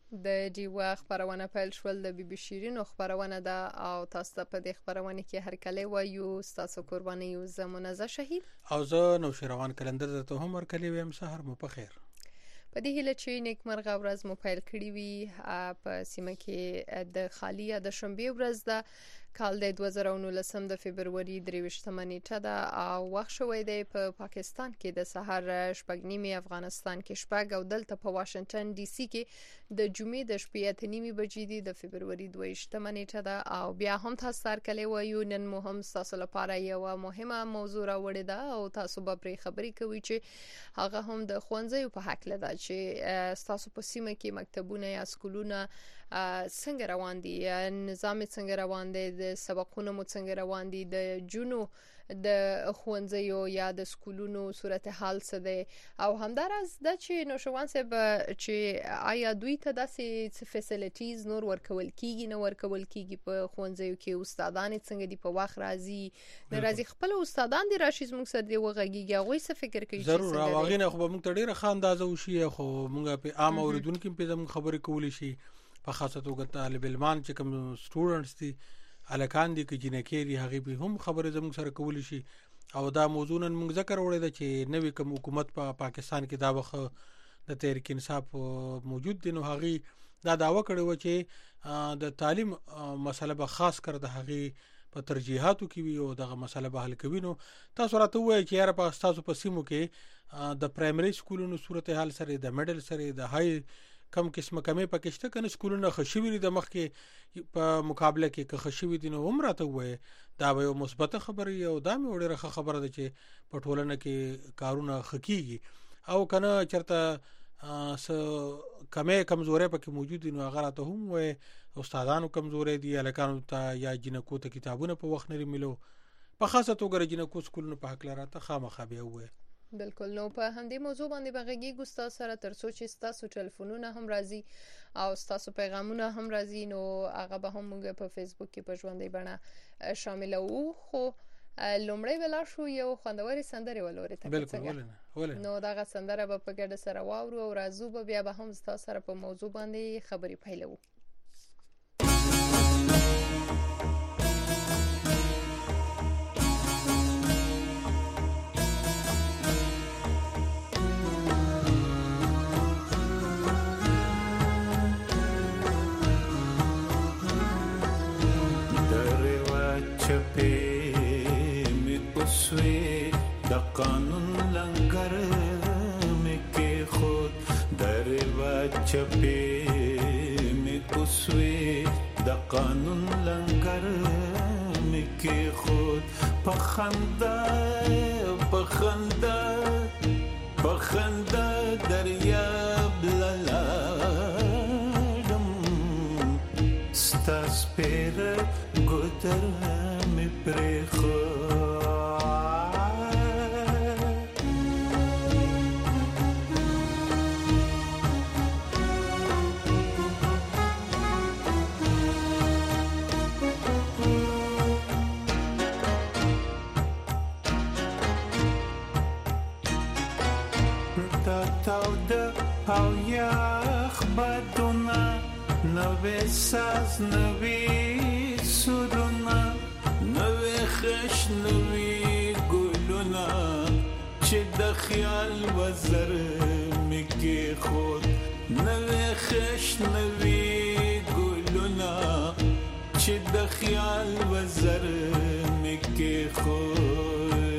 د ډیوه خبرونه پیل شول د بي بي شیرینو خبرونه ده او تاسو ته په دې خبرونه کې هرکلی وایو ستاسو قرباني یو زمونږه شهید او زه نو شروان کلندر ته هم هرکلی ویم سحر مو په خیر په دې هیله چې نیکمرغه ورځ مو پیل کړی وي په سیمه کې د خالی د شنبه ورځ ده کال د 2019 د فبرवरी 23 نیټه ده او وخت شوی دی په پاکستان کې د سحر شپږ نیمه افغانستان کې شپږ او دلته په واشنگټن ډي سي کې د جمعې د شپې اته نیمه بجې دي د فبرवरी 22 نیټه ده او بیا هم تاسو سره کلی وایو نن مو هم تاسو لپاره یو مهمه موضوع راوړې ده او تاسو به پرې خبرې کوي چې هغه هم د خوانځي په حق لده چې تاسو په سیمه کې مکتبونه یا سکولونه څنګه روان دي نظام څنګه روان دي د سبقونو مو څنګه روان دي د جنو د خوانځيو یا د سکولونو صورتحال څه ده او همدارس د چې نوشوان صاحب چې آیا دوی ته داسې فیسیلیټیز نور ورکول کیږي نه ورکول کیږي په خوانځيو کې استادان څنګه دي په وخت راځي خپل استادان دي راشي موږ سره دی وغږیږي هغه څه فکر کوي ضرور واغې نه خو موږ ته ډیره خاندازه وشي خو موږ په عام اوریدونکو په زموږ خبرې کولې شي په خاصه توګه طالب علمان چې کوم سټوډنټس دي الکان دي کې جنکې دي هغه به هم خبره زموږ سره کول شي او دا موضوع نن موږ ذکر وړي دا چې نوې کوم حکومت په پاکستان کې دا وخت د تحریک انصاف موجود دي نو هغه دا داوا کړی و چې د تعلیم مسله به خاص کر د هغه په ترجیحاتو کې وي او دغه مسله به حل کوي نو تاسو راته وایي چې یاره په تاسو په سیمو کې د پرایمري سکولونو صورتحال سره د میډل سره د های کم قسمه کمې پکشته کنه سکولونه خشوي د مخ کې په مقابله کې که خشوي دي نو عمره ته وای دا به مثبت خبره او دا مې وړه خبره ده چې په ټولنه کې کارونه خکېږي او کنه چرته کمې کمزورې پکې موجود دي نو هغه ته هم وای استادانو کمزورې دي الکانو ته یا جنکو ته کتابونه په وخت نه ملو په خاصه توګه جنکو سکولونه په حق لراته خامخا به وای بالکل نو په همدې موضوع باندې بغږی ګستا سره ترڅو چې تاسو ټلیفونونه هم راځي او تاسو پیغامونه هم راځي نو هغه به هم موږ په فیسبوک کې په ژوندۍ بڼه شامل وو خو لومړی ولا شو یو خوندوري سندره ولوري ته بالکل نو دا سندره به په ګډه سره واورو او راځو به بیا به هم تاسو سره په موضوع باندې خبرې پیلو قانون لنگر میں کے خود در چپے میں کسوے د قانون لنگر میں کے خود پخندا دریاب للادم ستاس پیر گدر میں پریخو او یخ بدونا نوی ساز نوی سرونا نوی خش نوی گلونا چه د خیال وزر مکی خود نوی خش نوی گلونا چه د خیال وزر مکی خود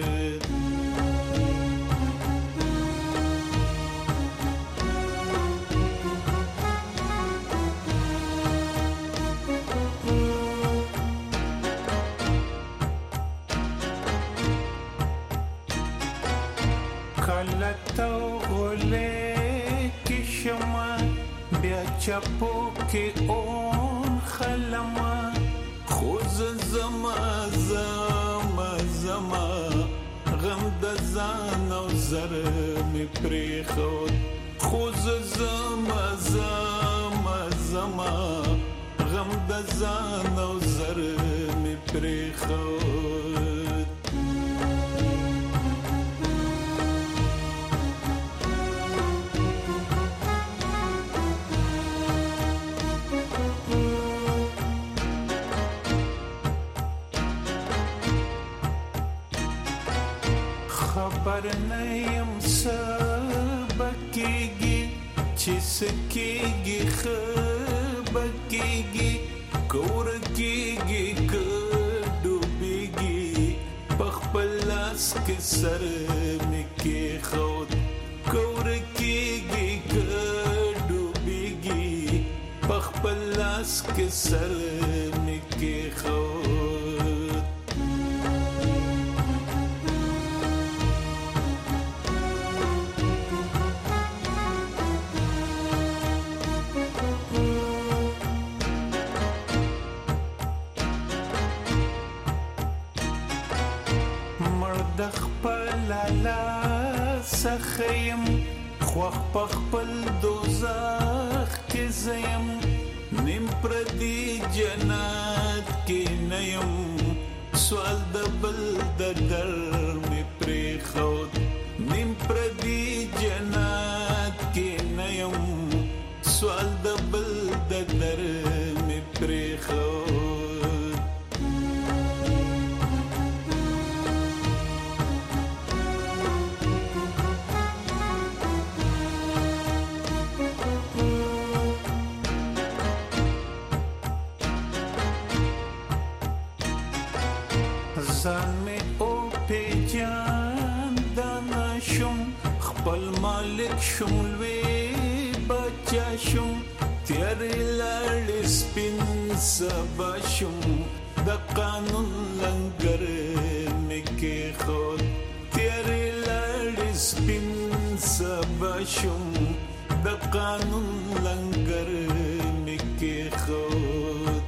چپو کې اون خلما خوز زما غم د ځان او زر می پرې خو خوز زما غم د ځان او زر می پرې خو خبرنیم سبکیگی چی سکیگی خبکیگی کورکیگی کدوبیگی پخپلاس کے سر میں کی خود کورکیگی کدوبیگی پخپلاس کے سر میں کی خود سخیم خوخ پخپل دوزخ کی زیم نیم پردی جنات کی نیم سوال دبل در می پری خود نیم پردی جنات کی نیم سوال دبل در می پری خود زان می او پیجان دانشم خپل مالک شم لوی بچا شم تیاری لړ سپین سبا شم د قانون لنګر می کې خود تیاری لړ سپین سبا شم د قانون لنګر می کې خود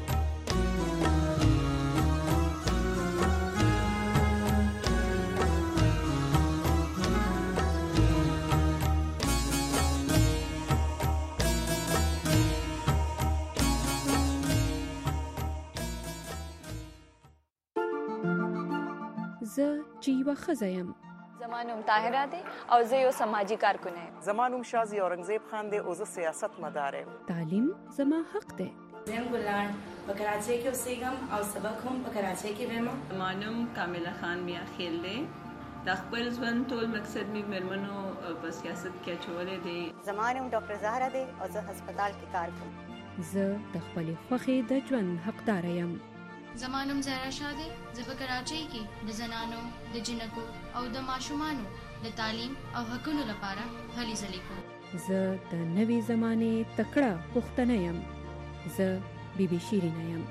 زه چې یوه ښځه یم. زما نوم طاهره دی او زه یو سماجي کارکونه یم. زما نوم شازي اورنګزیب خان دی او زه سیاست مدار یم. تعلیم زما حق دی. زم ګلان په کراچۍ کې اوسېږم او سبق هم په کراچۍ کې وایم. زما نوم کامله خان میا خیل دی. د خپل ژوند ټول مقصد مې مېرمنو په سیاست کې اچولی دی. زما نوم ډاکټر زهره دی او زه هسپتال کې کار کوم. زه د خپلې خوښې د ژوند حقدار یم. زما نوم زهرا شاه دی. زه په کراچۍ کې د زنانو د جنکو او د ماشومانو د تعلیم او حقونو لپاره هلې ځلې کوم. زه د نوې زمانې تکړه پښتنه یم. زه بیبي شیرینه یم.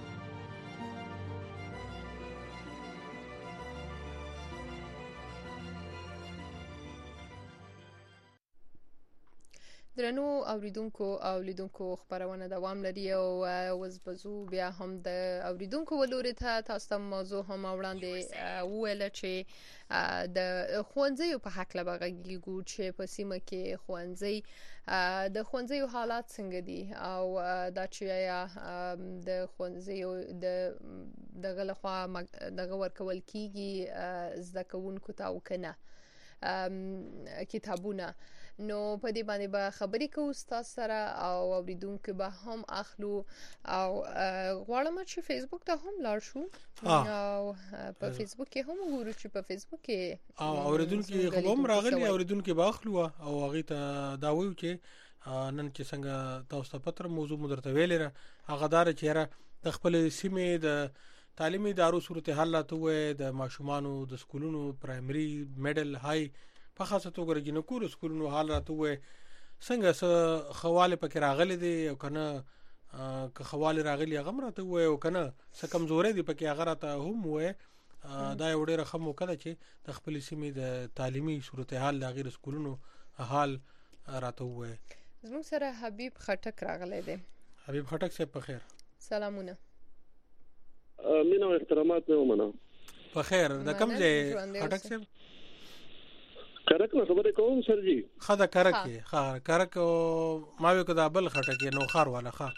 درنو اوریدونکو او لیدونکو خبرونه دوام لري او وزبزو بیا هم د اوریدونکو ولوري ته تاسو موضوع هم وړاندې ویل چې د خوانځي په حق له بغږیږو چې په سیمه کې خوانځي د خوانځي حالات څنګه دي او دا چې د خوانځي د غلخوا دغه ورکول کیږي زده کوونکو ته وکنه کتابونه نو په دې باندې به خبرې کوو تاسو سره او اوریدونکو به هم اخلو او غواړم چې فیسبوک ته هم لاړ شو او په فیسبوک کې هم وګورو چې په فیسبوک کې اوریدونکو هم راغلي اوریدونکو به اخلو او هغه ته دا وایو چې نن چې څنګه تاسو ته پتر موضوع مدرته ویلره هغه دار چې را د خپل سیمې د تعلیمي ادارو صورتحال راته وې د ماشومانو د سکولونو پرایمري میډل های په خاصه توګه جنکو سکولونو حال راته وې څنګه خواله پکې راغلي دي او کنه که خواله راغلي هغه راته وې او کنه څه کمزورې دي پکې هغه راته هم وې دا یو ډېر رقم وکړه چې د خپل سیمې د تعلیمي صورتحال د غیر سکولونو حال راته وې. زموږ سره حبیب خټک راغلی دی. حبیب خټک صاحب په خیر. سلامونه. مینه او احترامات مې ومنه. په خیر. د کوم ځای خټک صاحب؟ کرک نه خبرې کوم سر جی. خدا کرک کې کرک ما وی کو دا بل خټک نو خار والا ښه.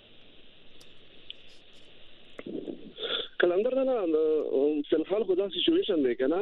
کلندر نه فلحال خدا سچويشن دی کنه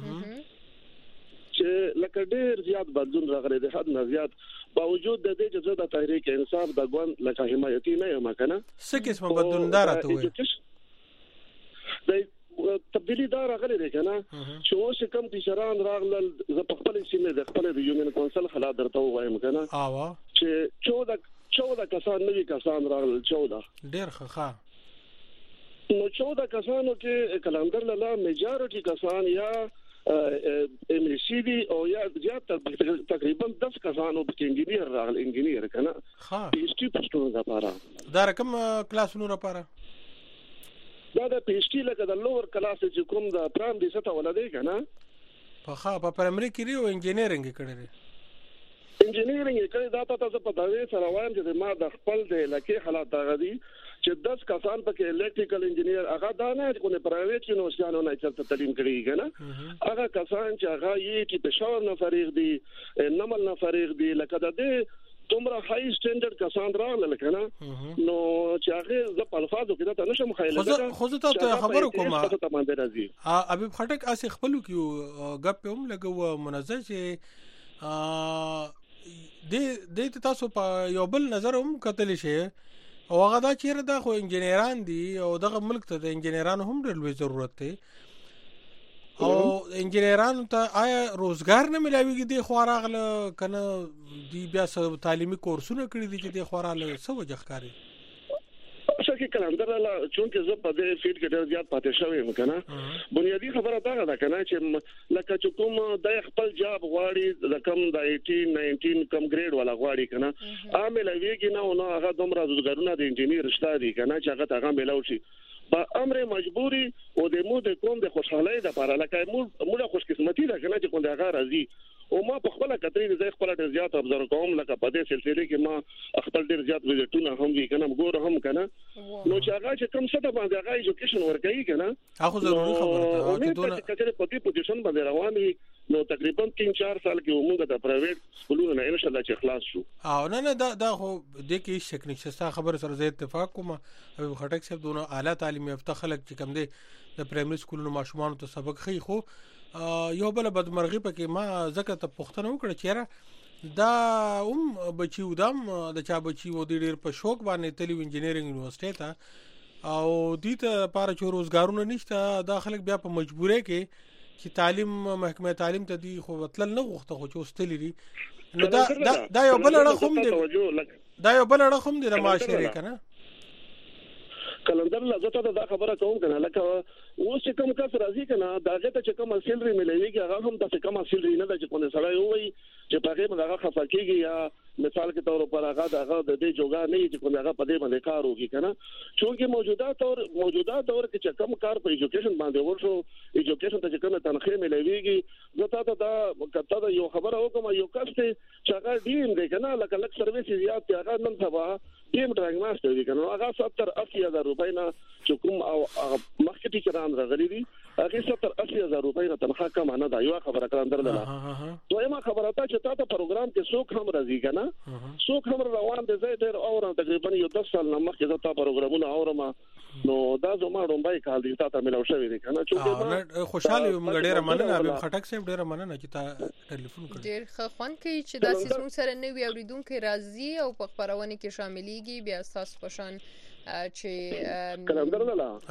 چې لکه ډېر زیات بدلون راغلی دی حد نه زیات باوجود د دې چې زه د تحریک انصاف د ګوند لکه حمایتي نه یم کنه څه قسم بدلون دارته وي تبدیلی دا راغلی دی کنه چې اوس کم ټیچران راغلل ز په خپل سیمه د خپل د یونین کونسل حالات درته وایم کنه چې 14 کسان نوی کسان راغلل 14 ډیر ښه نو 14 کسانو کې کلندر لاله میجارټي کسان یا امریسي دي او یا تقریبا 10 کسانو په انجینیر راغل انجینیر کنه پی ایچ ډي پښتون لپاره دا رقم کلاسونو لپاره دا د پی ایچ ډي لکه د لوور کلاس چې کوم د پرایمري سطح ولدي کنه په پرایمري کې لري او انجینیرینګ کړی دی انجینیرینګ کړی دا تاسو په داوی سره وایم چې ما د خپل د لکه حالات غدي چې 10 کسان پکې الکتریکل انجینیر هغه دا نه چې پرایویټ یونیورسيټانو نه چلته تعلیم کړی کنه هغه کسان چې هغه یې چې پېښور نه فارغ دي نمل نه فارغ دي لکه د دې دومره های سټانډرډ کسان راغلل کنه نو چې هغه ز په الفاظو کې دا نشم خیاله خو زه ته خبر کوم ابي خټک اسې خپلو کې غپ هم لګو منزه چې د تاسو په یو بل نظر هم کتل شي او هغه دا چیرې دا خو انجینران دي او دغه ملک ته د انجینرانو هم ډېر لوی ضرورت دی او انجینرانو ته آیا روزګار نه ملاويږي د خوراغله کنه دی بیا تعلیمي کورسونه کړی دي چې د خوراله څه وجه ښکاري شکه کلندر لا چونکه زه په دې فیلډ کې ډېر زیات پاتې شوم کنه بنیادی خبره دا ده کنه چې لکه چې کوم د خپل جاب غواړي د کم د 18 19 کم ګریډ ولا غواړي کنه عامل ویږي نه هغه دومره روزګارونه د انجینیر شته دي کنه چې هغه ملاوي شي په امر مجبوری او د مو د کوم د خوشحالي لپاره لکه موږ خوش قسمتي ده کنه چې کوم هغه راځي او ما په خپل کتري د خپل ډیر زیات ابزرو کوم لکه په دې سلسله کې ما خپل ډیر زیات ویزټونه هم وی کنه ګور هم کنه نو چې هغه چې کوم څه د باندې هغه ایجوکیشن ورکړي کنه هغه ضروري خبره ده چې دوی کچره په دې پوزیشن باندې روان دي نو تقریبا 3-4 سال کې موږ د پرایویټ سکولونو نه ان شاء الله چې خلاص شو او نه دا خو د کې شک نشته خبر سره زه اتفاق کوم ابي خټک صاحب دونه اعلی تعلیم یافته خلک چې کم دي د پرایمري سکولونو ماشومان ته سبق خي خو یو بل بدمرغي پکې ما زکه ته پښتنه وکړه چیرې دا بچي ودم د چا بچي و د ډیر په شوق باندې تلی انجینیرینګ یونیورسيټي ته او دې ته لپاره چې روزګارونه نشته دا خلک بیا په مجبورۍ کې چې تعلیم محکمه تعلیم ته دی خو وتل نه غوښته خو چې واستلې نو دا یو بل اړه هم دی دا یو بل اړه هم دی د معاشره کنه کلندر لزته دا خبره کوم کنه لکه اوس چې کوم کس راځي کنه دا ته چې کوم سیلري ملويږي هغه هم د کوم سیلري نه د چې کوم سره وي چې په هغه هغه خفقېږي یا مثال کے طور پر هغه د دې جوګا نه چې کوم هغه په دې باندې کار وکړي کنه چونکه موجوده دور کې چې کوم کار په ایجوکیشن باندې ورشو ایجوکیشن ته چې کوم تنخواه ملويږي زه ته کته یو خبره وکم یو کس چې هغه ډیم دی کنه لکه سرویس زیات هغه نن سبا ټیم ډرایګ ماستر دی کنه هغه 70-80,000 روپۍ نه چې کوم او مخکې ټیچران راغلي دي هغه 70-80,000 روپۍ نه تنخواه کم نه دا یو خبره کړندر ده دویمه خبره تا چې تاسو پروګرام کې څوک هم راځي کنه څوک هم روان دي زه ډېر اورم تقریبا یو 10 سال نه مخکې تاسو پروګرامونه اورم نو دا زما رومبای کال دي تاسو ملو شوی دي کنه چې خوشاله موږ ډېر مننه ابي خټک صاحب ډېر مننه چې تا ټلیفون کړ ډېر ښه خوان کوي چې دا سیسون سره نوی اوریدونکو راځي او په خبرونه کې شاملېږي بیا تاسو پشان چې کلندر نه لا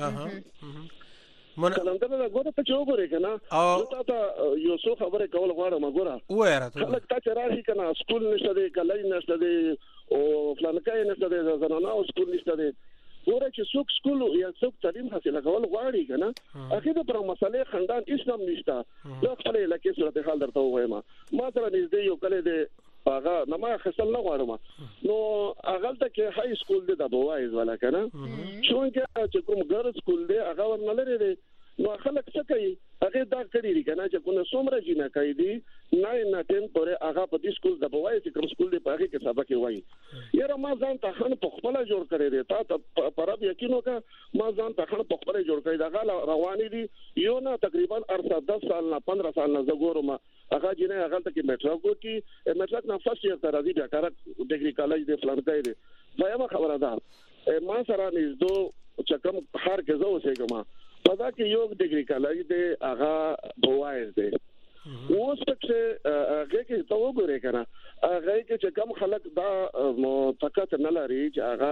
کلندر نه ګوره ته چې وګورې کنه تا یو څو خبره کول غواړم ګوره وایره خلک تا چې راشي کنه سکول نشته دی کالج نشته دی او فلانکای نشته دی زنانه او سکول نشته دی ګوره چې څوک سکول یا څوک تعلیم حاصل کول غواړي کنه اخیره پر مسلې خندان اسلام نشته دا خپل لکه صورتحال درته وایم ما سره نږدې یو کله دی هغه نما خصل نه غواړم نو هغه ته کې های سکول دی د بوایز ولا کنه چونکه چې کوم ګر سکول دی هغه ورنلری دی نو خلک څه کوي هغه دا کړی دی کنه چې کوم څومره جنا کوي دی 9-10 پورې هغه په دې سکول د بوایز کوم سکول دی په هغه کې سبق وایي یاره ما ځان ته خن په خپل جوړ کړی دی تا پرب یقین وکړه ما ځان ته خن په خپل جوړ کړی دا غل رواني دي یو نه تقریبا 10 سال نه 15 سال نه زګورم هغه جنې هغه ته کې میټرو کوي میټرک نه فرست ایئر تر راځي بیا کار ډیګري کالج دی فلانکای دی وایم خبره ده ما سره نږدې چې کوم هر کې زو اوسېګم پدا کې یو ډیګري کالج دی هغه بوایز دی اوس پکې هغه کې تو وګورئ کنه هغه کې چې کوم خلک دا فقط نه لري چې هغه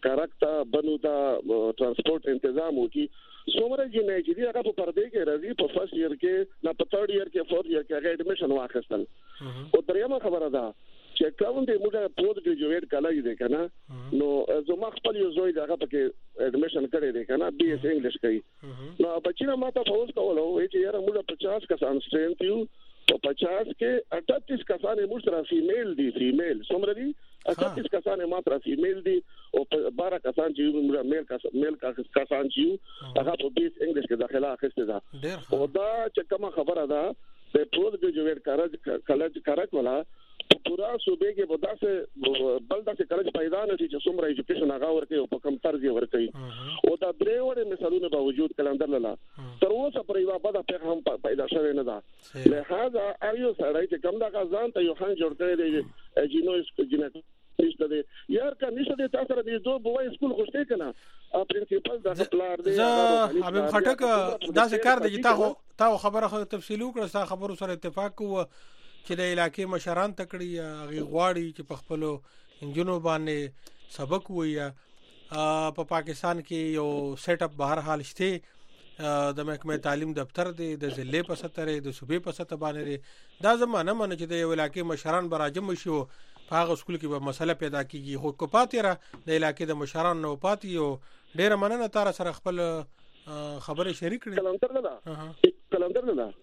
کارکتا بنو دا ترانسپورت تنظیم وکي څومره جنې چې هغه په پردې کې راځي په فرست ایئر کې نه په تھرد ایئر کې فورث ایئر کې هغه اډمیشن واخیستل او دریمه خبره ده چې کوم دې موږ پوسټ ګریجویټ کالج دی کنه نو زما خپل یو زوی دغه پکې اډمیشن کړی دی کنه بي اس انګلیش کوي نو بچینا ماته فوز کولو چې یاره موږ 50 کسان سټرینث یو په 50 کې 38 کسان موږ سره فیمیل دي فیمیل څومره دي 38 کسان ماته فیمیل دي او 12 کسان چې موږ میل کسان چې هغه په بي اس انګلیش کې داخله اخیسته ده او دا چې کومه خبره ده د پوسټ ګریجویټ کالج کارک ولا پورا صوبې کې بداسه بل داسه کالج پیدا نه شي چې څومره ایجوکیشن هغه ورکوي او په کم طرز یې ورکوي او دا درې وړ مثالونه باوجود کلندر لاله تر اوسه پر یو بده پیغام پیدا شوی نه ده لہذا ایو سره چې کوم دا ځان ته یو خان جوړ کړی دی جینو جنت نشته دی یار کا نشته دی تاسو سره د دوه بوای سکول خوشته کنه پرنسپل دا پلار دی ابم خټک دا ذکر دی چې تاسو خبره تفصیل وکړه تاسو خبرو سره اتفاق کوو چې د علاقې مشران تکړی هغه غواړي چې په خپل انجنونو باندې سبق ویا په پاکستان کې یو سیټ اپ بهر حال شته د محکمه تعلیم دفتر دی د ضلع په ستره د صوبې په ستره باندې دا زمانه من چې د علاقې مشران براجم شو په هغه سکول کې به مسله پیدا کیږي خو کو پاتې را د علاقې د مشران نو پاتې یو ډیر مننه تر سره خپل خبره شریک کړي کلندر نه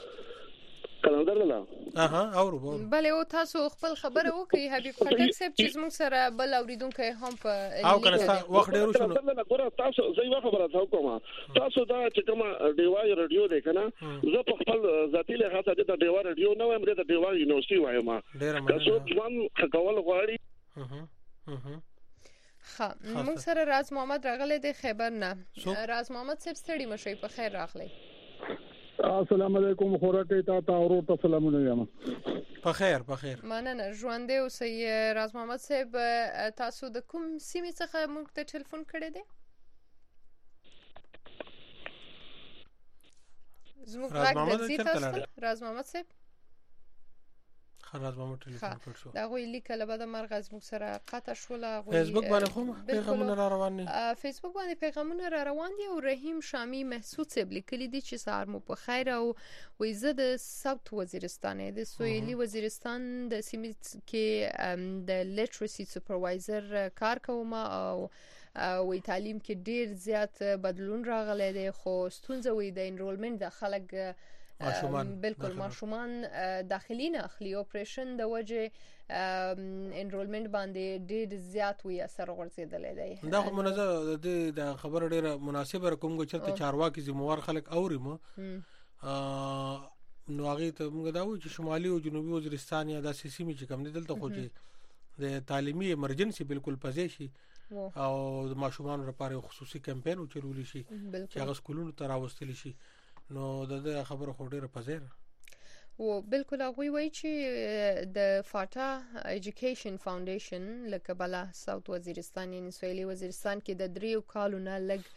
اورو بله او تاسو خپل خبره وکړئ حبیب خټک صاحب چې موږ سره بل اوریدونکو هم په او کنه وخت ډیر شو ګوره تاسو زې خبره تاسو تاسو دا چې کومه ډیوای رادیو ده کنه زه په خپل ذاتی له خاطر د ډیوای رادیو نه وایم د ډیوای یونیورسيټي وایم تاسو ځوان خکول غواړي ها موږ سره راز محمد راغله د خیبر نه راز محمد صاحب ستړي مشي په خیر راغلی السلام علیکم خورته تا اورو ته سلامونه یم په خیر مننه ژوند او سي راز محمد صاحب تاسو د کوم سیمې څخه موږ ته ټلیفون کړی دی زموږ غږ درځي تاسو راز محمد صاحب خلاص ما ټلیفون کړ شو دا غوي لیکل بعد مرغز موږ سره قطع شول غوي فیسبوک باندې خو پیغامونه را روان دي فیسبوک باندې پیغامونه را روان دي او رحیم شامی محسود صاحب لیکلي دي چې سهار مو په خیر او وې زه د ساوث وزیرستان د سویلي وزیرستان د سیمې کې د لیټرسي سپروایزر کار کوم او وې تعلیم کې ډیر زیات بدلون راغلی دی خو ستونزه وې د انرولمنت د خلک بالکل ماشومان داخلي نه اخلي اپریشن د وجه انرولمنت باندې ډیر زیات وي اثر ورزيدل دی دا منظر د خبر ډیره مناسبه کوم چې چارواکي ذمہوار خلک اورم نو هغه ته موږ دا وایو چې شمالي او جنوبي وزیرستان یا د سیمې چې کوم دي دلته خو چې د تعلیمي ایمرجنسي بالکل پځې شي او د ماشومان لپاره خصوصي کمپاین چلول شي چې هغه سکولونو ته راوستل شي نو د خبرو خو ډیره پځیر و بالکل هغه وایي چې د فاټا ایجوکیشن فاونډیشن لکه بلا ساوث وزیرستان یعنی سویلي وزیرستان کې د 3 کالونو لګ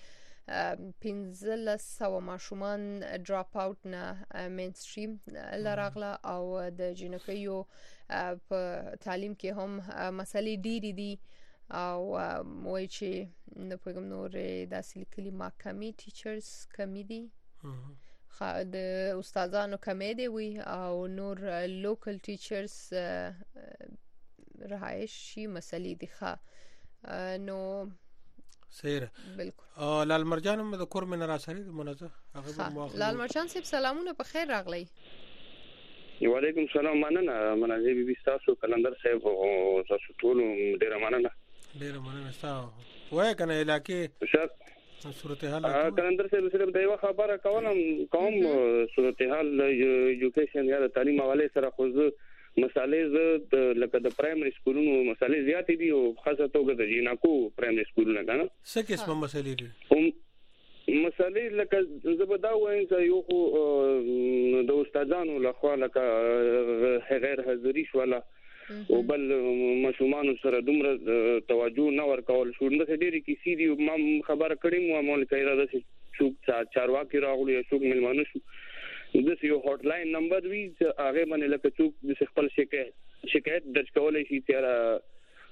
1500 ماشومان ډراپ اوټ نه مینستریم لراغله او د جنکیو په تعلیم کې هم مسلې ډېری دي او وایي چې نه پوهیږم نور داسې لیکلي محکمې ټیچرز کمی دي د استادانو کمی دی وي او نور لوکل ټیچرز رهایشي مسلې دي ښه نو سیر بالکل لال مرجان هم د کور من را سره منزه هغه لال مرجان صاحب سلامونه په خیر راغلی وعلیکم السلام مننه بي بي تاسو کلندر صاحب او تاسو ټول ډیر مننه تاسو وای کنه علاقې صورتحال کلندر صاحب صرف د یو خبره کوم صورتحال ایجوکیشن یا تعلیم حواله سره خو مسالې لکه د پرایمري سکولونو مسالې زیاتې دي او خاصه توګه د جیناکو پرایمري سکولونه کنه څه قسمه مسالې دي مسالې لکه زبدا وایم چې یو خو د استادانو لخوا لکه غیر حاضری شواله او بل مشومان سره دومره توجه نه ورکول شو نو ډېری کیسې دي ما خبر کړم مو مول کایره د څوک چارواکي راغلي څوک ملمانو شو د یو هاټ لاین نمبر وی هغه باندې لکه څوک د خپل شکایت درج کولای شي چې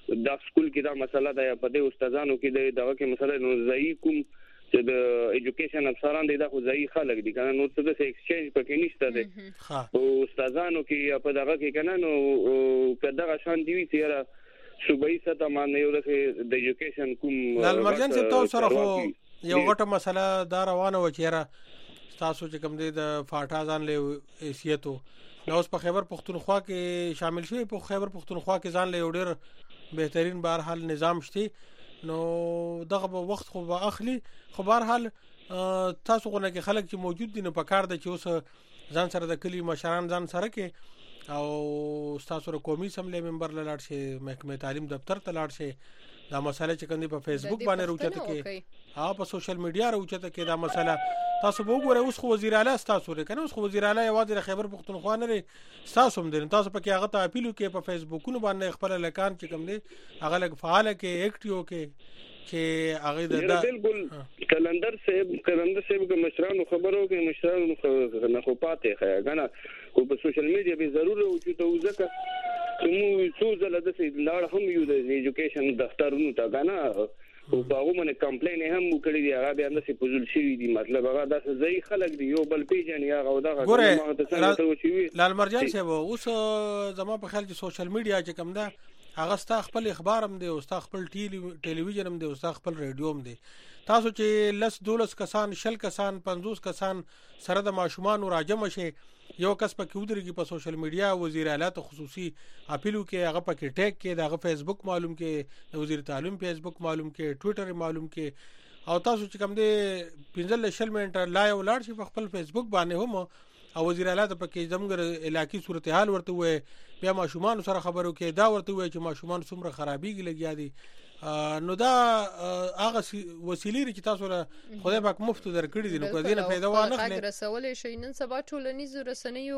دا سکول کې دا مسله ده په دې استادانو کې دا کې مسله نو ځای کوم چې د ایجوکیشن افسران دي دا خو ځای خلک دي کنه نو څه د ایکسچینج پکې نشته ده او استادانو کې په دغه کې کنه نو کدا شان دی چې صوبایي سطح باندې یو د ایجوکیشن کوم لالمرجان چې تاسو سره خو یو غټه مسله دا روانه و چې تاسو چې کوم دي د فاټازان له حیثیتو نو اوس په خیبر پختونخوا کې شامل شوی په خیبر پختونخوا کې ځان له ډېر بهترین بهرحال نظام شته نو دغه وخت خو اخلي خو بهرحال تاسو غوښنه کې خلک چې موجود دي نو په کار د چې اوس ځان سره د کلی مشران ځان سره کې او تاسو ر قومي سملې ممبر لاړ شي محکمه تعلیم دفتر ته لاړ شي دا مسله چې کوم په فیسبوک باندې روچته کې په سوشل میډیا روچته کې دا مسله تاسو وګورئ اوس خو وزیر اعلی تاسو لري کنه اوس خو وزیر اعلی یوازې خیبر پختونخوا نه لري تاسو هم دي تاسو پکې هغه ته اپیل وکړئ په فیسبوکونو باندې خپل لکان چې کوم دي هغه لګ فعال کې اکټیو کې چې هغه د بالکل کلندر صاحب د مشرانو خبرو کې مشرانو نه خو پاتې خیا کنه خو په سوشل میډیا به ضرور او چې ته وځکه کوم څو ځله د سیدلار هم یو د ایجوکیشن دفترونو ته کنه او هغه باندې کمپلین هم وکړي دی هغه بیا انداسې پوزل شي دي مطلب هغه د ځای خلک دی یو بل پیجن یا هغه دغه لالمرجان صاحب اوس زما په خیال چې سوشل میډیا چې کوم ده هغه ستا خپل اخبار هم دی او ستا خپل ټلویزیون هم دی او ستا خپل ریډیو هم دی تاسو چې لس 12 کسان 10 کسان 50 کسان سره د ماشومان راجم شي یو کس په کودري په سوشل میډیا وزیر اعلی ته خصوصي اپیلو کې هغه پکې ټیګ کې دغه فیسبوک معلوم کې د وزیر تعلیم فیسبوک معلوم کې ټوئیټر معلوم کې او تاسو چې کوم دي 15 منټه لایو لاړ شي په خپل فیسبوک باندې هم او وزیر اعلی ته پکې زموږ علاقې صورتحال ورته وي بیا ماشومان سره خبرو کې دا ورته وي چې ماشومان څومره خرابېږي لګیا دي نو دا هغه وسیلې چې تاسو له خدای پاک مفت درکړي دي نو کو دینه پیدا وانه خلک رسولې شي نن سبا ټولنیزو رسنیو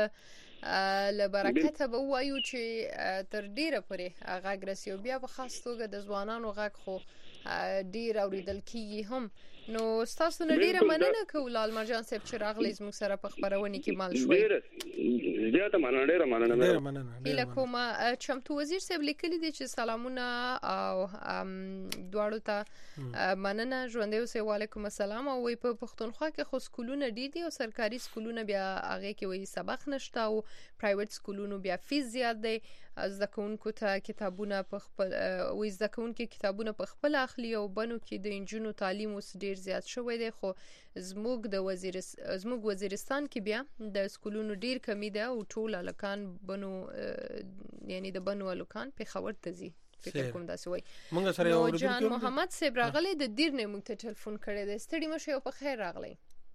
له برکته به وایو چې تر ډیره پرې هغه اګرسیو بیا په خاص توګه د ځوانانو غږ خو ډیر اوریدل کیږي هم نو تاسو نه ډیره مننه کوم لالمرجان صاحب چې راغلی زموږ سره په خبرونه کې مال شوي ډیره مننه هله کوم چمتو وزیر صاحب لیکلي دي چې سلامونه او دواړو ته مننه ژوندۍ اوسئ وعلیکم السلام او وي په پښتونخوا کې خو سکولونه دي او سرکاري سکولونه بیا هغه کې وایي سبق نشته او پرایویټ سکولونو بیا فیس زیات دی زده کوونکو ته کتابونه په خپل وې زده کوونکو کتابونه په خپل اخلي او بنو کې د انجونو تعلیم اوس ډیر زیات شوی دی خو زموږ وزیرستان کې بیا د سکولونو ډیر کمی ده او ټول الکان بنو یعنی د بنو الکان په خبر تزي فکر کوم داسې وای مونږ سره یو جان محمد صاحب راغلی د دیر نه مونږ ته ټلیفون کړی دی ستړي مشه په خیر راغلی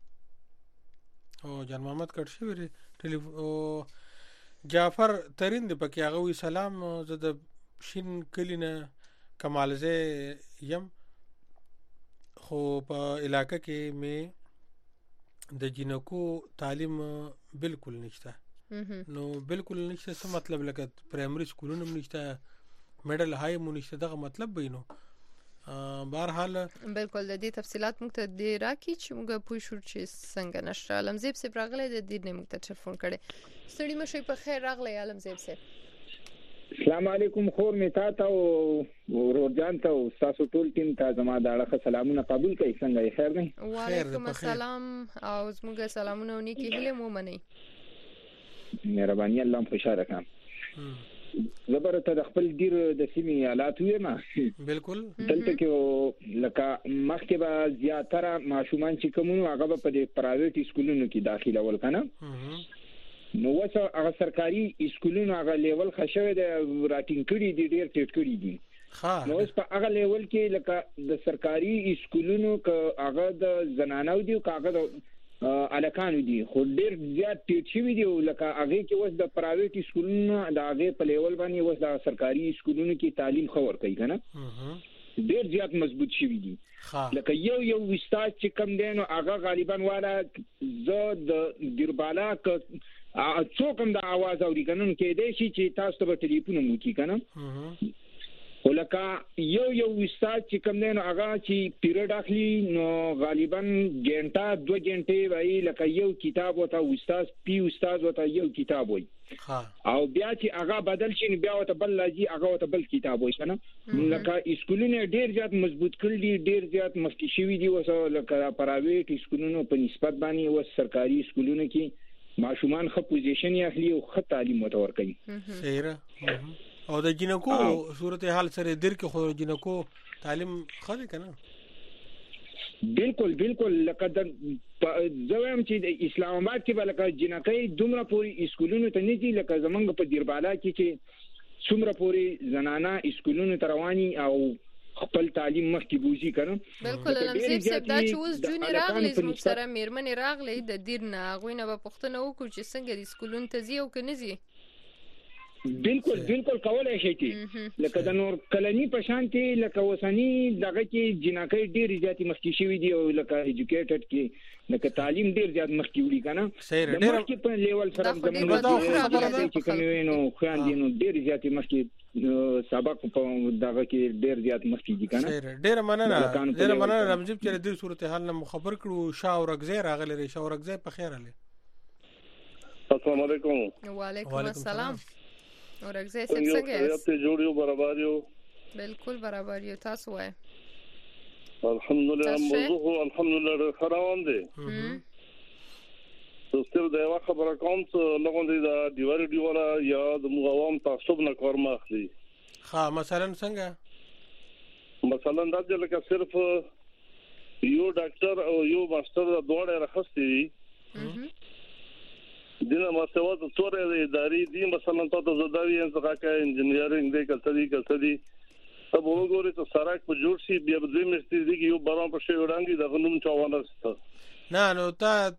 او جان محمد کړ شي ټلیفون جعفر ترين د پکې هغه وی سلام زه د شین کلینه کمالزه یم خو په علاقې کې مې د جنکو تعلیم بالکل نشته نو بالکل نشته څه مطلب لکه پرایمری سکولونه نشته میډل های مونږ دغه مطلب بینو بهرحال بالکل د دې تفصيلات موږ ته دی راکې چې موږ پوه شو چې څنګه نشته علمزیب صاحب راغلی د دې نه موږ ته ټلیفون کړي ستړي مشه په خیر راغلی علمزیب صاحب السلام علیکم خور میتا ته او ورجان ته او تاسو ټول ټیم ته زما د اړه سلامونه قبول کړئ څنګه خیر نه وعلیکم السلام او زموږ سلامونه ونی کې هله مو منئ مهرباني الله خوشاله کړم زبرته د خپل ډیر د سیمې حالات وي ما بالکل دلته کې لکه مخکې به زیاتره ماشومان چې کومو هغه په د پرایویټ سکولونو کې داخله ول کنه نو وسه هغه سرکاري سکولونو هغه لیول خښوي د راټینګ کړي دي ډیر ټیټ کړي دي نو اوس په هغه لیول کې لکه د سرکاري سکولونو ک هغه د زنانو دي کاغه الکانو دي خو ډیر زیات ټیټ شوی دی لکه هغه کې وس د پرایویټ سکولونو د هغه په لیول باندې وس د سرکاري سکولونو کې تعلیم خور کوي کنه ډیر زیات مضبوط شوی دی لکه یو وستاد چې کم دینو هغه غالبا والا زه د ډیربالا څوک هم د आवाज اوري کنه کې دی چې تاسو په ټلیفون مو کی کنه ولکه یو استاد چې کوم دی نو هغه چې پیریډ اخلي نو غالبا ګنټه 2 غنټې وایي لکه یو کتاب وته استاد وته یو کتاب وایي او بیا چې هغه بدل شي بیا وته بل لږی هغه وته بل کتاب وایي کنه لکه اسکولونه ډیر زیات مضبوط کړل دي ډیر زیات مخکې شوي دي اوس لکه پرایویټ اسکولونو په نسبت باندې اوس سرکاري اسکولونو کې ماشومان ښه پوزیشن یې اخلي او ښه تعلیم ورته ورکوي صحیح او د جنکو صورتحال سره در کې خو جنکو تعلیم خالي کنه بالکل لکه د زویم چې د اسلام آباد کې بلکې جنکې دومره پوری اسکولونو ته نه دي لکه زمونږ په دیربالا کې چې څومره پوری زنانه اسکولونو ته رواني او خپل تعلیم مخکې بوزي کړه بالکل لمزیب صاحب دا چې اوس جونی راغلی زموږ سره میرمنې راغلی د دیرنه غوینه په پښتنه وکړو چې څنګه د اسکولونو ته ځي او کنه ځي بالکل کولای شي چې لکه د نور کلنی په شانتي لکه وسنی دغه کې جنکې ډیر زیات مخکې شوی دی او لکه ایجوکیټډ کې لکه تعلیم ډیر زیات مخکې وړي کنه د مخکې په لیول سره زموږ چې کومې نو خواندې نو ډیر زیات مخکې سبق په دغه کې ډیر زیات مخکې دي کنه ډیر مننه رمزیب چې د صورتحال نه خبر کړو شاورګزه راغلی شاورګزه په خیر علي السلام علیکم وعلیکم السلام اورګزه څنګه یې ته جوړیو برابر یو بالکل برابر یو تاسو وای الحمدلله موضوع الحمدلله خروان دي دوستو دا یو خبره کوم چې لغون دي دا دیواره یا د مقاوم تعصب نه کار ماخلي ها مثلا څنګه مثلا دا چې لکه صرف یو ډاکټر او یو ماستر دوړه راخستي دینه مساوات څوره د اداري دي مثلا تاسو زداوی انځکه انجینرینګ دی کلتري اب وګورئ چې سړک په جوړ شي بیا د مستری دی یو باران په شی وړاندې د غنوم چاوانه ست نه نو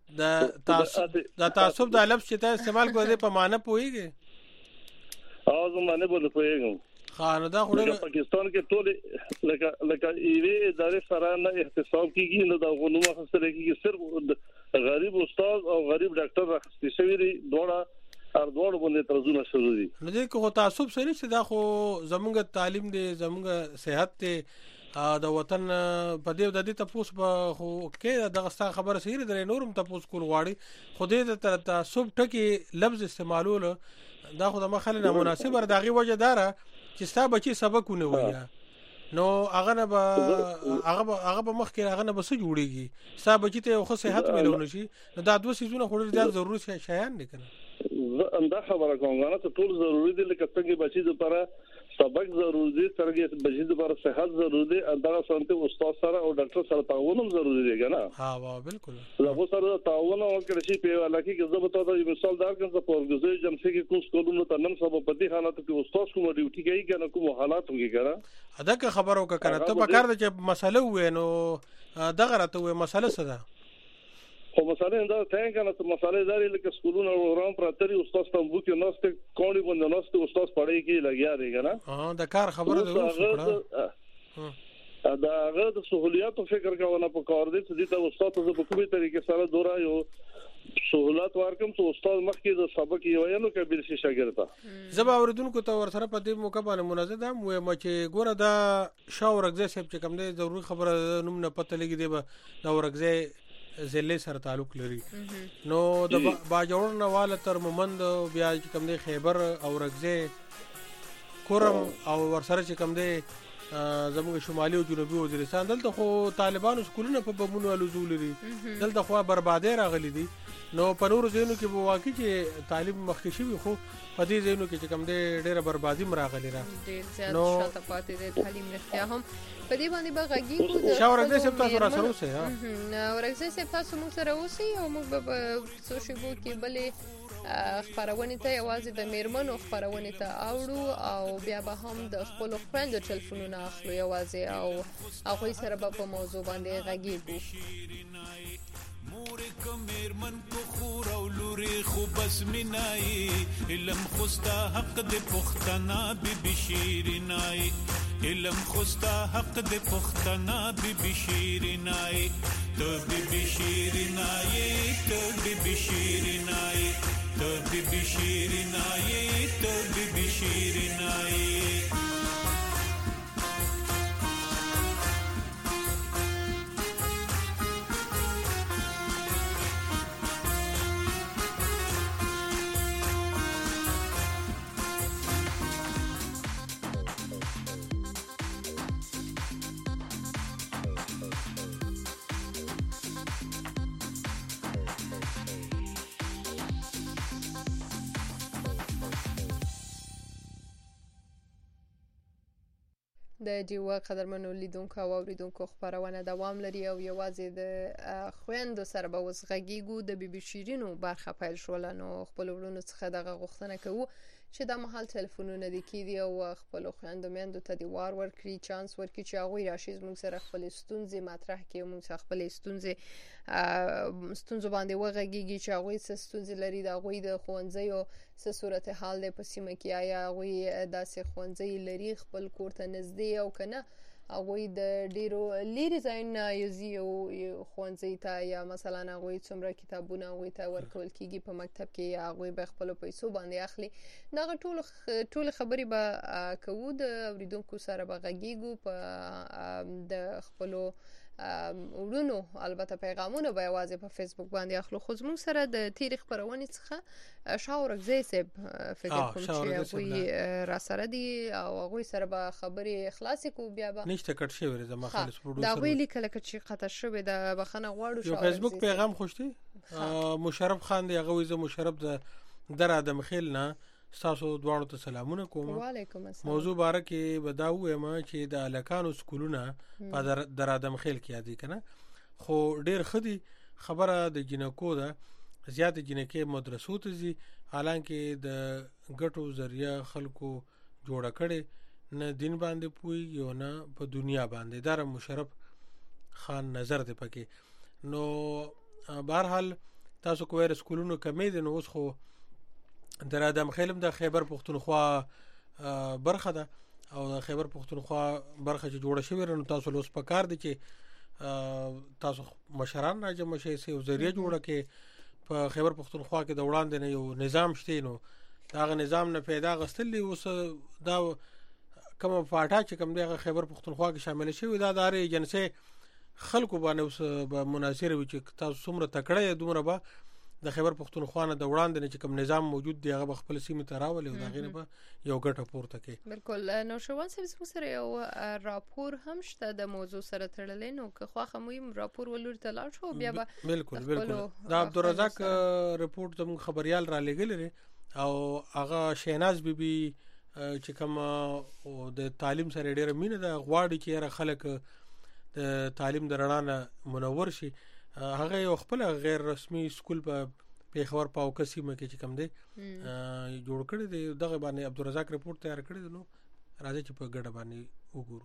د تعصب د لفظ چې ته استعمال کوې په معنی پوهیږي اوازه معنی بوله پوهیږم خانه دا خو پاکستان کې ټول لکه ایوه ادارې سره نه احتساب کیږي نو د غنوم خسته کیږي صرف غریب استاد او غریب ډاکټر راخستي شوی دی دوړه اردوړ باندې ترزونه شروع دي نو دې کو تعصب سره چې دا خو زمونږ تعلیم دی زمونږ صحت ته د وطن په دې د دې تاسو په خو کې دغه خبره سره درې نورم تاسو کول غواړي خو دې د تعصب ټکی لفظ استعمالول دا خو د مخاله نامناسب را دغه وجه داره چې ستا بچي سبقونه وایي نو هغه به مخ کې هغه نه بس جوړيږي ستا بچي ته خو صحت ملونه شي نو دا دوه سيزونه خو ډېر ضروري شیان دي کنه انده خبره کوم غواړم ته ټول ضروري دي لکه څنګه بچي لپاره سبق ضروري دي څنګه بچي لپاره صحت ضروري دي دا سنت استاد سره او ډاکټر سره تعاون ضروري دی کنه ها بالکل دا خو سره تعاون او کړي په لکه کې زه به تاسو مثال درکړم چې په ورګزې جمع کې کوم سکولونو ته نن سبا په دې حالت کې استاد کوم ډیوټي کوي کنه کوم حالات وګي کنه ادا که خبرو کنه ته په کار د چې مسله وې نو دغه راته وې مسله څه ده خو مسله دا څنګه کنه ته مسله داري لکه سکولونو وران پراتري استاد تاسو کې نوسته کوړي باندې نوسته استاد پړې کې لګیا دی کنه د کار خبره ده دا هغه د سہولیاتو فکر کاوه په کار دي چې دا استاد ته په کومه طریقې سره دورا یو سہولت ورکم ته استاد مخکې د سبق یو نو کبیر شي شاګرد زبا اوردونکو ته ورسره په دې موقع باندې مناسبه مو چې ګوره دا شاورګزه سب چې کوم دی ضروري خبره نوم نه پته لګي دی دا ورګزه ضلع سره تعلق لري نو د باجوړ نواله تر مومند بیا چې کوم دی خیبر او رګزه کورم او ورسره چې کوم دی زموږ شمالي او جنوبي وزیرستان دلته خو طالبانو سکولونه په بمونو الوزول لري دلته خو بربادي راغلي دي نو په نورو ځینو کې به واقعي چې تعلیم مخکې شوی خو په دې ځینو کې چې کوم دی ډېره بربادي مراغلي را نو شاته پاتې د تعلیم رښتیا هم په دې باندې به غږیږو شاورګزه سب تاسو را سره اوسه ها ورګزه سب تاسو موږ سره اوسئ او موږ به سوشل کې بلې خبرونه ته یوازې د میرمنو خبرونه ته اوړو او بیا به هم د خپل خويندو ټلیفونونه اخلو یوازې او هغه سره به په موضوع باندې غږیږو مور کمر من کو خور او لوري خو بس منای علم خوستا حق د پختنا بی بشیرنای علم خوستا حق د پختنا بی بشیرنای تو بی بشیرنای تو بی بشیرنای تو بی بشیرنای تو بی بشیرنای د ډیوه قدرمنو لیدونکو او اوریدونکو خبرونه دوام لري او یوازې د خويندو سره به اوس غږیږو. د بي بي شیرینو برخه پیل شول نو خپل ورونو څخه دغه غوښتنه کوو چې د محل ټلیفونونه د کیدي او خپل خويندو میندو ته دی وار ورکړي، چانس ورکړي چې هغه راشي موږ سره خپل ستونزې مطرح کړي، موږ سره خپل ستونزې باندې وغږیږي چې هغه څه ستونزې لري، د هغه د خوندزیو څه صورت حال دی په سیمه کې، آیا هغه داسې خوندزي لري خپل کور ته نږدې او کنه هغه د ډیرو لري ځایونه یو خوندزي ته یا مثلا هغه څومره کتابونه هغه ته ورکول کیږي په مکتب کې هغه به خپل پیسو باندې اخلي. دا ټول خبري به کوو د اوریدونکو سره به غږیږو په د خپل ورونو البته پیغامونه به یوازې په فیسبوک باندې اخلو. خو زموږ سره د تاریخ خبرونه څخه شاورګزی صاحب فکر کوم چې هغه را سره دي او هغه سره به خبري خلاصې کو بیا به نشته کټ شوی زما خالص پروډوسر دا ویلي کله چې قطع شوی د بخنه غواړو شاورګزی فیسبوک پیغام خوشتي مشرف خان دی هغه زه مشرف در ادم خیل نه تاسو دوانو ته سلامونه کوم. وعلیکم السلام. موضوع باره کې بداو یم چې د الکانو سکولونه په در ادم خیل کې یادي کنه خو ډیر خدي خبره د جنکو ده زیات جنکې مدرسو ته زی حالانکه د ګټو ذریعہ خلکو جوړه کړي نه دین باندې پوي یو نه په دنیا باندې دار مشرف خان نظر دی پکې نو بهرحال تاسو کوی سکولونو کمې دي نو اوس خو در ادم خیلم د خیبر پختونخوا برخه ده او د خیبر پختونخوا برخه چې جوړه شوی رنو تاسو لوس پکار دي چې تاسو مشران راجم شي سي ذریعہ جوړه کې په خیبر پختونخوا کې د وړاندې نه یو نظام شته نو دا غ نه پیدا غستلی اوس دا کوم فاټا چې کوم د خیبر پختونخوا کې شامل شوی دا د ایجنسي خلکو باندې اوس مناصر وي چې تاسو څومره تکړه دومره به د خیبر پختونخوا نه د وړاندې چې کوم نظام موجود دی هغه خپل سیمه ته راولي او دا غینه به یو ګټه پورته کوي. بالکل نو شوان صاحب سره یو راپور هم شته د موضوع سره تړلې نو که خو مهم راپور ولور ته لاړ شو بیا به بالکل دا عبدالرزاق رپورت زموږ خبريال را لګل لري او هغه شیناز بیبي چې کوم د تعلیم سره ډیره مینه د غواړي چې خلک د تعلیم درانه منور شي هغه یو خپل غیر رسمي سکول په پیښور پاو کسیمه کې چې کوم دی جوړ کړی دی دغه باندې عبدالرزاق رپورت تیار کړی دی نو راځي چې په ګډه باندې وګورو.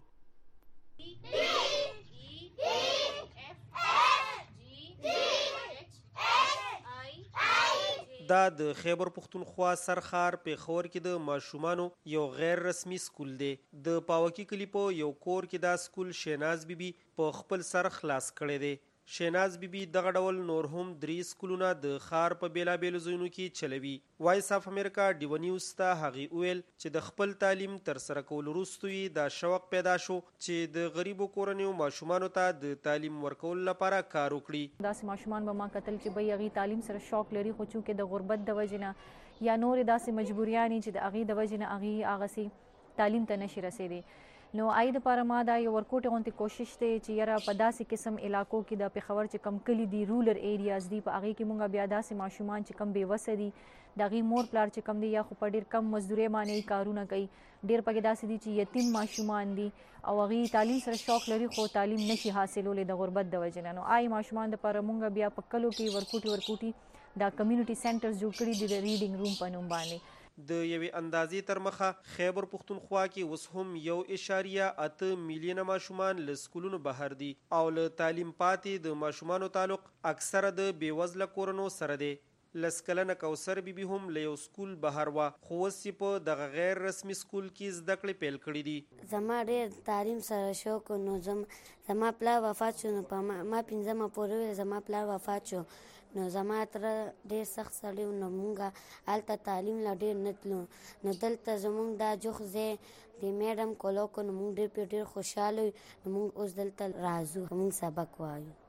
دا د خیبر پختونخوا سرخار پیښور کې د ماشومانو یو غیر رسمي سکول دی. د پاوکی کلیپو یو کور کې دا سکول شیناز بیبي په خپل سر خلاص کړی دی. شیناز بیبي دغه ډول نور هم 3 سکولونه د خار په بیلابېلو ځایونو کې چلوي. وایس اف امریکا ډیو نیوز ته هغه ویل چې د خپل تعلیم تر سره کول وروسته دا شوق پیدا شو چې د غریبو کورنیو ماشومانو ته د تعلیم ورکول لپاره کار وکړي. داسې ماشومان به ما قتل چې به هغه تعلیم سره شوق لري خو چې د غربت د وجنه یا نور داسې مجبوریانی چې د هغه د وجنه هغه سي تعلیم ته نشي رسیدي نو آی د پاره ما دا یو ورکوټ غونتی کوشش ته چې یاره په داسې قسم علاقو کې د پیښور چې کم کلی دی رولر ایریاز دی په هغه کې مونږه بیا داسې ماشومان چې کم بے وسه دي دغه مور پلار چې کم دی یا خو په ډیر کم مزدوري باندې کارونه کوي ډیر پکې داسې دي چې یتیم ماشومان دي او هغه تعلیم سره شوق لري خو تعلیم نشي حاصلولې د غربت د وجه نه نو آی ماشومان د پاره مونږه بیا په کلو کې ورکوټي دا کمیونټي سنټرز جوړ کړي دي د ریډینګ روم په نوم باندې. د یوې اندازې تر مخه خیبر پختونخوا کې اوس هم 1.8 میلیونه ماشومان له سکولونو بهر دي او له تعلیم پاتې د ماشومانو تعلق اکثره د بیوزله کورونو سره دی. لسکلنه کوثر بیبي هم له یو سکول بهر وا خو اوس په دغه غیر رسمي سکول کې زده کړې پیل کړې دي. زما ډېر تعلیم سره شوق نو زما پلار وفات شو نو ما 15 پورې زما پلار وفات شو نو زما تر ډېر سخت سړی نو مونږه هلته تعلیم لا ډېر نتلو نو دلته زمونږ دا جوخځې د میډم کولو کو نو مونږ ډېر خوشحاله نو مونږ اوس دلته راځو مونږ سبق وایو.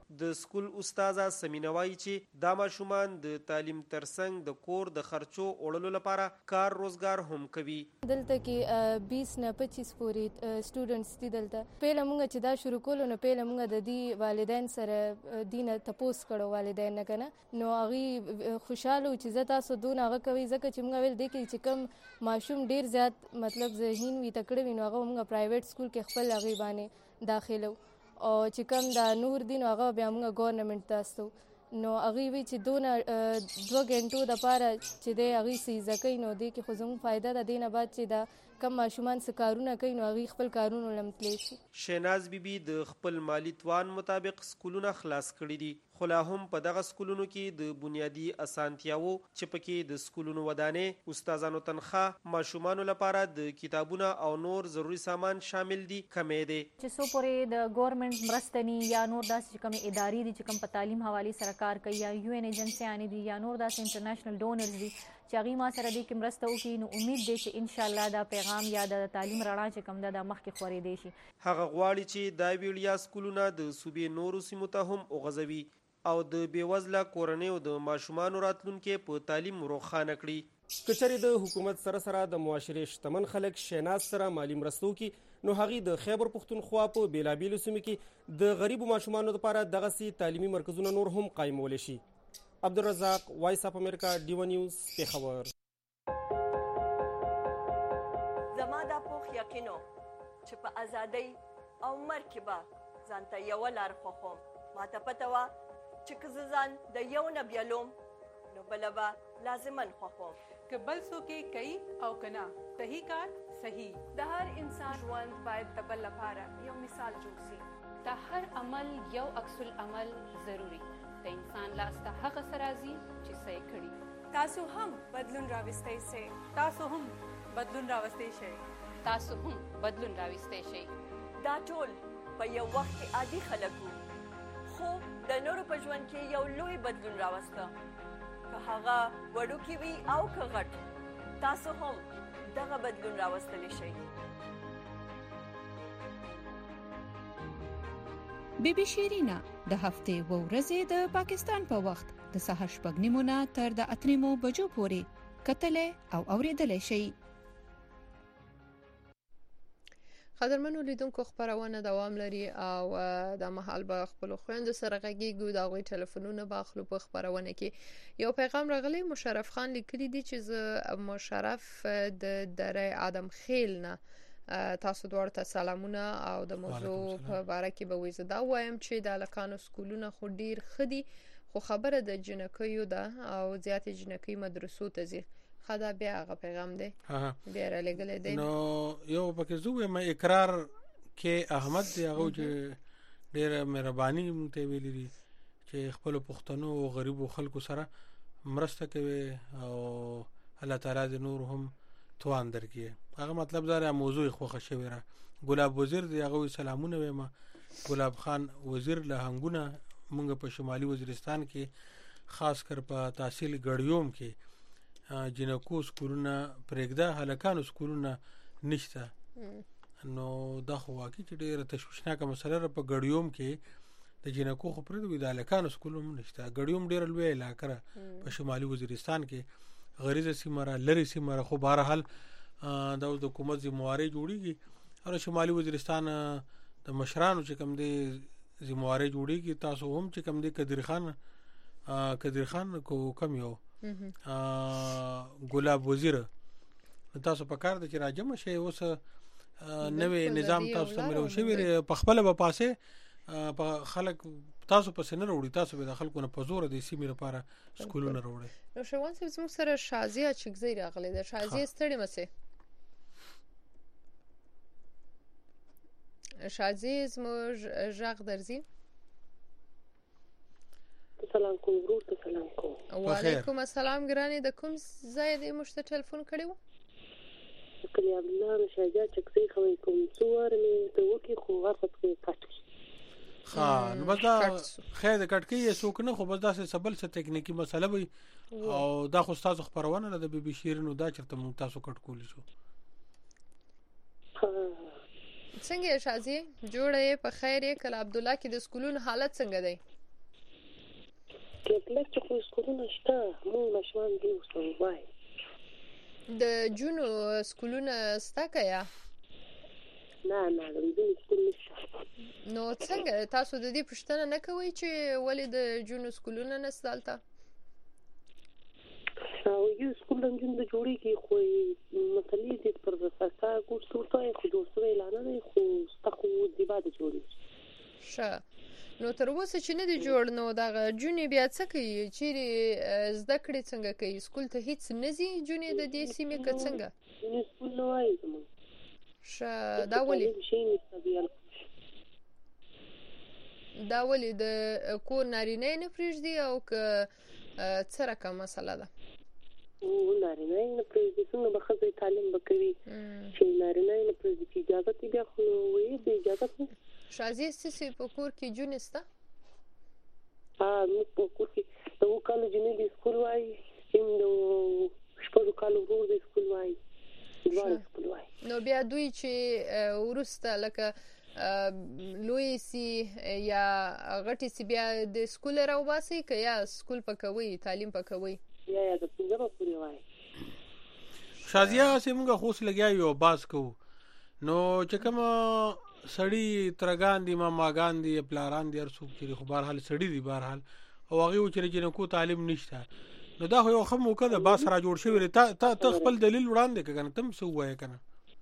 د سکول استاده سمینوي چې دا ماشومان د تعلیم ترڅنګ د کور د خرچو وړلو لپاره کار روزګار هم کوي. دلته کې 20 نه 25 پورې سټوډنټس دي. دلته پهله موږ چې دا شروع کولو نو پهله موږ د دې والدین سره دینه تپوس کړو والدین نه کنه نو هغه خوشاله چې زه تاسو دون هغه کوي ځکه چې موږ ویل دی چې کوم ماشوم ډیر زیات مطلب ذهین وي تکړه وي نو هغه موږ پرایویټ سکول کې خپل هغه باندې داخلو او چې کوم دا نور دین هغه بیا موږ ګورنمنت تاسو نو هغه وی چې دونه 2 غنټو د پاره چې د هغه سي ځکه نو دی کې خو زموږ فائدہ ده دینه بعد چې دا کم ماشومان څه کارونه کوي نو هغه خپل کارونه لمتلی شي. شیناز بیبي د خپل مالی توان مطابق سکولونه خلاص کړي دي خو لا هم په دغه سکولونو کې د بنیادی اسانتیاوو چې پکې د سکولونو ودانې استادانو تنخواه ماشومانو لپاره د کتابونه او نور ضروري سامان شامل دي کمې دي. چې سو پورې د ګورنمنت مرستنی یا نور داسې کوم ادارې دي چې کوم په تعلیم حواله سره کار کوي یا یو ان ایجنسیانې دي یا نور داسې انټرنیشنل ډونرز دي چې هغه ما سره دي کې مرسته وکړي نو امید دی چې ان شاء الله دا پیغام یا د تعلیم رڼا چې کوم د مخکې خوري دی شي. هغه غواړي چې دا ویډیا سکولونه د صوبې نورو سیمو ته هم وغځوي او د بیوزله کورنیو د ماشومان راتلونکي په تعلیم روښانه کړي. کچري د حکومت سره د معاشري شتمن خلک شیناز سره مالی مرستو کې نو هغه د خیبر پختونخوا په بیلابیلو سیمو کې د غریبو ماشومانو لپاره دغه سي تعلیمي مرکزونه نور هم قائمول شي. عبدالرزاق وایس اف امریکا ډیو نیوز پیښور. زما دا پوخ یقینو چې په ازادۍ او مرګ به ځانته یو لار خوخم ماته پته وا چې که زه ځان د یو نه بیلوم نو بله به لازمن خوخم که بل څوک یې کوي او که نه صحیح کار صحیح. د هر انسان ژوند باید د بل لپاره یو مثال جوړ شي. د هر عمل یو عکس العمل ضروري د انسان لاسته هغه څه راځي چې څه یې کړي. تاسو هم بدلون راوستی شئ. تاسو هم بدلون راوستی شئ. تاسو هم بدلون راوستی شئ. دا ټول په یو وخت کې عادي خلک وو خو د نورو په ژوند کې یو لوی بدلون راوسته که هغه وړوکی وي او که غټ تاسو هم دغه بدلون راوستلی شئ. بیبي شیرینا د هفتې و ورځې د پاکستان په وخت د سهار 8:30 نه تر د 8:30 بجو پورې کتلې او اوریدلې شي. قدرمنو لیدونکو خبرونه دوام لري او د محل به خپل خويندو سره غږیږو دا غوي ټلیفونونه باخلو په خبرونه کې یو پیغام راغلی. مشرف خان لیکلی دی چې ز مشرف د دره ادم خیل نه تاسو دوړ ته سلامونه او د موضوع په اړه کې به وې زدا وایم چې د لکانو سکولونه خو ډیر خدي خو خبره د جنکیو ده او زیات جنکی مدرسو ته ځي خدا بیا هغه پیغام دی بیا را لګلې دی. نو یو پکې زوې ما اقرار کې احمد دی هغه چې ډیر مهرباني مونته ویلي دي چې خپل پښتنو او غریبو خلکو سره مرسته کوي او الله تعالی دې نور هم توان درکړي. هغه مطلب دا موضوع خوښه شوی را ګلاب وزیر دی هغه سلامونه وایم. ګلاب خان وزیر له هنګونه مونږ په شمالي وزیرستان کې خاص کر په تحصیل ګړیوم کې جنکو سکولونه پرېږده هلکانو سکولونه نشته نو دا خو واقعي چې ډېره تشویشناکه مسله ده. په ګړیوم کې د جنکو خو پرېږده د هلکانو سکولونه نشته. ګړیوم ډېره لویه علاقه ده په شمالي وزیرستان کې غریزه سیمه را لري سیمه را خو بهرحال دا د حکومت ذمہواری جوړیږي او شمالي وزیرستان د مشرانو چې کوم دي ذمہواری جوړیږي. تاسو هم چې کوم دي قدر خان کو کم یو ګلاب وزیر تاسو په کار د چې راجم شي اوس نوې نظام تاسو ته ملو شي په خپل په پاسه په خلک تاسو په سن وروړي تاسو به د خلکو نه په زور د سیمې لپاره سکولونه وروړي. نو شوان صاحب زموږ سره شازیه چکزی راغلی ده. شازیه ستړي مسه شازیه زموږ ژغ درځي. سلام کوم ورور ته سلام کوم. وعلیکم السلام ګرانې د کوم ځای د مشته ټلیفون کړیو؟ کلی عبد الله شاجا چکسي خوي کوم څوار مې ته وکی خو غفت کې کټ ها نو بس دا خیر د کټ کې څوک نه خو بس دا څه سبل څه ټکنیکی مسله وي او دا خو تاسو خبرونه د بي بي شیرینو دا چرته مونږ تاسو کټ کولی شو. څنګه شازي جوړه په خیر کله عبد الله کې د سکولونو حالت څنګه دی؟ لږ چې خو سکولونه شته موږ ماشومان دي اوس وای د جونو سکولونه ستا کیا نه د جونو سکول نشته نو څنګه تاسو د دې پوښتنه نه کوئ چې ولې د جونو سکولونه نشته دلته او یو سکول هم جون د جوړیږي خو مسلې دې پر سرکار کوټ څورته خو دوسته اعلان نه خو ستخو دی بعد جوړیږي ښه نو تر اوسه چې نه دی جوړ نو دغه جونې بیا څه کوي چیرې زده کړې څنګه کوي سکول ته هیڅ نه ځي جونې د دې سیمې که څنګه سکول نه وایي زموږ ښه دا ولې د کور نارینه نه پرېږدي او که څه رقم مسله ده نارینه نه پرېږدي څنګه به ښځې تعلیم به کوي چې نارینه نه پرېږدي چې اجازه یې بیا خو وایي د اجازه خو شازیه ستاسې په کور کې جونې شته موږ په کور کې د اووه کالو جینۍ د سکول وایي د شپږو کالو ورور د سکول وایي دواړه سکول وایي نو بیا دوی چې وروسته لکه لوی سي یا غټي سي بیا د سکول راوباسي که یا سکول پکوي تعلیم پکوي یا د پنځمه پورې وایي شازیه سه موږ خوش لګیا یو باز کو نو چې کوم سړی ترګان دي ماګان دي پلاران دي ارڅوک چې خو بهر حال سړی دي بهر حال او هغه چې جنکو تعلیم نشته نو دا خو یو خمو کده باس را جوړ شوی ته خپل دلیل وړاندې کنه تم څه وایې کنه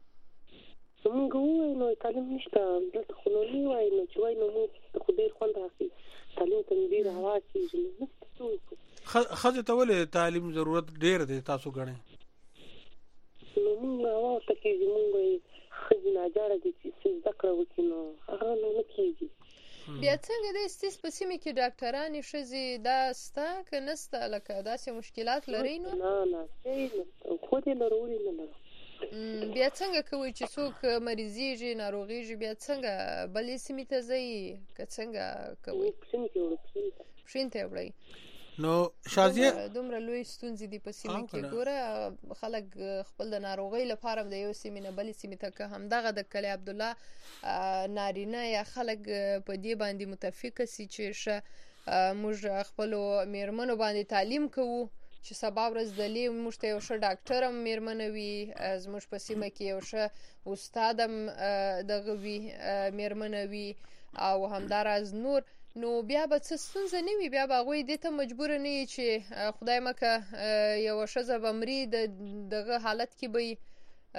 موږ وایو نو تعلیم نشته دلته خو نو نه وایي نو چې وایي نو موږ خو ډېر خوند راځي تعلیم ته ډېر هوا کېږي خځه ته ولې تعلیم ضرورت ډېر دی تاسو غنئ نو موږ هوا ته کېږي موږ خځې ناجاره دي چې زده کړه وکړي نو هغه نه کېږي بیا څنګه د ستاسو په سیمه کې ډاکټرانې ښځې دا سته که نسته لکه داسې مشکلات لرئ نو نه خو دې لرولې نه لرم بیا څنګه کوئ چې څوک مریضیږي ناروغیږي بیا څنګه بلې سیمې ته ځئ که څنګه کوئ پښین ته وړئ نو شازیه دومره لوی ستونزې دي په سیمه کې ګوره خلک خپل د ناروغۍ لپاره د یو سیمې نه بلې سیمې ته که همدغه د کلی عبدالله نارینه یا خلک په دې باندې متفقه سي چې موږ خپلو میرمنو باندې تعلیم کوو چې سبا ورځ دلې موږ ته یو ښه ډاکټر هم میرمنه وي زموږ په سیمه کې یو ښه استاد هم دغه وي میرمنه وي او همداراز نور نو بیا به څه ستونزه نه وي بیا به هغوی دې ته مجبوره نه وي چې خدای مکه یوه ښځه به مري دغه حالت کې به وي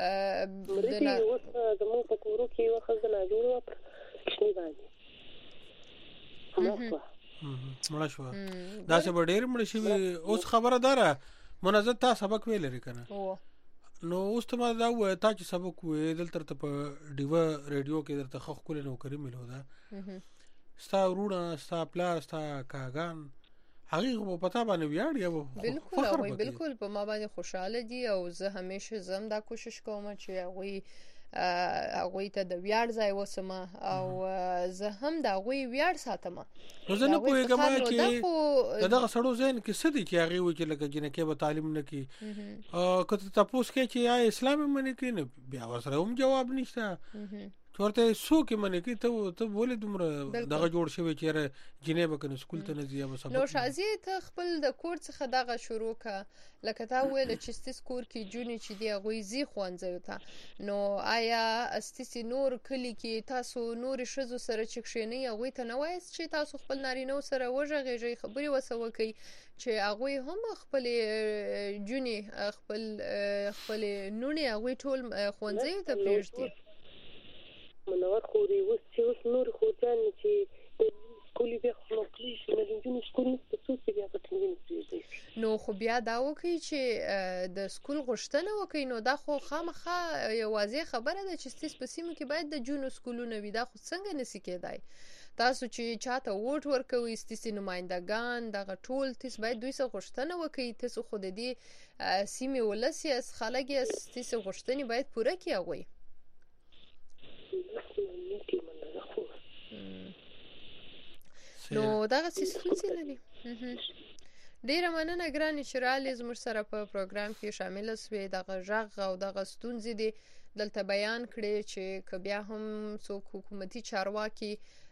اوس زموږ په کورو کې یوه ښځه ناجوړه وه پر کوچني باندې مړه شوه داسې به ډېر مړه شوي اوس خبره داره منظم تا سبق ویل لري که نه نو اوس ته ما دا ووایه تا چې سبق ووایې دلته ته په ډیوه ریډیو کې درته ښه ښکلې نوکري ملو ده ستا وروڼه ستا پلار ستا کاګان هغې خو په تا باندې ویاړي بالکل هغوی بالکل په ما باندې خوشحاله دي او زه همیشه زه هم دا کوشش کوم چې هغوی ته د ویاړ ځای وسم او زه هم د هغوی ویاړ ساتم نو زه نه پوهېږم چې د دغه سړو ذهن کې څه دي چې هغې وایي چې لکه جنکۍ به تعلیم نه کړي که ته تپوس کوې چې یا اسلام یې منې کوي نو بیا ورسره هم جواب نشته ورته څوک یې منې کوي ته ولې دومره دغه جوړ شوی چې یاره جنۍ به که نه سکول ته نه ځي یا به سبق نو شازیه ته خپل د کور څخه دغه شروع که لکه تا وویله چې ستاسو کور کې جونې چې دي هغوی ځي ښوونځیو ته نو آیا ستاسو نور کلي کې تاسو نورې ښځو سره چې کښېنئ هغوی ته نه وایاست چې تاسو خپل نارینهو سره وغږېږئ خبرې ورسره وکړئ چې هغوی هم خپلې جونې خپلې لوڼې هغوی ټول ښوونځیو ته پرېږدي منور خوري اوس نور خورجانې چې سکول بیا خو نوکري شي نو د نجونو سکول نشته څوک یې بیا پټ نجونې پرېږدي نو خو بیا دا وکړئ چې د سکول غوښتنه وکړئ نو دا خو خامخا یو واضح خبره ده چې ستاسو په سیمه کې باید د جونو سکولونه وي دا خو څنګه نشي کېدای تاسو چې چاته ووټ ورکوئ ستاسو نمایندګان دغه ټول تاسو باید دوی څخه غوښتنه وکړئ تاسو خو د دې سیمې ولس یاست خلک یاست ستاسو غوښتنې باید پوره کړي هغوی نو دغه ستونزې لري ډیره مننه ګرانې چې رالې زموږ سره په پروګرام کې شامله سوې دغه غږ او دغه ستونزې دې دلته بیان کړې چې که بیا هم څوک حکومتي چارواکي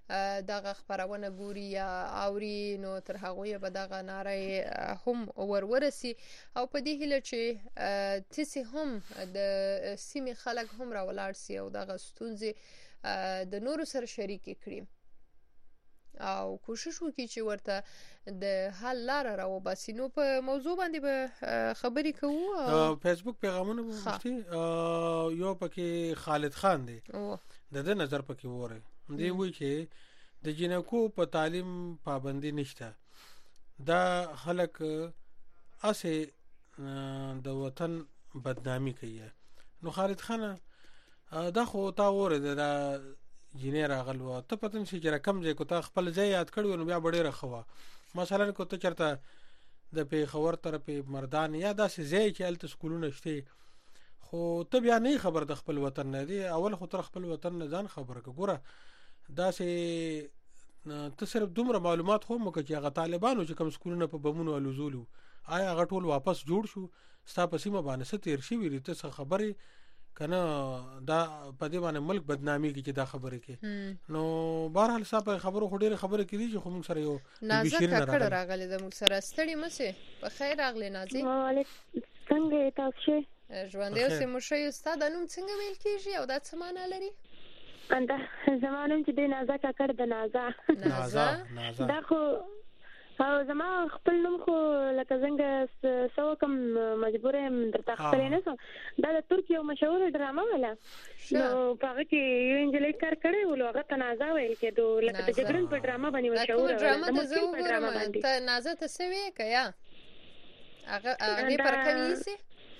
دغه خبرونه ګوري یا اوري نو تر هغه به دغه ناره هم ورورسي او په دې هیله چې تاسو هم د سیمې خلک هم راولاړ سي او دغه ستونزې د نورو سره شریک کړي او کوشش وکړي چې ورته د حل لار راوباسي. نو په موضوع باندې به خبرې کوو. فیسبوک پیغامونه مفتي یو پکې خالد خان دی د نظر پکې وره دی وی چې د جنکو په تعلیم پابندي نشته دا خلک اسه د وطن بدنامي کوي. نو خالد خان دا خو تا وره دا جنې راغلو ته پتن شي چې رقم ځای کو ته خپل ځای یاد کړو نو بیا ډېر رخوا مثلا کو ته چرته د پیښور طرفه مردان یا داسې ځای چې الته سکولونه شته خو ته بیا نه خبر د خپل وطن نه دی اول خو تر خپل وطن نه ځان خبره ګوره داسې ته صرف دومره معلومات خو مکه چې هغه طالبانو چې کوم سکولونه په بمونو الوزولو آیا هغه ټول واپس جوړ شو ستا په سیمه باندې څه تیر شي ویری ته خبره کنه دا په دې باندې ملک بدنامي کې چې دا خبره کې نو بهرحال صاحب خبرو خډيره خبره کړي چې خو موږ سره یو نازک کړه راغلي د موږ سره ستړي مشه په خیر راغلي نازي څنګه تاسو ژوند یو سم شي استاد نوم څنګه ویل کیږي او دا څه معنی لري انده زمانم چې د نازک کړه د نازا دا خو او زما خپل نوم خو لکه څنګه سو کوم مجبور یم درته خپل نه سم دا د ترکیه مشهور ډرامه ولا نو هغه کې یو انجلۍ کار کړی ول هغه تنازع ویل کېدو لکه د جګړن په ډرامه باندې مشهور ډرامه د زو ته نازه ته سوي کیا هغه پر کوي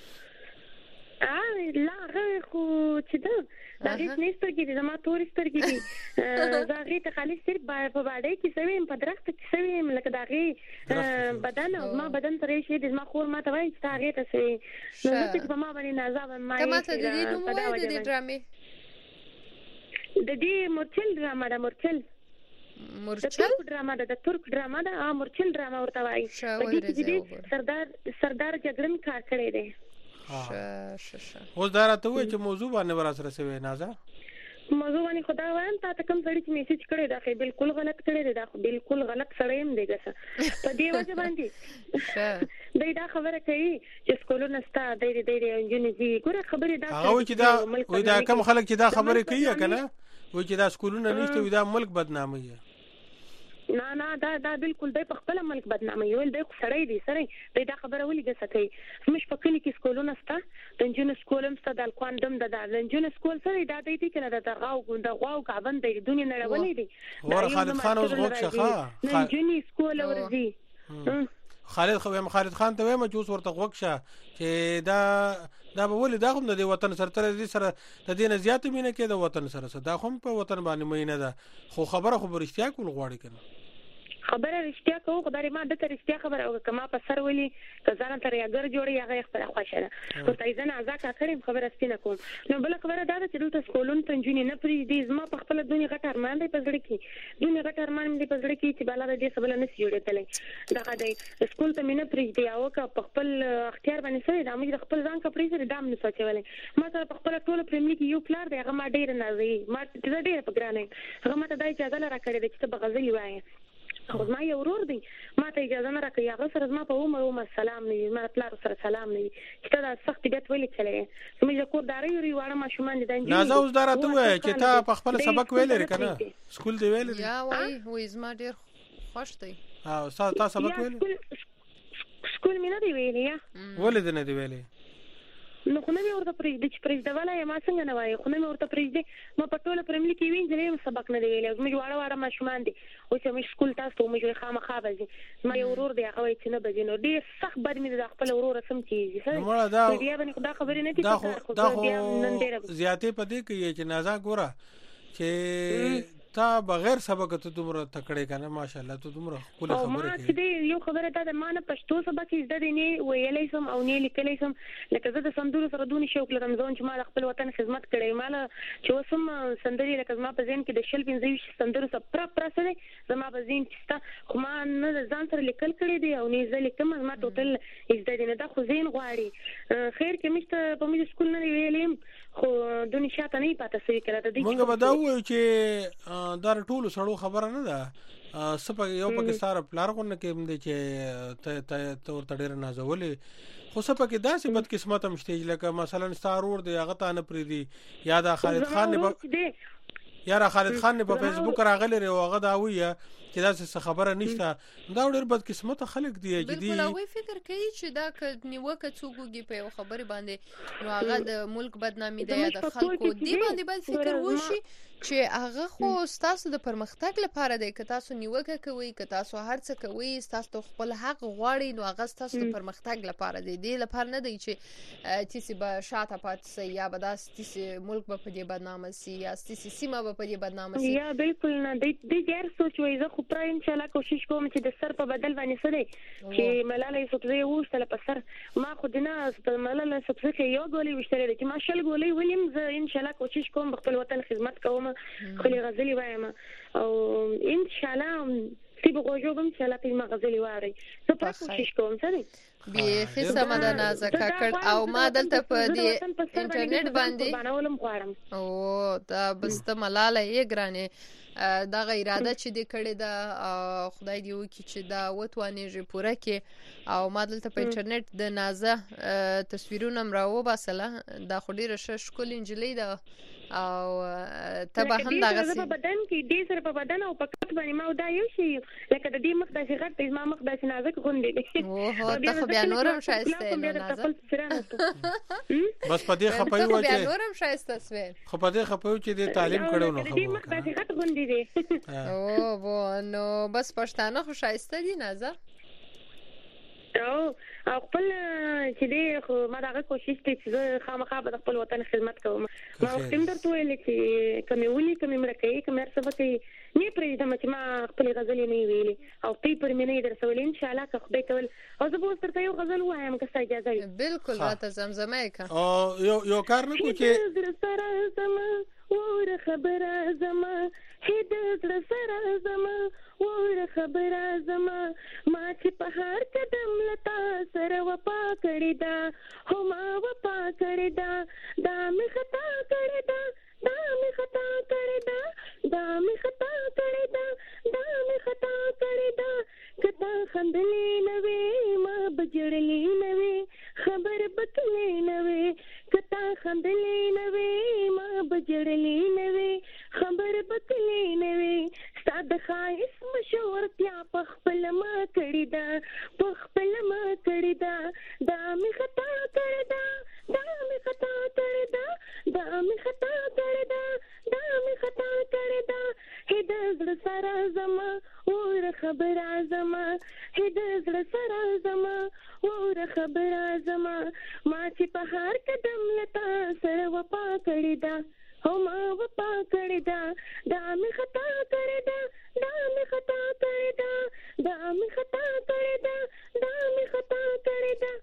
لا هغه خو چې دا هیڅ نشته کې زما تورستر کې دي زاغي ته خالص صرف په باندې کې سوي په درخت کې سوي لکه داغي بدن او ما بدن ترې شي د ما خور ما ته وایي چې هغه ته سوي نو چې په ما باندې نازا ما کما ته د دې نوم وایي د ډرامې د دې مرچل ډرامه د مرچل ډرامه د ترک ډرامه د مرچل ډرامه ورته وایي په دې کې سردار جګړن کار کړی دی. اوس دا راته وای چې موضوع باندې ورسره سوي نازا موضوع باندې خدا وایم تا ته کوم سړی چې میسج کړی دا خو بالکل غلط کړی دی دا خو بالکل غلط سړی هم دی ګسه په دې وجه باندې دا خبره کوي چې سکولونه ستا د انجنیری دي ګوره خبره دا هغه چې دا کوم خلک چې دا خبره کوي کنه وای چې دا سکولونه نشته وي دا ملک بدنامي نه دا بالکل د خپل ملک بدنامي ویل د سړی دی سره دا خبره ولې ګسه کوي مش په کلی کې سکولونه ستا د انجن سکولم ستا د کوانټم د انجن سکول سره دا دی چې د غاو کابن د دنیا نړولې دي ور خالد خان اوس غوښه انجن سکول ورزي خالد خان ته وایم چې اوس ورته غوښه چې دا به ولې دا هم د وطن سره تر دې سره د دې نه زیات مینه کې د وطن سره دا هم په وطن باندې مینه ده خو خبره اشتیا کول غواړي کنه خبره اشتیا کوو خدای ما د تر اشتیا خبره او کما په سر ولي کزان تر یاګر جوړي هغه خپل خوښه ده او تایزن ازاک اخریم خبره ستینه کوم نو بل خبره دا چې دلته سکولون تنجونی نه پری دي زما په خپل دنیا غټ ارمان دی په ځړ کې دنیا غټ ارمان دی په ځړ کې چې بالا دې سبل نه سيوړتلې دا غدای سکول ته مینه پری دی او په خپل اختیار باندې سره د امید خپل ځان کا پری سره دام نه سوچولې ما ته په خپل ټول پرملی کې یو پلار دی هغه ما ډیر نازي ما ډیر په ګرانه هغه ما ته دای اجازه لره کړې چې ته بغزلی وایې خو ما یو ورور دی ما ته اجازه نه راکړي هغه سره ما په عمر سلام نه ما پلار سره سلام نه چې دا سخت بیت ویل چلې زموږ کور داري وری واړه ما شومان دي نازه اوس دراته وای چې تا په خپل سبق ویل لري کنه سکول دی ویل یا وای زما ډیر خوښ دی تا سبق ویل سکول مې نه دی ویل یا ولې نه دی ویل نو خو نه مې ورته پرېږدي چې پرېږدواله یې ما څنګه نه وایي خو نه مې ورته پرېږدي ما په ټوله پرملي کې وینځلې سبق نه دی ویلی زموږ واړه ماشومان دي اوس یې موږ سکول تاسو ته موږ خامخا به ځي زما یو ورور دی هغه وایي چې نه به ځي نو ډېر سخت بد مې د خپل وروره سم کېږي بیا باندې خو دا خبرې نه دي دا خو زیاتې په دې کې چې نازا ګوره چې تا بغیر سبق ته دومره تکړه کنه ماشاءالله ته دومره خپل خبره ما چې یو خبره ده ما نه پښتو سبق زده دي نه ویلې سم او نه لیکلې سم لکه زه د سندرو سره دونی شوق لرم ځون چې ما خپل وطن خدمت کړې مال چې وسم سندري لکه ما په ځین کې د شل پنځه سندرو سره پر سره زما په ځین چې خو ما نه ځان سره لیکل کړې دي او نه زه لیکم ما ټوټل زده دي نه دا خو زین غواړي خیر کې مشته په موږ سکول نه ویلې خو دونی شاته نه پاتې سوي کړه د دې موږ به دا وایو چې دا ټول سړو خبره نه ده سپه یو پکې ساره پلار غونه کې مده چې ته ورته ډېر نازولې خو سپه کې داسې بد قسمت هم شته لکه مثلا ستارور دی هغه ته نه پریدي یا دا خالد خان نه یاره خالد خان نه په فیسبوک راغلی او هغه دا ویه چې دا څه خبره نشته دا ډېر بد قسمت خلک دی جدي بالکل هغه فکر کوي چې دا نیوکه څوګي په یو خبره باندې نو هغه د ملک بدنامي دی یا د خلکو دی باندې باید فکر وشي چې هغه خو تاسو د پرمختګ لپاره دی که تاسو نیوکه کوي که تاسو هر څه کوي تاسو خپل حق غواړي نو هغه تاسو د پرمختګ لپاره دی لپاره نه دی چې تاسو به شاته پاتې سي یا به تاسو ملک په دې بدنامه سي یا تاسو سیمه په دې بدنامه سي یا بالکل نه دی ډیر سوچ وای زه خو پرای ان شاء الله کوشش کوم چې د سر په بدل باندې سره چې ملاله یوسفزۍ وشتله په سر ما خو دینه ملاله یوسفزۍ یو غولي وشتله چې ما شل غولي ولیم زه ان شاء الله کوشش کوم خپل وطن خدمت کوم خپل غزلي وایم او ان شاء الله تی بغوجوبم چې الله په ما غزلي واري زه په کوشش کوم سره به خصه مدانه زکاکړ او ما دلته په دې انټرنیټ باندې او دا بس ته ملاله یې ګرانه دا اراده چې دې کړې ده خدای دې وکړي چې دا وتوانېږي پوره کې او ما دلته په انټرنیټ د نازه تصویرونه مراو باسله دا خو ډیره ښکلې انجلۍ ده او تبه هم دا غسي په بدن کې دې سره په بدن او په کټ باندې ما دا یو شی لکه د دې مخ د شغت د ما مخ د نازک غونډې دي اوه ته خو بیا نورم شایسته نه نازه بس په دې خپایو چې بیا نورم شایسته سوي خو په دې خپایو چې د تعلیم کړو نو دې مخ د شغت غونډې دي اوه وو نو بس پښتانه خو شایسته دي نازه او خپل چې دې خو ما دا کوشش کوي چې خامخا د خپل وطن خدمت کوم ما وختم درته ویل چې کمې مرکې کمې ارسبتي نه پرېږدم چې ما خپل غزلې نه ویلې او پیپر مې نه درسولې ان شاء الله که خدای کول او زه به ستاسو یو غزل وایم که څه اجازه وي بالکل راته زمزمه کا او یو کار نه کو چې سره زما ور خبره زما هدا سره زما ور خبره زما ما چې په هر قدم لتا سره وپا کړی دا هو ما وپا کړی دا می خطا کړی دا می خطا کړی دا می خطا کړی دا می خطا کړی دا کتا خندلې نوې ما بجړلې نوې خبر بکلې نوې کتا خندلې نوې ما بجړلې نوې خبر بکلې نوې ستاد خایس مشور تیا پخپل ما کړی دا پخپل ما کړی دا می خطا کړی دا می خطا کړی دا می خطا کړی دا می خطا کړی دا هدا زړه سره زما ور خبر زما هدا زړه سره زما ور خبر زما ما چې په هر قدم لتا سره وپا کړی دا هو ما وپا کړی دا می خطا کړی دا می خطا کړی دا می خطا کړی دا می خطا کړی دا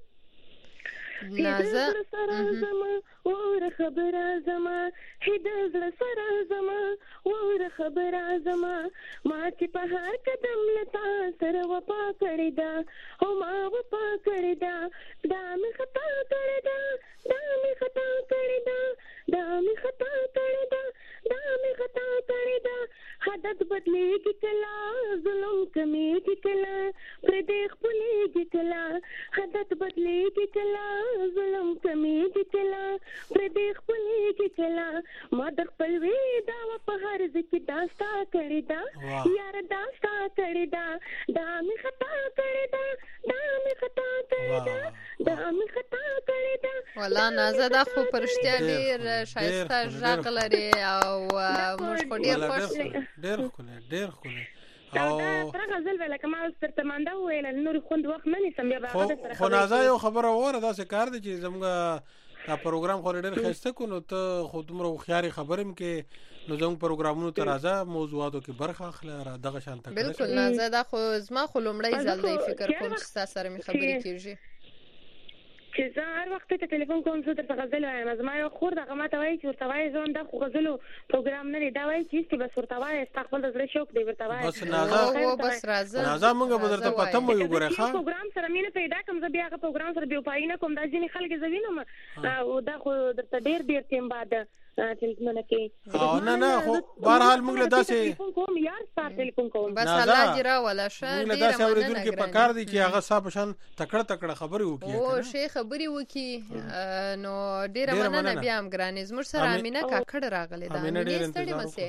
نازه زما ور خبر زما هدا زړه سره زما ور خبر زما ما چې په هر قدم لتا سره وپا کړی دا هو ما وپا کړی دا می خطا کړی دا می خطا کړی دا می خطا کړی دا می خطا کړی دا حدت بدلېږي کلا ظلم کمیږي کلا پر دې خپلېږي کلا حدت بدلېږي کلا ظلم کمیږي کلا پر دې خپلېږي کلا ما د خپل وی دا په هر ځکه داستا کړی دا یار داستا کړی دا می خطا کړی دا می خطا کړی دا می خطا کړی دا والله نازه دا خو پرشتیا ډیر شایسته ژغ لري او موږ خو ډیر خوښ ډیر خوله او تر غزل ولا کما ستر منده ویل نور خوند وخت نه نسم بیا به خو نازه یو خبره وره دا څه کار دی چې زموږ دا پروګرام خو ډیر خسته کو نو ته خود مرو خياري خبرم کې نو زموږ پروګرامونو ته راځه موضوعاتو کې برخه اخله دغه شان تک بالکل نازه دا خو زما خو لومړی ځل دی فکر کوم چې تاسو سره می خبرې کیږي چې زه هر وخت ته ټلیفون کوم زه درته غزل وایم زما یو خور دغه ماته وایي چې ورته وایي زه دا خو غزلو پروګرام نه دی دا وایي چې بس ورته وایي ستا خپل د زړه شوق دی ورته وایي بس نازه موږ به درته پته مو یو ګوره ښه پروګرام سره مینه پیدا کوم زه بیا هغه پروګرام سره بیا پاینه کوم دا ځینې خلک زوینم او دا خو درته ډیر ټیم بعد ټلیفون کوي نه خو بهرحال موږ له داسې کوم یار سره ټلیفون کوم بس الله دې راولا شه موږ له داسې اوریدونکو په کار دي چې هغه صاحب شان تکړه خبرې وکړي او شي خبرې وکړي نو ډیره مننه بیا هم ګرانې زموږ سره امینه کاکړ راغله دا امینه ستړي مسه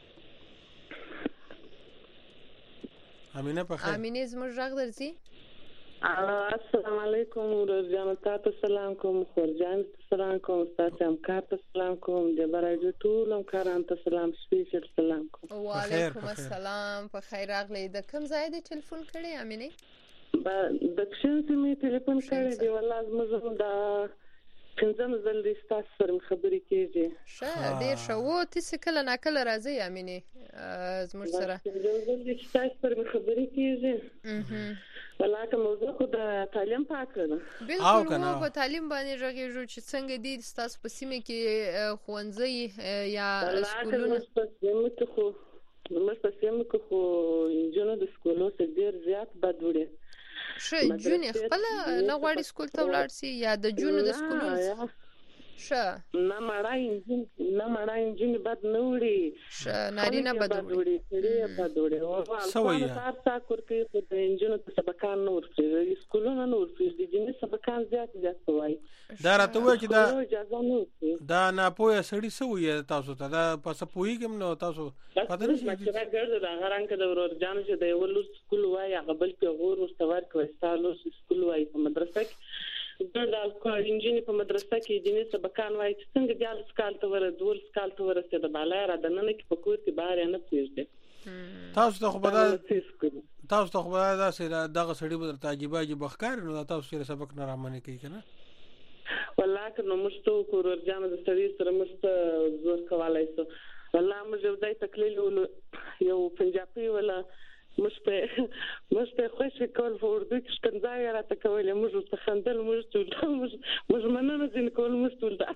امینه په خیر امینه زموږ راغ درځي السلام علیکم ورجان تاسو سلام کوم خورجان سلام کوم تاسو هم کار ته سلام کوم د برایو ټول هم کاران ته سلام سپیشل سلام کوم وعلیکم السلام په خیر راغلی د کوم ځای د ټلیفون کړی امینه د کښین سمې ټلیفون کړی دی والله زموږ د پنځم ځل د تاسو سره خبرې کېږي ښه ډیر ښه و تاسو کله ناکله راځي امینه زموږ سره پنځم ځل د تاسو سره خبرې کېږي ولکه موضوع خو د تعلیم پاکه ده بالکل په تعلیم باندې راغیږو چې څنګه دي تاسو په سیمه کې ښوونځي یا سکولونه موږ په سیمه کې خو انجونو د سکولو څخه ډیر زیات بد وړي جون خپل نه غواړي سکول ته ولاړ شي یا د جون د سکولونو نه مړای انجن بد نه وړي نارینه بد وړي بد وړي او تاسو تاسو کوي خو د انجن په سبقان نه ورسېږي سکولونه نه ورسېږي د جن سبقان زیات وایي دا راته وایي چې دا نه پوهه سړی سوې تاسو ته دا پس پوهیږم نو تاسو پته نشي چې دا ګرځي دا غران کې د ورجان چې د یو لور سکول وایي هغه بل په غور واستور کوي ستاسو سکول وایي په مدرسه کې د انجینری په مدرسه کې د سبقان وایي چې څنګه د سکال ته ور دول سکال ته ورسته د بالا را د نن کې په کور کې بهر نه پېژدي تاسو ته خو بدل دا سره دغه سړي به تعجبای بخکار نو تاسو سره سبق نه رامنه کوي کنه والله که نو مستو کور ورجان د سړي سره مست زور کوالای سو والله موږ دای تکلیل یو پنجابي ولا مش په خوښ کول په اردو کې څنګه راته کولې موږ ته خندل موږ مننه ځین کول موږ ټول دا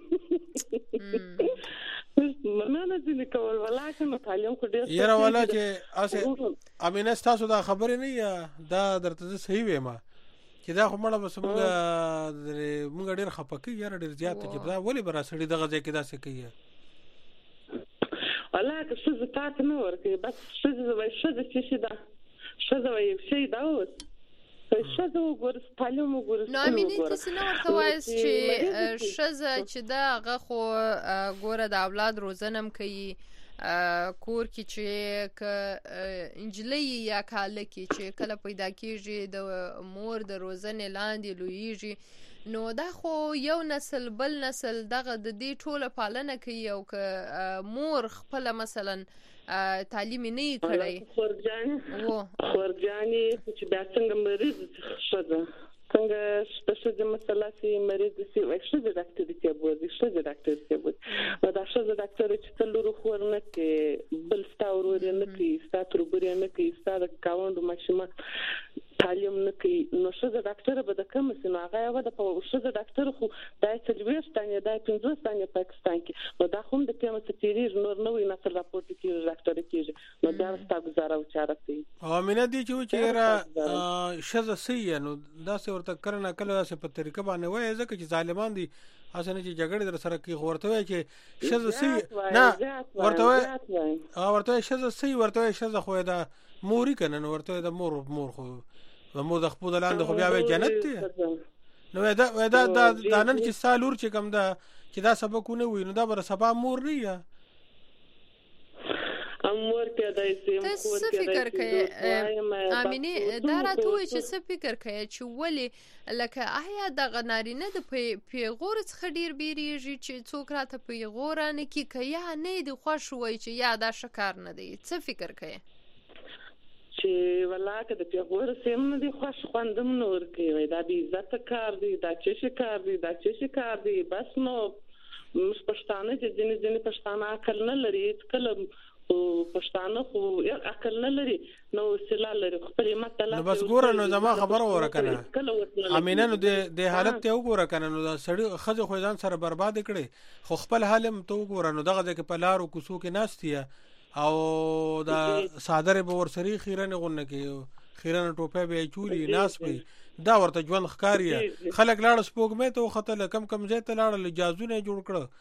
مننه ځین کول ولکه نو تعلیم خو ډیر یاره والا چې اسه امینه تاسو دا خبرې نه یا دا درته صحیح وایم چې دا خو مړه بس موږ ډیر خپکې یاره ډیر زیات چې دا ولې برا سړی دغه ځای کې دا څه کوي والله که څه زکات نه ورکړي بس څه چې دا څه وایي شي دا اوس څه وګور تعلیم وګور نو امینه تاسو نو ورته وایي چې شزه چې دا هغه خو ګوره د اولاد روزنم کوي کور کې چې انجلۍ یا کاله کې چې کله پیدا کیږي د مور د روزنې لاندې لویږي نو دا خو یو نسل بل نسل دغه د دې ټوله پالنه کوي او که مور خپل مثلا تعلیم نه کړی خورجاني چې بیا څنګه مریض شوه څنګه څه مثلا سي مریض سي وښه د ډاکټر کې بوزي څه د ډاکټر کې بوزي دا څه د ډاکټر چې تلورو خورنه کې بل ستاور ورنه کې ستاتر برنه کې ستاد کاوند ماشما تعلیم نه کوي نو څه د ډاکټر به د کوم سينو هغه یو د څه د ډاکټر خو دای تلويستان یا دای پنځوستان یا پاکستان کې نو دا هم د کوم څه تیری نور نوې نسل راپورټ کوي ډاکټر کېږي نو دا ستاسو گزاره وچاره کوي امینه دي چې را شزه سي نو دا څه ورته کرنه کله څه په طریقه باندې وای ځکه چې ظالمان دي اسنه چې جګړه در سره کې ورته وای چې شزه سي نه ورته شزه سي ورته شزه خو دا موري کنه نو ورته دا مور خو مو د خپل لاندې خو بیا وای جنت دی نو دا نن چې سالور چې کوم دا چې دا سبقونه وي نو دا بر سبا مور نه یا امور کې دای سیم کور کې فکر کوي امینه دا راته چې څه فکر کوي چې ولی لکه احیا د غنارینه د پیغور څخه ډیر بیریږي چې څوک راته پیغور نه کی کیا نه دی خوښ وای چې یا دا شکار نه دی څه فکر کوي چې ولاکه د پیغور سیم نه دی خوښ خوندم نور کوي دا بي عزت کار دی دا چې کار دی بس نو پښتانه چې ځینې پښتانه عقل نه لري کله پښتانه خو عقل نه لري نو سلا لري خپل مطلب نو بس ګوره نو زما خبره ورکنه امینه نو د حالت ته وګوره کنه نو سړی خځه خو ځان سره برباد کړي خو خپل حالم ته وګوره نو دغه د په لارو کوڅو کې ناستیا او دا صادره به ورسري خیرنه غونه کې خیرنه ټوپه به چولی ناس به دا ورته ژوند ښکاریه خلک لاړ سپوږمې ته خطر کم ځای ته لاړ اجازه نه جوړ کړ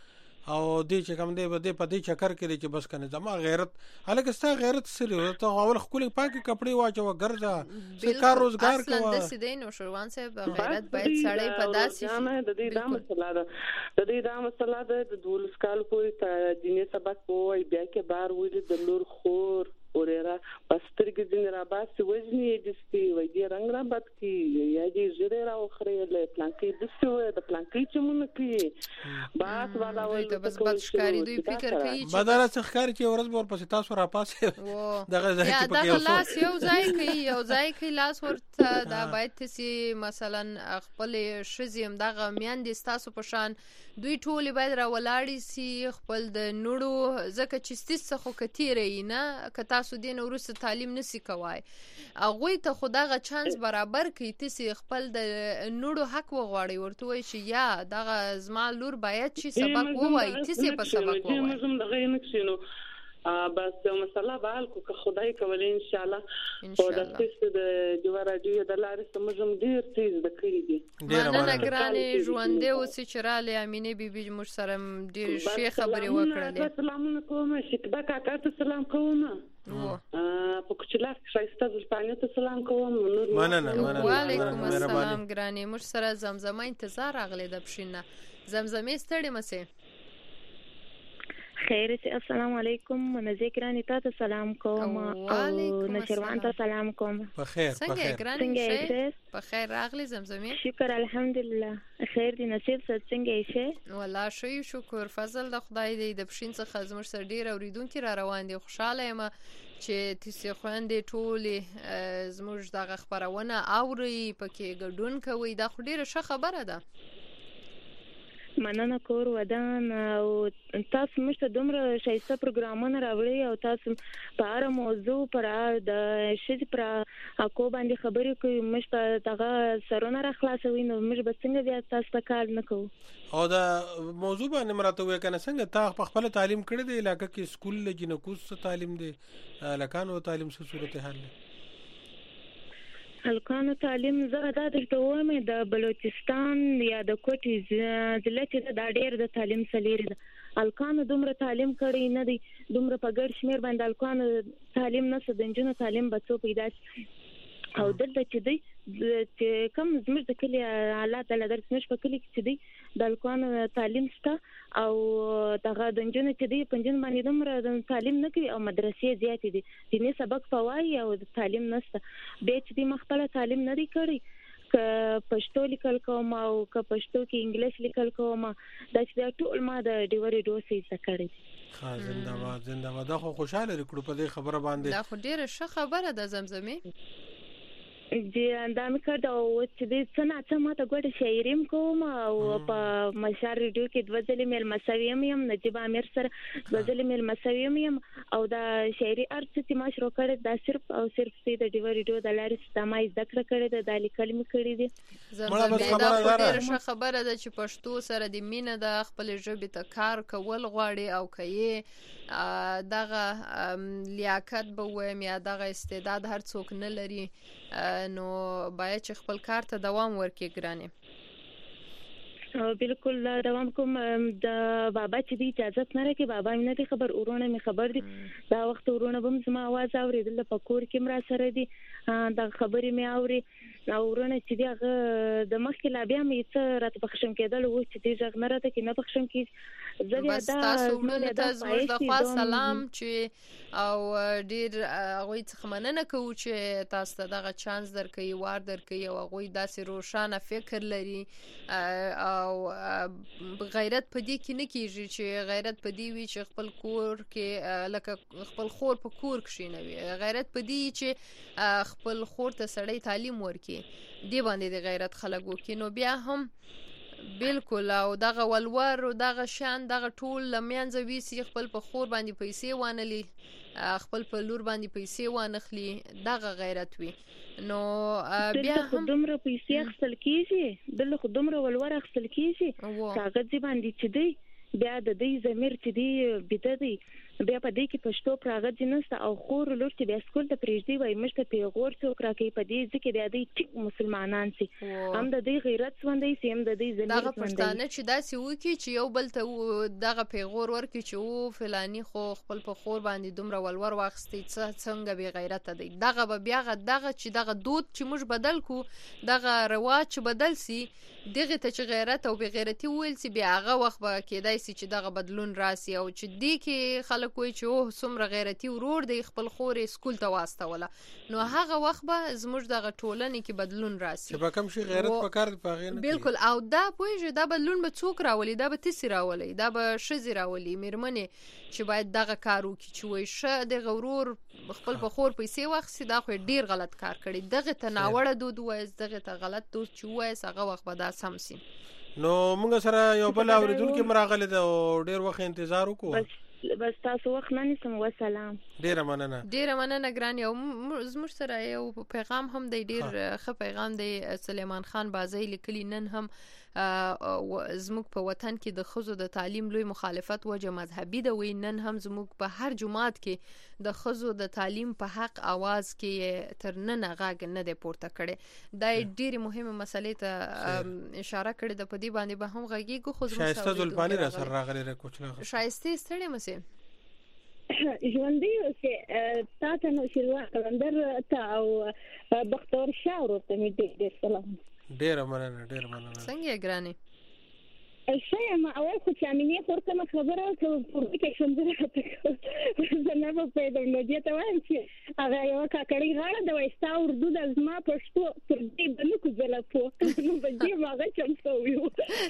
او دې چې کوم دی بده په دې چکر کې چې بس کنه زما غیرت الګ ستا غیرت سره ته اول خپل پاکي کپڑے واچو ګرځا سکار روزګار کوه اصلا د سیدین او شروان صاحب غیرت باید سړی په داسې د دې دا مسله ده د 12 کال پورې دیني سبق وای بیا کې بار ویل د لور خور اوريرا پسترګ دین را باسي وزنی دستي وای دی رنگ را بد کی یا دی زره را اخره له پلانکی دستي وای د پلانکی چمون کی باس والا وای ته بس بد ښکاری دوی فکر کوي چې بدره ښکاری چې ورځ ور پسې تاسو را پاسه دغه ځای کې پکې یا دا لاس یو ځای کې لاس ورته دا باید تاسو مثلا خپل شزیم دغه میاندې تاسو په شان دوی ټول باید را ولاړی سي خپل د نړو زکه چې ستاسو خو کتیرې نه که تاسو دین ورسته تعلیم نسی کوای هغه ته خدای چانس برابر کړي تاسو خپل د نړو حق وغواړي ورته وای چې یا دغه زما لور باید چې سبق ووایي تاسو په سبق ووایي موږ دغه نه کښینو بس مسله بال کو که خدای کولای ان شاء الله او د تاسو د جوړ راډیو د لارې سمجم ډیر تیز د کړی دي مننه ګرانې ژوندې اوسې چې را لې امینه بیبي موږ سره ډیر شي خبرې وکړلې السلام علیکم شکبا کاکا ته سلام کوم په کوچلاک شایسته ځپانه ته سلام کوم مننه وعلیکم السلام ګرانې موږ سره زمزمه انتظار اغلې د بشینه زمزمه ستړي مسه خیر سي السلام علیکم منذکرانی ته سلام کوم او نشروان ته سلام کوم په خیر څنګه په خیر راغلی زمزمه شکر الحمدلله خیر دي نصیب څنګه یې والله شکر فضل د خدای دی د بشین څخه زموږ سره ډیر اوریدونکو را روان دي خوشاله یم چې تاسو خويندې ټول زموږ دغه خبرونه اوري پکې ګډون کوي دا خو ډیره ښه خبره ده مننه کور ودان او تاسو مشته دومره شایسته پروګرامونه راوړي او تاسو په اړه موضوع پر د شې پر اكو باندې خبرې کوي مشته دغه سرونه را خلاصوي نو موږ به څنګه بیا تاسو ته کار نه کوو او دا موضوع باندې مراته وې کنه څنګه تا په خپل تعلیم کړی دی علاقې کې سکول لجنکوس تعلیم دی لکانو تعلیم څه صورت حال دی الکانو تعلیم زه دا درته وایم د بلوچستان یا د کوټي ضلع کې دا ډېر د تعلیم سلیری ده الکانو دومره تعلیم کړی نه دی دومره په ګډ شمیر باندې الکانو تعلیم نه سدنجونو تعلیم بچو پیدا او دلته چې دی چې کوم زموږ د کلی حالات له درس نش په کلی کې چې دی د الکانو تعلیم شته او دغه دنجونو چې دی پنځن باندې دومره تعلیم نه کوي او مدرسې زیات دي دیني سبق فوای او تعلیم نشته به چې دی مخبله تعلیم نه دی کړی ک پښتو لیکل کوم او ک پښتو کې انګلیش لیکل کوم دا چې ټول ما د ډیوري دوسې سکړی ها زنده دا خو خوشاله کړو په دې خبره باندې دا خو ډیره ښه خبره ده زمزمه جی اندام کړه او چې دې څنګه ماته ګوډه شاعریم کوم او په مشار ریډیو کې د وزلې مل مسویم یم نجيب امیر سره د وزلې مل مسویم یم او دا شاعري ارت چې ما شروع کړې دا صرف او صرف د ډیو ریډیو د لارې ستمای ذکر کړې د لیکل می کړې دي زموږ دا ډیره خبره ده چې پښتو سره د مینه د خپل ژبې ته کار کول غواړي او کوي دغه لیاقت به وایم یا دغه استعداد هر څوک نه لري نو باید چې خپل کار ته دوام ورکړي ګرانه بالکل دوام کوم د بابا چې دی اجازه نه راکې بابا مې نه خبر ورونه مې خبر دي دا وخت ورونه بم زما आवाज اوریدل په کور کې مرا سره دي دا خبرې مې اوري ورونه چې دی هغه د مخکې لا بیا مې څه راته بخښم کېدل و چې دی ځګ نه راته کې نه بخښم کې زه بس تاسو ورونه ته زموږ د خاص سلام چې او ډیر هغه څخه مننه کوو چې تاسو ته دغه چانس درکې وار درکې او هغه داسې روشانه فکر لري او غیرت په دې کې نه کیږي چې غیرت په دې وی چې خپل کور کې لکه خپل خور په کور کې شینوي غیرت په دې چې خپل خور ته سړی تعلیم ورکړي دی باندې د غیرت خلکو کې نو بیا هم بالکل او دغه ولور او دغه شان دغه ټول لمنځه ویسي خپل په خور باندې پیسې وانلی خپل په لور باندې پیسې وانخلي دغه غیرت وي نو بیا هم دومره پیسې اخستل کیږي دله خو دومره ولور اخستل کیږي کاغذ باندې چې دی بیا د دې زمير چې دی بده دی بیا په دې کې پښتو پراغت جنسته او خور لور چې بیا سکول ته پریږدي وای مشته پیغور څوک راکې په دې ځکه بیا دې ټیک مسلمانان سي هم د دې غیرت سوندې سي هم د دې ذلیل دغه پښتانه چې داسې وکي چې یو بل ته دغه پیغور ورکړي چې او فلانی خو خپل په خور باندې دومره ولور واخستې څنګه بې غیرته دی دغه به بیا دغه چې دغه دود چې موږ بدل کو دغه رواج چې بدل سي دغه ته چې غیرت او بې غیرتی ویل سي بیا هغه وخت به کېدای سي چې دغه بدلون راسي او چې دې کې خلک وایي چې او څومره غیرتی ورور دی خپل خور سکول ته واستوله نو هغه وخت به زموږ دغه ټولنې کې بدلون راسي چې به کوم شي غیرت پکار دی پاغې نه بالکل او دا پوهیږي دا بدلون به څوک راولي دا به تاسو راولي دا به شذ راولي میرمنې چې باید دغه کار وکړي چې وایي شه د غرور خپل په خور پیسې واخسي دا خو ډیر غلط کار کړي دغه ته ناوړه دود وایي دغه ته غلط دود چې وایي هغه وخت به دا سم سي نو موږ سره یو بل اوریدونکو مراغله ده او ډیر وخت انتظار وکړو بس تاسو وخت نه نسم وسلام ډیر مننه ګران یو زموږ سره یو پیغام هم دی ډیر ښه پیغام دی سلیمان خان بازی لیکلی نن هم زموږ په وطن کې د ښځو د تعلیم لوی مخالفت وجه مذهبي ده وی نن هم زموږ په هر جماعت کې د ښځو د تعلیم په حق आवाज کې تر نن غاګ نه دی پورته کړي دا ډیره مهمه مسلې ته اشاره کړې ده په دې باندې به هم غږیږو خو شایسته زلفانی را سره راغلي را کوچلا شایسته ستړي مسه ژوندۍ اوسه تاسو نو شروع کلندر ته او بختور شاه ورته می ډېر سلام ډېر مننه څنګه ګرانه شاید ما اول خو چې امینه ورته خبره ته پورته کې څنګه راته زه نه په دې نو دې ته وایم چې هغه یو کاکړی غاړه د وستا اردو د زما پښتو پر دې باندې کوزله په نو به دې ماغه چمسو یو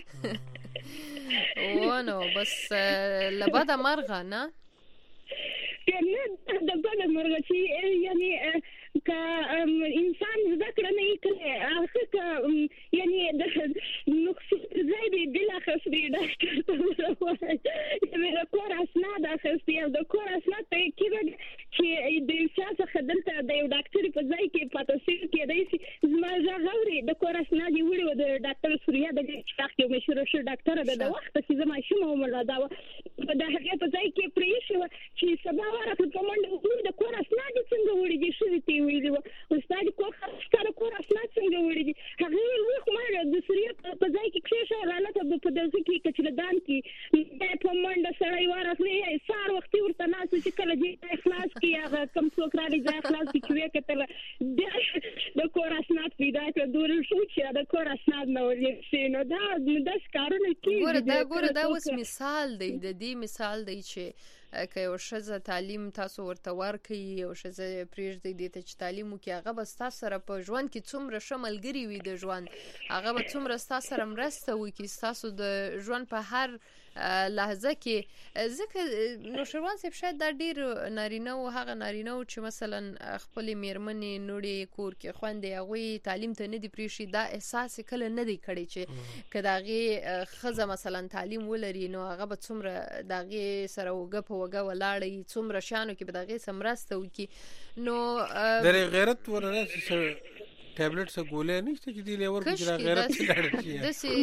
نو بس لبدا مرغه نه کنه د بل مرغه چې یعنی که انسان ذکر نه کړي هغه که یعنی د نقص زیاده د اخستې ډاکټر ته وایي چې د کور اسناد اخستې او د کور اسناد ته کېږي چې د انسان خدمت د یو ډاکټر په ځای کې پاتې کېدای شي زما ځاغوري د کور اسناد وړي و د ډاکټر سوریا د شاخ یو مشهور ډاکټر د وخت چې زما شوم عمر دا په هغه په ځای کې پریښو چې سبا ورته په منډه د کور اسناد څنګه وړي دي شې ته ویلي و استاد کور اسناد څنګه وړي دي هغه وی خو ما د سوریا په ځای کې څه حالت په دغه کې کچلدان کې په منډه سړی ورغلی سار وخت ورته ناس چې کله دې اخلاص کې هغه کم څوک را دي اخلاص کې وی کتل د کور اسناد پیدا کړ دور شو چې د کور اسناد نو ورسې نو دا د ښکارونه کې ګوره دا اوس مثال دی د دې مثال دی چې که یو ښځه تعلیم تاسو ورته ورکړي یو ښځه پرېږدي دې ته چې تعلیم وکړي هغه به ستاسو سره په ژوند کې څومره ښه ملګري وي د ژوند هغه به څومره ستاسو سره مرسته وکړي ستاسو د ژوند په هر لحظه کې ځکه نوشروان صاحب شاید دا ډیر نارینه او هغه نارینه چې مثلا خپل میرمنې نوړي کور کې خوندې هغه تعلیم ته نه دی پریشي دا احساس کله نه دی کړی چې کداغه خزه مثلا تعلیم ولري نو هغه به څومره داغه سره وګه په وګه ولاړی څومره شانو کې به داغه سمرسته وکي نو در غیرت ورنه ټابلیټ څه ګولې نشته چې دی لور کې غیرت لري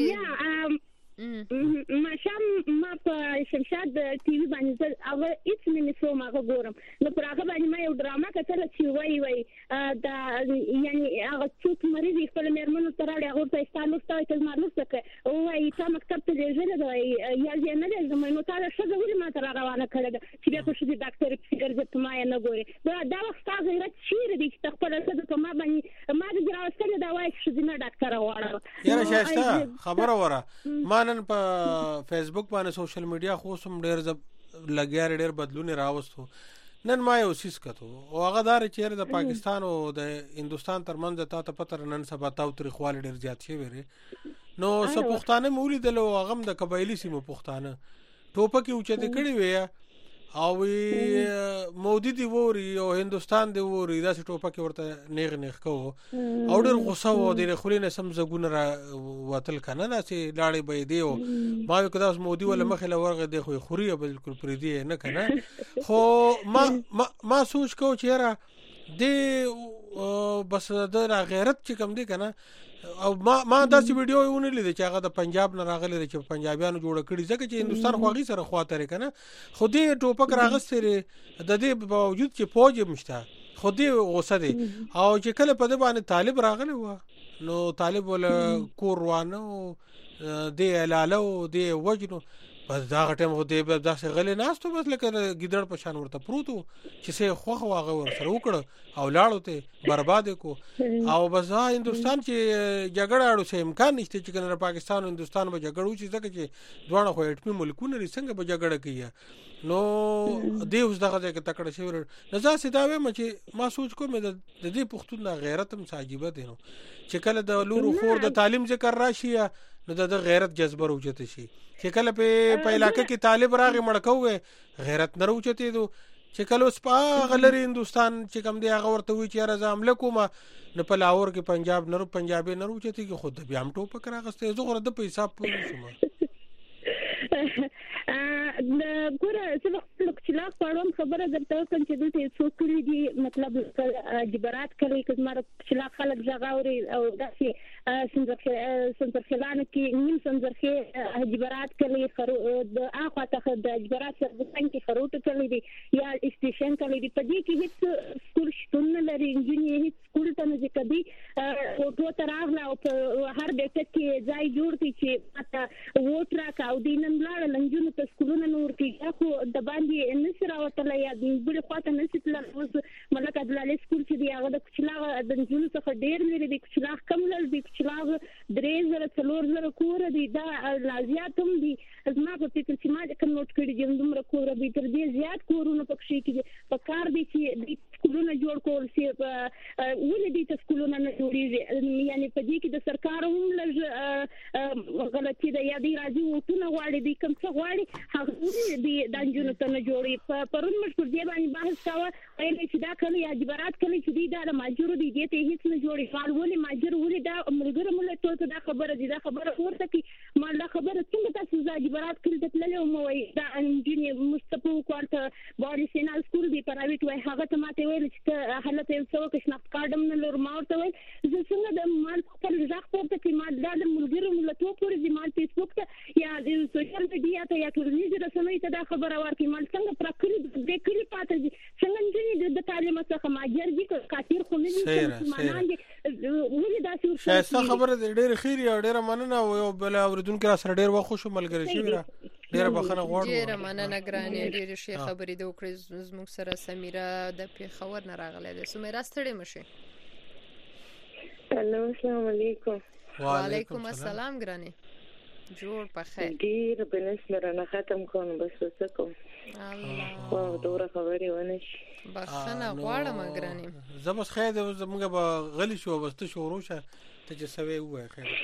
ما په شمشاد ټي وي باندې هغه هیڅ نه نسوم هغه ګورم نو پر هغه باندې ما یو ډراما کتل چې وای دا یعنی هغه څوک مریض خپل میرمنو سره هغه ته استعمال ستای ته مارلوسته او وای چې مکتب ته ځل دا یا نه ده زموږ نو تاسو څه ولې ما تر روانه کړل چې بیا په شدي ډاکټر فکر دې ما نه ګوري دا وخت هغه غیرت چیرې دي چې خپل څه په ما باندې ما د راوستل دا وای چې نه ډاکټر واره یاره شایسته خبره وره ما نن په فیسبوک باندې سوشل میډیا خو سم ډېر لګیا ډېر بدلون راوستو نن ما یو سیس کتو او هغه دار چې د پاکستان او د هندستان ترمنځ ته پتر نن سبا تاو تاریخوال ډېر زیات شي وره نو څه پښتانه مولید له هغه د قبایلی سیمو پښتانه ټوپکې اوچته کړي وي او مودي دی ووري او هندستان دی ووري دا ټوپکې ورته نیغ کو او ډېر غوسه و د خلینو سم زګون را وتل کنه دا چې لاړې به دی او ما کدا مودي ولا مخله ورغه دی خو خوري بالکل پر دی نه کنه خو ما سوچ کو چې را د بس د غیرت چې کم دی کنه او ما داسې ویډیو ونه لیدل چې هغه د پنجاب نه راغلی چې پنجابیانو جوړ کړي ځکه چې هندستان خو هغه سره خواته لري کنه خو دې ټوپک راغستره د دې باوجود چې فوج مشته خو دې غوسه دي او چې کله په دې باندې طالب راغلی و نو طالب ول کور وانه دې لاله دې وجنو بس دا غټم خو دې داسې غلې ناستو بس لکه ګیدړ په شان ورته پروتو چې سه خوخه واغه ور سره وکړه او لاړو ته برباد کو او بس هندستان چې جګړه اړو سه امکان نشته چې کنه پاکستان او هندستان به جګړه وشي ځکه چې دوه خو اټمي ملکونه لري څنګه به جګړه کوي نو دې اوس دغه ځکه تکړه شي نزا سیداوي چې ما سوچ کوم د دې پښتون غیرت هم ساجيبه دي نو چې کله د لورو خور د تعلیم ذکر راشي نو د غیرت جذبه روچته شي چې کله په علاقې کې طالب راغی مړکوي غیرت نه روچته دي چې کله اوس په غلری هندستان چې کم دی هغه ورته وی چې راځه عمله کومه نه په لاهور کې پنجاب نه پنجابي نه روچته کې خود بیا هم ټوپک راغسته زه غره د په حساب پوه شوم ګوره زه خپل خلاف پړم خبره درته کوم چې دلته څو کړي دي مطلب جبرات کوي چې مر خلاف خلک ځغاوري او داسې سنځخلانه کې نیم سنځخه جبرات کوي د اخوا ته د جبرات سره څنګه خروټ کوي دي یا اسټیشن کوي دي په دې کې هیڅ سکول شتون نه لري انجینیر هیڅ سکول ته نه ځکدي او ټول تراغلا او هر بیت کې ځای جوړ دي چې ماته ووټ راکاو دي نن لاړ لنجونو ته سکولونه نور کې خو د باندې نسره وتل یا د بل خواته نسیتل اوس ملک عبدالله سکول چې دی هغه د کچلاغ د جنونو څخه ډیر لري د کچلاغ کم لري د کچلاغ 3000 کور دي دا لازیاتم دي زما په فکر چې ما کوم نوٹ کړی چې دومره کور دي تر دې زیات کورونه پکې کې په کار دي چې د سکولونه جوړ کول شي ولې دي سکولونه نه جوړیږي یعنی په دې کې د سرکار هم لږ غلطي ده یا دی راځي وټونه غواړي دي کوم څه غواړي هغه دي د جنونو ته نه جوړي پرون مشکل دی باندې بحث کاوه ویل چې دا کله یا جبرات کله چې دی دا ماجور دي دې ته هیڅ نه جوړي فعال ولې ماجور ولې دا ملګر مله ټول دا خبره دي دا خبره ورته کی ما دا خبره څنګه تاسو دا جبرات کړل د تللو مو وي دا انجینیر مصطفی کوارټ بوري سینال سکول دی پرایویټ وای هغه ته ماته ویل چې حالت یو څو کې شناخت کارډم نه لور ما ورته ویل زه څنګه د مال خپل ځخ پورته کې ما دا د ملګر مله ټول پورې د مال فیسبوک ته یا د سوشل میډیا ته یا ټولنیز رسنۍ ته دا خبره ورکړي مال څنګه پرکړي د کلی پاتې دي څنګه چې د تعلیم څخه ماجر دي کاتیر خو نه دي مسلمانان دي ولې دا څه شایسته خبره ډېر خیر یا ډېر مننه او بل اوریدونکو سره ډېر وخت خوشو ملګری شي ډېر بخنه غواړم ډېر مننه ګرانې ډېر شي خبرې د وکړې زموږ سره سمیره د پیښور نه راغله ده سمیره ستړي مشه الو السلام علیکم وعلیکم السلام ګرانې جوړ په خیر ډیر بنس مرنه ختم کوم بس څه کوم الله او دوره خبرې ونه شي بخنه غواړم ګرانې زبس خیر زموږ به غلی شو بس شروع شه ته چې سوي وای خیر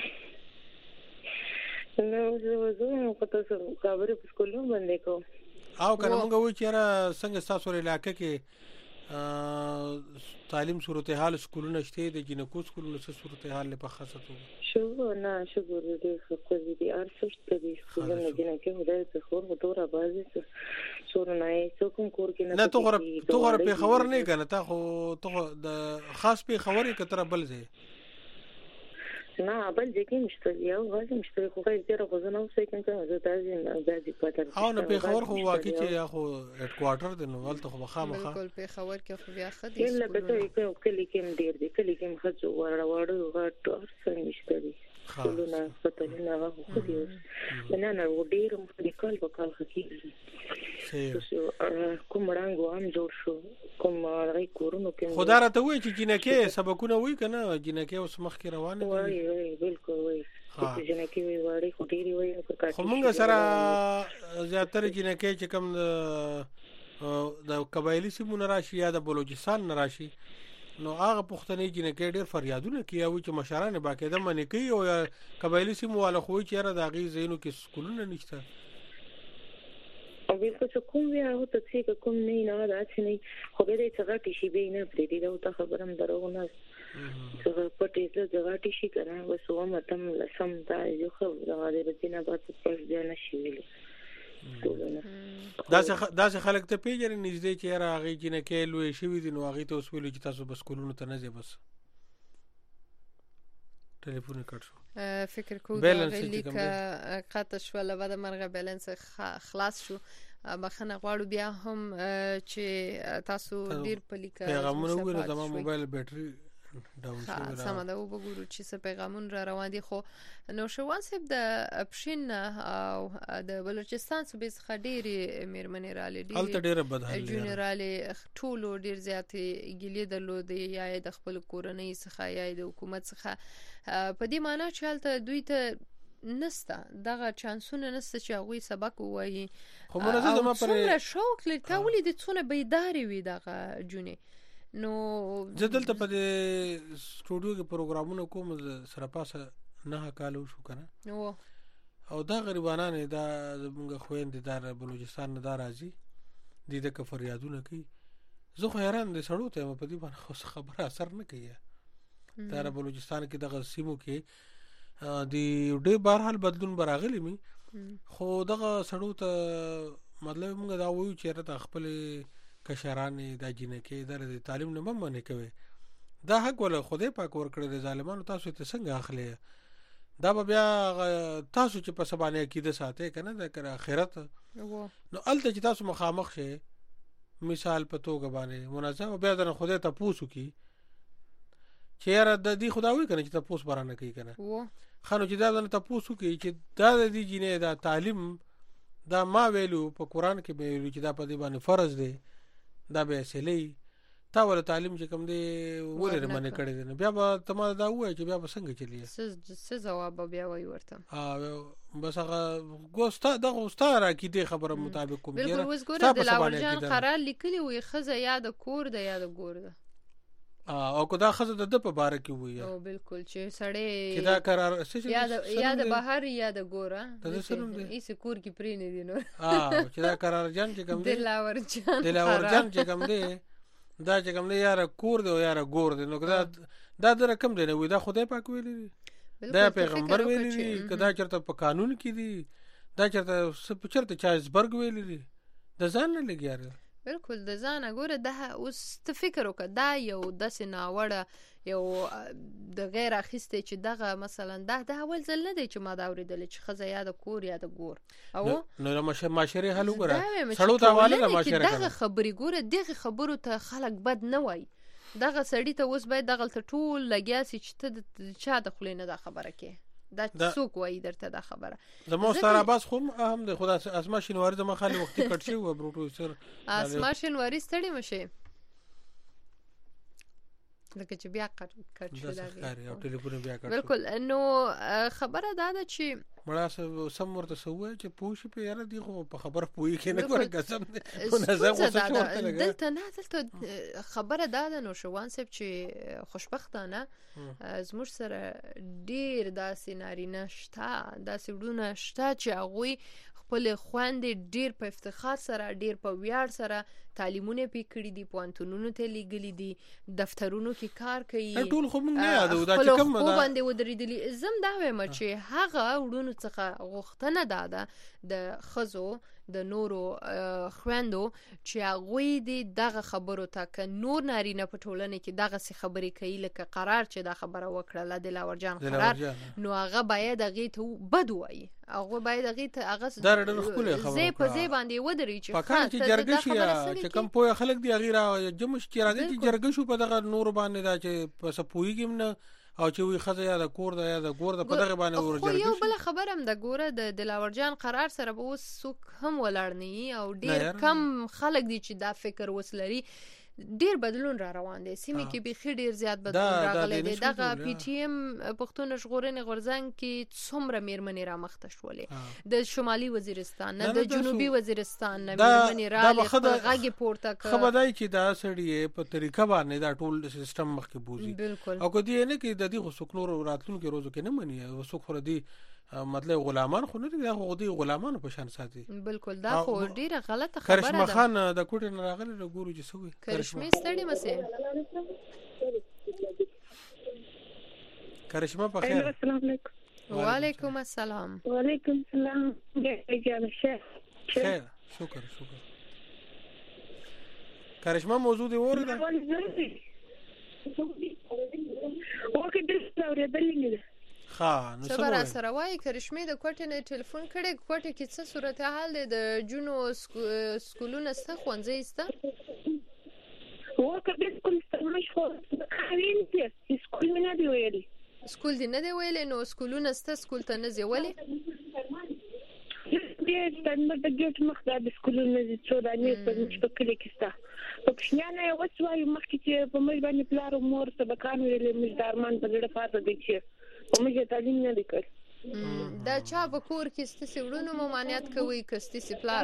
نو زه نو پته خبرې په سکولو باندې کوم او کنه موږ وای چې را څنګه تاسو علاقې کې تعلیم صورتحال سکولونه شته د جنکو سکولونو څه صورتحال په خاصه توګه شو نه شکر دې خو دې ارشفت دې سکولونه جنکو هدايه څه خور دوره بازي څور نه څوک کور کې نه ته غره په خبر نه کنه تا خو ته د خاص په خبرې کتره بل ځای نه بل ځکه مشته یو غواړم مشته خو هیڅ ډیر غوښنه نه وسې کنه زه دازي پاتره او نه په خبر خو واقعي چې خو هډ کوارټر د نو ولته خو خامخا بالکل په خبر کې خو بیا خدي یله به ته کلی کې ډیر دي کلی کې مخځو وړو غټ څنګه مشته دي ټولونه پته نه هغه خو دي نه نه ډیر مخکې کال خکې کوم رنګ وام جوړ شو کوم راي کورونو کې خدای راته وای چې جنکه سبقونه وای کنه جنکه اوس مخ کې روانه وای بالکل وای چې جنکه وای وړي خو ډیری وای خو موږ سره زیاتره جنکه چې کوم د قبایلی سیمونه راشي یا د بلوچستان نه راشي نو هغه پښتني جنکه ډیر فریادونه کوي چې مشران باقاعده منې کوي او قبایلی سیمو والا خو چې را د غي زینو کې سکولونه نشته او بالکل کوم بیا هو ته چې کوم نه دا چې نه خو به دې څنګه شي به نه پرې دی دا خبرم درو نه څنګه پټې ته ځغاټي شي کنه وسو متم لسم دا یو خو دا دې نه بعد پس بیا نشي ویل داسې خلک ته پیژنې نږدې چې یاره هغې جینکۍ لویې شوي دي نو هغې ته اوس ویلو چې تاسو به سکولونو ته نه ځئ بس ټلیفون یې کټ شو فکر کوو دا غلیک قطع شوله بعد مرغه بیلنس خلاص شو بخنه غواړو بیا هم چې تاسو ډیر په لیکه پیغامونه وګورئ زما موبایل بیټري ډاون شوی سم دا وګورو چې څه پیغامون را روان دي خو نو شوان صاحب د اپشن او د بلوچستان صوبې څخه ډېری میرمنې رالې ډېر بدحال جنرالي ټولو ډېر زیاتې ګیلې درلودې یا د خپل کورنۍ څخه یا د حکومت څخه په دې معنی چې هلته دوی ته نسته دغه چانسونه نسته چې هغوی سبق ووایي خو منظم زما پر څومره شوق لري تا ولې د څونه بیدارې وي دغه جونې نو زه دلته په دې سټوډیو کې پروګرامونه کوم سره پاسه 9 کال شو کنه او دا غریبانان دا زموږ خويندې دار بلوچستان نه دار راځي دې د فریادونه کوي زه خو حیران دي سړو ته په دې باندې خو خبره اثر نه کوي دا بلوچستان کې دغه سیمو کې دی ډېر بهرحال بدلون براغلی می خو دغه سړو ته مطلب موږ دا وایو چې راته خپل کشرانې د جنکې د تعلیم نه ممنه کوي دا حق ولا خدای پاک ور کړی د ظالمانو تاسو ته څنګه اخلي دا بیا تاسو چې په سبانه عقیده ساتي کنه د اخرت نو الته چې تاسو مخامخ شي مثال په توګه باندې منظم بیا د خدای ته پوسو کی چې یاره د دې خداوي کنه چې تاسو برانه کوي کنه خانو چې دا نه تاسو کوي چې دا د دې جنې دا تعلیم دا ما ویلو په قران کې ویلو چې دا په دې باندې فرض دی دا به اصلي تا ول تعلیم چې کوم دی ولر منه کړی دی بیا به تما دا وای چې بیا به څنګه چلی څه جواب بیا وای ورته بس هغه ګوستا دغه استاد راکی دی خبره مطابق کوم بالکل وس ګوره د لاورجان قرار لیکلی وي خزه یاد کور د یاد ګور ده او کدا خزه د په بار کې وي او بالکل چې سړی کدا قرار یاد بهر یاد ګوره ایس کور کې پرې نه دي نو چې دا قرار جان چې کوم دی د لاورجان چې کوم دی دا چې کوم دی یاره کور دی او یاره ګور دی نو دا د رقم دی نو دا خدای پاک ویلی دی دا پیغمبر ویلی دی کدا چرته په قانون کې دی دا چرته چایزبرګ ویلی دی د ځان نه لګیاره بالکل د ځان غوړه ده اوس ته فکر وکړه دا یو د سناوړه یو د غیر اخیسته چې دغه مثلا د اول ځل نه دی چې ما دا اوریدل چې خزه یاد کور یاد ګور او نو معاشري حل وګره سړو ته حواله د معاشري دغه خبري ګوره دغه خبرو ته خلک بد نه وای دغه سړی ته اوس باید دغه ټول لګیا سي چې ته چا د خلینو دا خبره کې دا څوک وای درته دا خبره زمو سره باز خو هم د خدا اسما شینواری زما خالي وخت کټ شي و پروډوسر اسما شینواری ستړي مشه لکه چې بیا کټ شو دا او ټلیفون بیا کټ بالکل نو خبره دا ده چې مړه سم ورته سوې چې پوښي په یاره دی خو په خبر پوي کې نه ګور قسم منظم وسه دلته نه دلته خبره دا ده نو شوان صاحب چې خوشبختانه زموږ سره ډیر داسې نارینه شته داسې وډونه شته چې هغوی خپل خويندې ډیر په افتخار سره ډیر په ویاړ سره تعلیمونه پی کړی دي پوانتونونو ته لګلی دي دفترونو کې کار کوي ټول خو موږ نه یادو دا چې کوم دا باندې ودرېدلی زم دا وایم چې هغه وډونو څخه غوښتنه ده د خزو د نورو خويندو چې هغه دې دغه خبرو ته ک نور نارینه په ټولنه کې دغه څه خبرې کوي لکه قرار چې دا خبره وکړه د لاورجان قرار نو هغه باید هغه ته بد وایي هغه باید هغه ته هغه زه په زی باندې ودرې چې پکان چې جرګه شي چې کم پوهه خلک دی غیره جمش چې راځي چې جرګه شو په دغه نور باندې دا چې په سپويګم نه او چې وي خزه یا د کور دا یا د ګور د په دغه باندې ورجل یو بل خبرم د ګوره د لاورجان قرار سره به اوس څوک هم ولړنی او ډیر کم خلک دي چې دا فکر وسلري ډیر بدلون را روان دي سیمه کې به خې ډیر زیات بدلون راغلی دی دغه پی ټی ایم پښتون ژغورنې غورځنګ کې څومره میرمنې را مخته شولې د شمالي وزیرستان نه د جنوبي وزیرستان نه میرمنې را غږی پورته کړ خبردای چې دا سړی په طریقه باندې دا ټول سیستم مخ کې بوزي او کو دی نه کې د دې خصوصلور راتلونکو روزو کې نه مني او څوک خو دې مطلب غلامان خو نه دي خو دې غلامانو په شان ساتي بالکل دا خو ډیره غلطه خبره ده کرشمه خان د کوټې نه راغله د ګورو چې سوې کرشمه ستړي مسه کرشمه په خیر السلام علیکم وعلیکم السلام وعلیکم السلام خیر شکر کرشمه موضوع دی ورته اوکې د اوریدلې ها نو صبر سره وای کرشمه د کوټې نه ټلیفون کړي کوټې کې څه صورتحال دی د جنو سکولونو څخه خوندې است وکړه د سکول څخه شو خاوین دي سکول نه دی ویلي سکول دی نه دی ویلي نو سکولونو ست سکول ته نه زیولي دې ستنه د ګټ مخ د سکولونو نه څو دانې په کلی کې ستا په پښنانه یو څه وایي مخکې چې په مې باندې پلار او مور سبقان ویلې مې دارمان په ډېر فاده دي چې په مې تعلیم نه لیکل دا چا په کور کې ستاسو وړونو ممانعت کوي کستي سپلار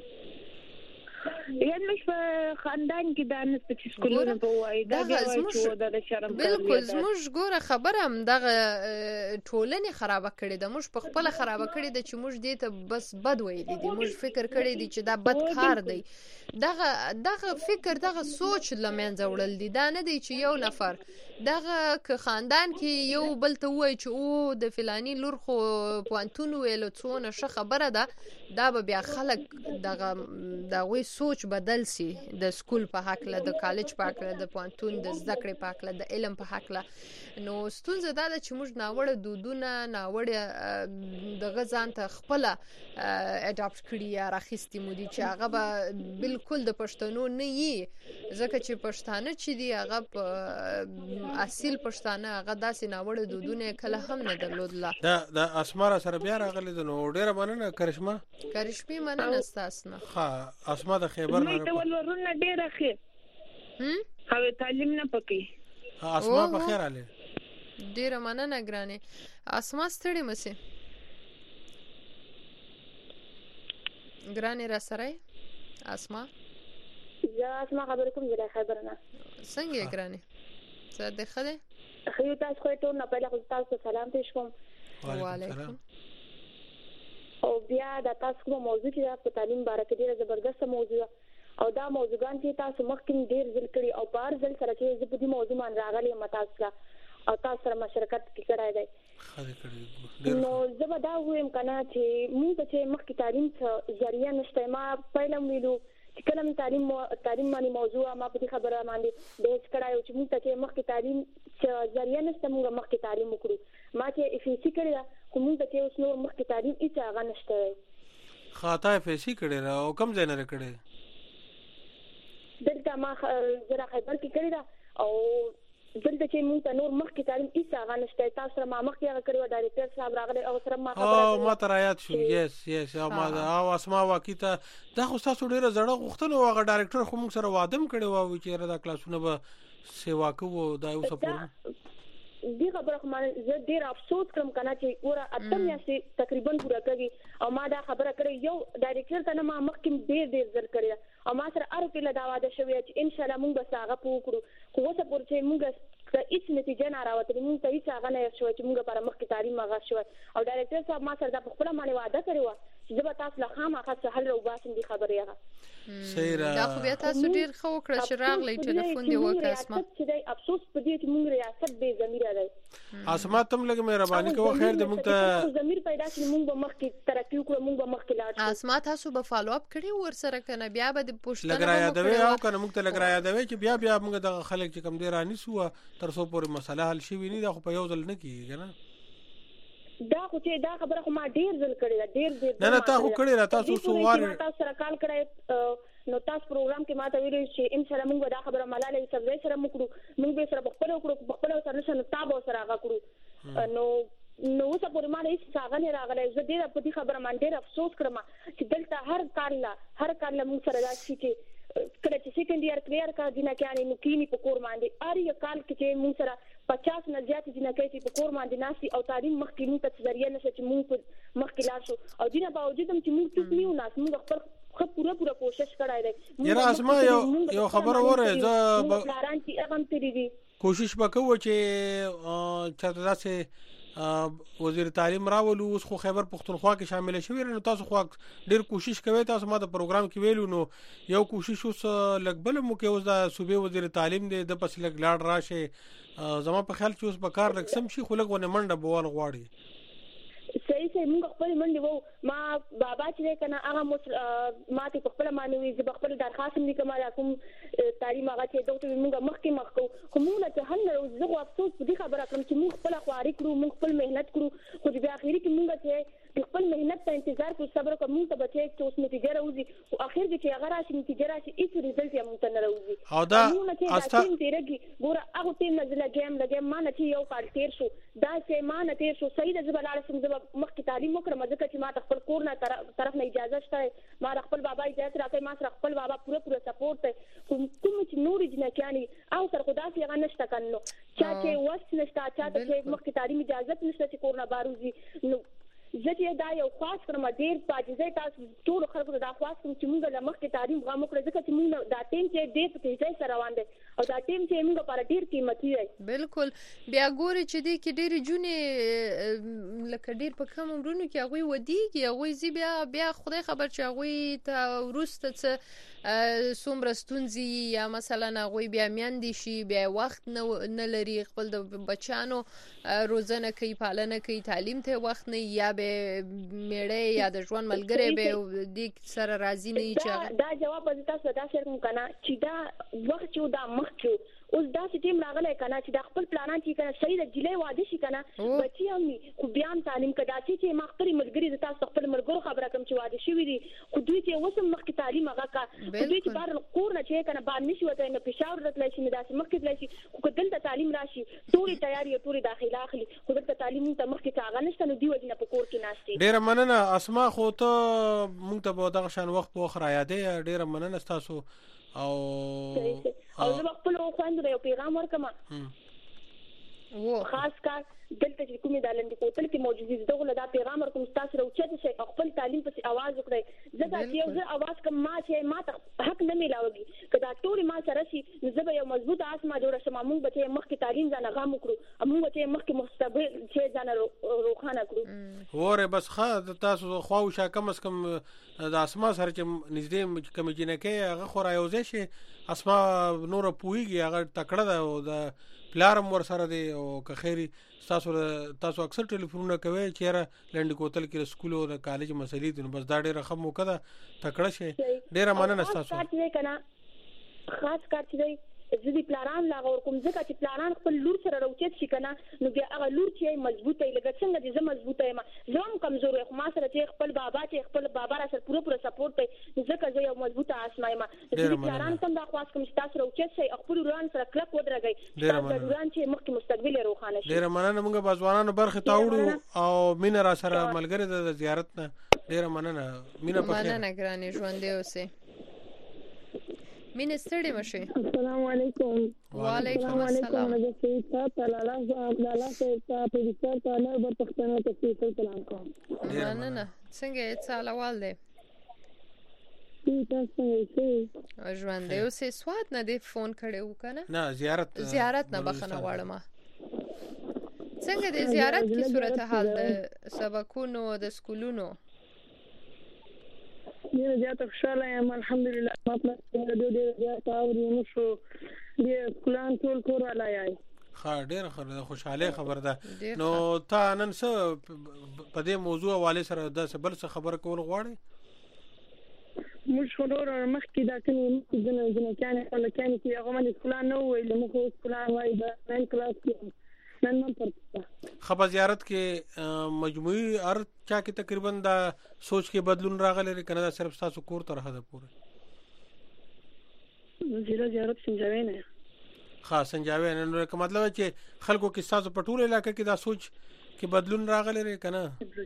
یعنی مش په خاندان کې د انس په سکولونو په وای دا چې د شرم بالکل زموږ ګوره خبره هم دغه ټولنې خراب کړي د موږ په خپل خراب کړي د چې موږ دې ته بس بد ویلي دي موږ فکر کړي دي چې دا بد کار دی دغه فکر دغه سوچ لمنځه وړل دي دا نه دی چې یو نفر دغه ک خاندان کې یو بل ته وای چې او د فلانی لور خو پوانتون ویلو څونه ښه خبره ده دا به بیا خلک دغه وی سوچ بدل سي د سکول په حق له د کالج په حق له د پوانتون د زده کړې په حق له د علم په حق له نو ستونزه دا ده چې موږ ناوړه دودونه ناوړه دغه ځان ته خپل اډاپټ کړی یا راخستي مو دي چې هغه به بالکل د پښتنو نه یي ځکه چې پښتانه چې دی هغه اصل پښتانه هغه داسې ناوړه دودونه کله هم نه درلودله دا اسمار سره بیا راغلی نو ډیره مننه کرشمه مننه تاسو نه ها اسما د خیبر نه ته ولورونه ډیره خیر هغه تعلیم نه پکې اسما په خیر علي ډیره مننه ګرانه اسما ستړي مسه ګرانه را سره اسما اسما خبر کوم زه خبر نه څنګه ګرانه څه ده خله خو تاسو خو ته نه پهله خو تاسو سلام پېښ کوم وعلیکم او بیا د تاسو کوم موضوع چې په تعلیم باره کې ډیره زبردست موضوع او دا موضوعان چې تاسو مخکې ډیر ځل کړی او بار ځل سره چې زه په دې موضوع باندې راغلی یم تاسو او تاسو سره مشارکت کړای دی نو زه به دا وایم کنه چې موږ چې مخکې تعلیم څه ذریعہ نشته ما پهله ویلو چې کله تعلیم باندې موضوع ما په دې خبره باندې بحث کړایو چې موږ ته مخکې تعلیم ذریعہ نشته موږ مخکې تعلیم وکړو ما چې افیسی کړی خو موږ ته اوس نور مخکې تعلیم هیڅ هغه نشته خاطا افیسی کړی او کم ځای نه کړی دلته ما زرا خیبر کې کړی دا او دلته چې موږ ته نور مخکې تعلیم هیڅ هغه نشته تاسو سره ما مخکې هغه کړی و ډایرکټر صاحب راغلی او سره ما خبره ما ترایات شو یس او اسما واقعیته دا خو تاسو ډیره زړه غوښتنه واغه ډایرکټر خو موږ سره وادم کړی و چې دا کلاسونه به سیوا کوو دا یو سپور دی خبره خو ما زه ډیر افسوس کوم کنه چې ګوره اتم یاسي تقریبا پورا کوي او ما دا خبره کړې یو ډایرکټر ته ما مخکې ډیر ځل کړی او ما سره ارته له دا واده شوی چې ان شاء الله موږ به هغه پوکړو خو اوس پورې چې موږ هیڅ نتیجه نه راوته موږ ته هیڅ هغه نه شو چې موږ پر مخکې تعلیم هغه شو او ډایرکټر صاحب ما سره د خپل باندې واده کړی و چې زه به تاسو له خامخا څه حل راوباسم دي خبره هغه صحیح دا خو بیا تاسو ډیر خو کړ چې راغلی ټلیفون دی وکړ اسما چې د افسوس په دې چې موږ ریاست به ضمیر دی اسما تم لګ مهرباني کوه خیر دې موږ ته ضمیر پیدا شي موږ به مخکې ترقی وکړو موږ به مخکې لاړ شو اسما تاسو به فالو اپ کړی ور سره کنه بیا به د پوښتنه لګرا یادوي او کنه موږ ته لګرا یادوي چې بیا موږ د خلک چې کم دی رانی سو تر څو پورې مسله حل شي ویني دا خو په یو ځل نه کیږي نه دا خو چې دا خبره خو ما ډیر ځل کړی دا ډیر نه تاسو کړی را تاسو سوال تاسو سره کال کړی نو تاسو پروګرام کې ماته ویل چې ان شاء الله موږ دا خبره ملاله سبزی سره وکړو موږ به سره خپل سره نشو تاسو سره هغه کړو نو اوس په ما هیڅ څنګه نه راغلی زه ډیر په دې خبره باندې ډیر افسوس کړم چې دلته هر کال موږ سره راشي چې کله چې سیکنډ ایئر کلیئر کا دینه کې اني نکینی په کور باندې اړ یو کال کې موږ سره 50 نه زیات دینه کې په کور باندې ناسي او تعلیم مخکې موږ ته ذریعہ نشه چې موږ مخکې لا شو او دینه باوجود هم چې موږ ټوک نیو ناس موږ خپل پوره کوشش کړای دی یاره اسما یو خبر وره زه ګارانټي اغم تیری کوشش وکړو چې چاته داسې وزیر تعلیم راولو اوس خو خیبر پختونخوا کې شامل شوی نو تاسو خو ډیر کوشش کوي تاسو ما د پروګرام کې ویلو نو یو کوشش اوس لګبل مو کې اوس د صوبې وزیر تعلیم د پس لګ لاړ راشه زما په خیال چې اوس به کار رقم شي خو لګونه منډه بوال غواړي صحیح سي موږ خپل منډي وو ما بابا چې کنه هغه ماته خپل مانوي چې خپل درخواست لیکم را کوم تعلیم هغه چې دوی موږ مخکې مخکو کومه ته هنر زه افسوس په دې خبره کوم چې موږ خپل خواري کړو موږ خپل مهنت کړو خو بیا اخیری کې موږ چې خپل مهنت ته انتظار کوو صبر کوو موږ ته بچي چې اوس نتیجه راوځي او اخر کې چې هغه راشي نتیجه راشي هیڅ رزلټ یې موږ ته نه راوځي او دا استا تیرګي ګوره هغه ټیم نه لګم ما نه چې یو کال تیر شو دا چې ما نه تیر شو صحیح د زبلاله سم د مخکې تعلیم وکړم ځکه چې ما خپل کور نه طرف نه اجازه شته ما خپل بابا اجازه راکړي ما سره خپل بابا پوره سپورټ کوم چې نور جنکاني او سر خدا سي هغه نشته کنه چې وس نشته چې مخکې تعلیم اجازه نشته چې کور نه باروزي نو زه دا یو خاص کړم ډیر پاجزه تاسو ټول خلکو دا خاص کوم چې موږ له مخکې تعلیم غو مکړه ځکه چې موږ دا ټیم چې ډیر په تیزی سره روان دي او دا ټیم چې موږ لپاره ډیر قیمتي دی بالکل بیا ګوري چې دې کې ډیر جونې لکه ډیر په کوم ورونو کې هغه ودیږي هغه زی بیا خدای خبر چې هغه ته ورسته څه څومره ستونزې یا مثلا هغه بیا میاندې شي بیا وخت نه لري خپل د بچانو روزنه کوي پالنه کوي تعلیم ته وخت نه یا به میړه یا د ژوند ملګری به د سره راضي نه چې دا جواب تاسو دا شیر کوم کنه چې دا وخت چې دا مخکې اوس دا سټیم راغلی کنه چې د خپل پلانان چې کنه صحیح د جلې واده شي کنه بچي هم خو بیان تعلیم کدا چې ما خپل ملګری د تاسو خپل ملګرو خبره کوم چې واده شي وي خو دوی چې وسم مخکې تعلیم هغه کا خو دوی چې بار کور نه چې کنه باندې نشي وته نه پېښور راتلای شي نه داسې مخکې تلای شي خو دلته تعلیم راشي ټولي تیاری ټولي داخله اخلي خو دلته تعلیم ته مخکې کاغه نشته نو دی وجنه په کور کې ناشتي ډیر مننه اسما خو ته مونږ ته به دغه شان وخت په خره یادې ډیر مننه تاسو او زه خپل خويندو یو پیغام ورکم خاص کار دلته چې کومې د لندې کوتل کې موجودي دغه دا پیغام ورکوم تاسو راوچته شي خپل تعلیم په आवाज وکړئ زه چې یو ځل आवाज کوم ما چې ما ته حق نه میلاوږي کدا ټول ما سره شي زه به یو مضبوط اسما جوړ شم موږ به مخکې تعلیم ځنه غام وکړو موږ به مخکې مستقبل چې ځنه روخانه کړو وره بس خا تاسو خواو شا کم اس کم د اسما سره چې نږدې کم جنکه هغه خورا یوځي شي اسما نور پويږي هغه تکړه ده او د پلارم ور سره دی او که خیری تاسو اکثر ټلیفونونه کوي چې را لند کوتل کې سکول او د کالج مسلې دي بس دا ډېر رقم وکړه تکړه شي ډېر مننه تاسو خاص کار چې زدي پلانان لا ور کوم ځکه چې پلانان خپل لور سره راوچت شي کنه نو بیا هغه لور چې مضبوطه لګا څنګه دې مضبوطه یم زم کمزور یم ما سره چې خپل بابا را سره پوره سپورټ کوي ځکه زه یو مضبوطه اسما یم زدي پلانان کوم دا خاص کوم تاسو راوچت شي خپل وران سره کلک ودرګي تاسو وران چې مخکې مستقبل روخانه شي ډېر مننه موږ بازوانانو برخه تاوړو او مين را سره ملګری د زیارت نه ډېر مننه مینا په مننه ګرانې ژوند دی اوسه مين ستړي مشه السلام علیکم وعلیکم السلام لالا سے په دې ته نه په پښتنو ته سلام کوم نه څنګه سوال دی تاسو څنګه ژوند دی اوسه سواد نه دی فون کړو کنه نه زیارت نه بخنه واړم څنګه دی زیارت کی صورتحال د سبقونو د سکولونو ډیر زیات خوشاله یم الحمدلله ما په ډیر زیات اوري نو شو دې کلان ټول کور علای ډیر خوشاله خبر ده نو تا نن څه په دې موضوع حواله سره د بل څه خبر کول غواړي موږ خبر مخکې دا کني د کان چې هغه باندې کلان نو ویل موږ کلان وای دا نن کلاس کې نن پرته خبر زیارت کې مجموعي ارت چا کې تقریبا دا سوچ کې بدلون راغلی کنه دا صرف تاسو کور ته راځه پوره زیارت سنجاوي نه خاص سنجاوي نه نو کوم مطلب چې خلکو کې تاسو په ټول علاقې کې دا سوچ کې بدلون راغلی کنه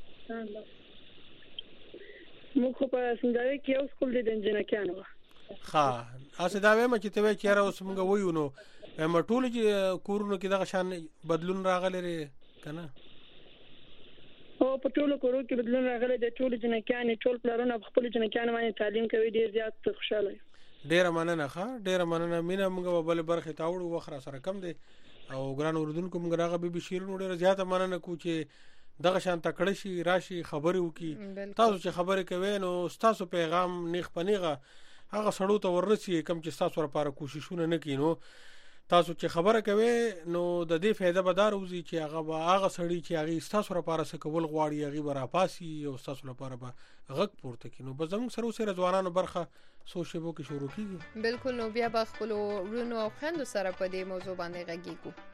موږ په سنجاوي کې اوس کول دي د جنکانو اسه دا وایم چې ته چې را اوس موږ وایو نو مټول چې کورونو کې دا شان بدلون راغلی کنه او په ټولو کورو کې بدلون راغلی د ټولو جنکانو ټول پلارونه خپل جنکانو باندې تعلیم کوي ډیر زیات خوشاله ډیر مننه ډیر مننه مینا موږ بل برخه تاوړو وخره سره کم دي او ګران اوردونکو موږ راغه به شیرونو ډیر زیات مننه کو چې دغه شان تکړه شي راشي خبرې وکي تاسو چې خبرې کوي نو تاسو پیغام نیخ پنیغه هغه سړو ته ورسي کم چې تاسو لپاره کوششونه نه کینو تاسو چې خبره کوي نو د دې فائدہ به دار وزي چې هغه سړی چې هغه تاسو لپاره څه کول غواړي هغه برا پاسي او تاسو لپاره به غږ پورته کړي نو به زموږ سره سره ځوانانو برخه سوشيبو کې شروع کیږي. بالکل نو بیا به خپل ورونو او خويندو سره په دې موضوع باندې غږیږو.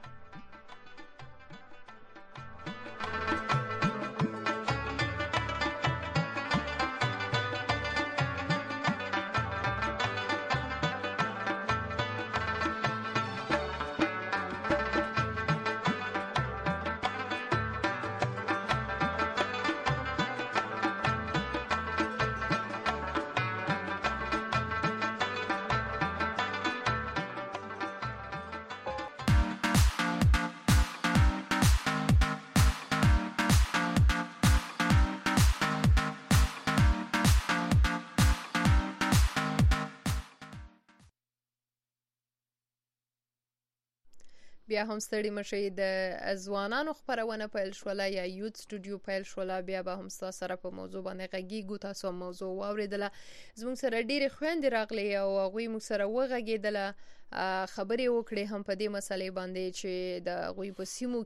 بیا هم ستړي مشي د ځوانانو خبرونه پیل شوله یا یوت سټوډیو پیل شوله بیا به هم سره په موضوع باندې غږیږو. تاسو موضوع واوریدله زموږ سره ډېری خويندې راغلي او هغه موږ سره وغږیدله خبرې وکړې هم په دې مسلې باندې چې د غوي په سیمو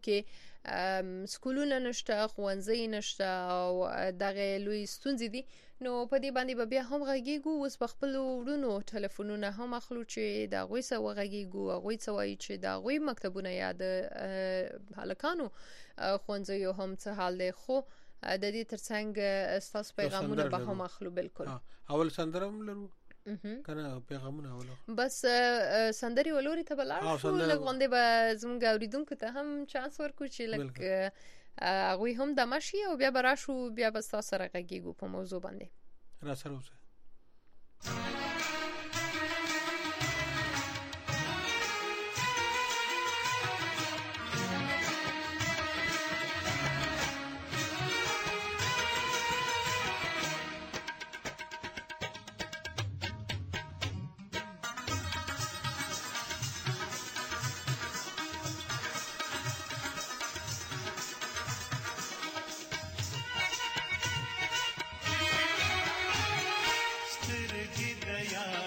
کې سکولونه نشته ښوونځي نشته او دغه لوی ستونزې دي نو په دې باندې به بیا هم غږیږو. اوس په خپل ورونو ټلیفونونه هم اخلو چې د غوي سره وغږیږو غوي څه وایي چې د غوي مکتبونه یا د هلکانو ښوونځي هم څه حال دی خو د دې ترڅنګ تاسو پیغامونه به هم اخلو. بالکل اول سندرم لرو کنه پیغامونه اولو بس سندري ولوري ته بلار شو لغونده به زموږ اوریدونکو ته هم چانس ورکو چې لک هغه هم د ماشي او بیا براشو بیا بس تاسو سره غږیږو په موضوع باندې را سره اوسه. سترګې د یار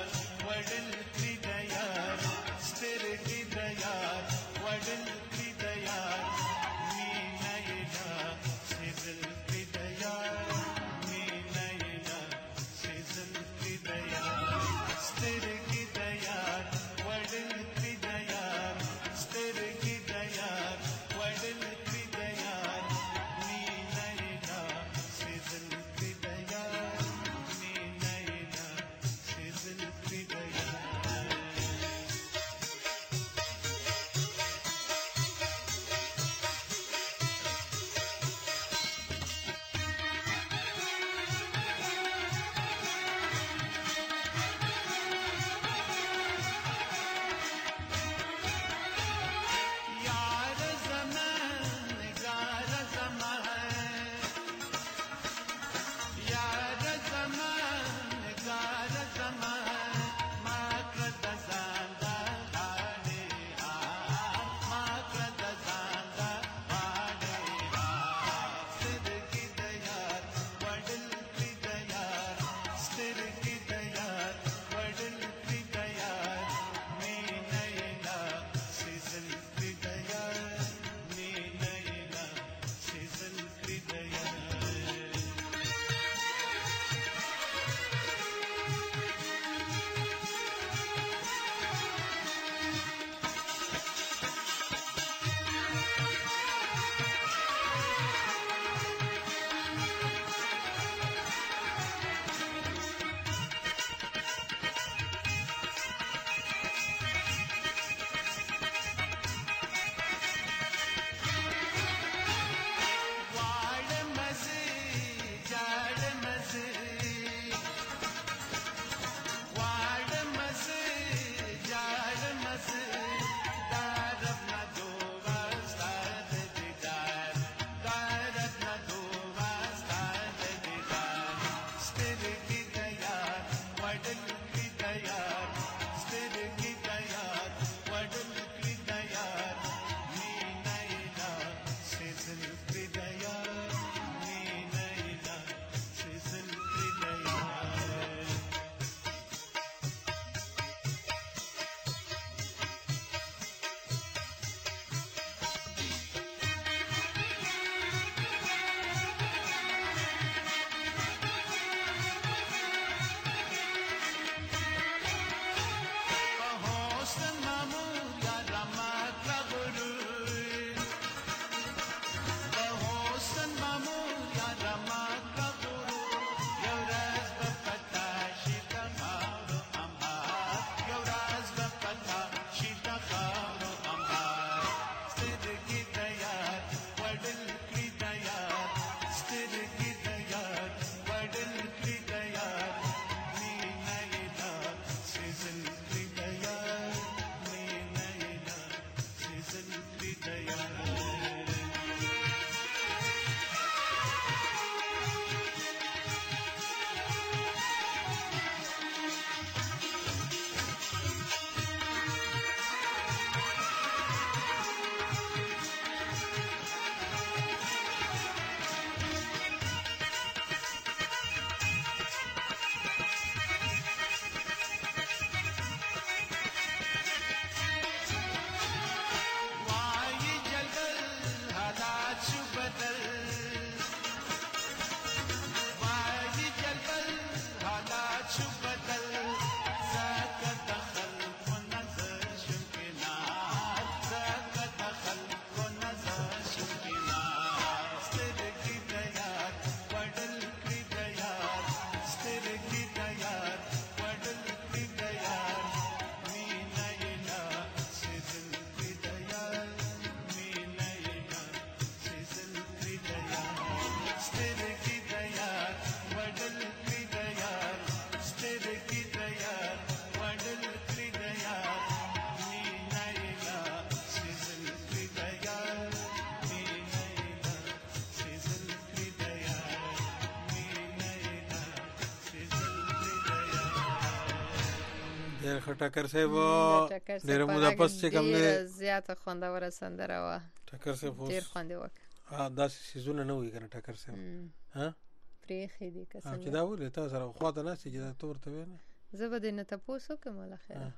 ډېر خټکر صاحب ډېر موده پس چې کوم دی زیاته خوندوره سندره وه ټکر صاحب ډېر خوند یې وکړ داسې سیزونه نه وي که نه ټکر صاحب پرېښې دي که څنګه چې دا ولې تا سره خوا ته ناستې چې دا ته ورته ویې نه زه به دې نه تپوس وکړم هلخیره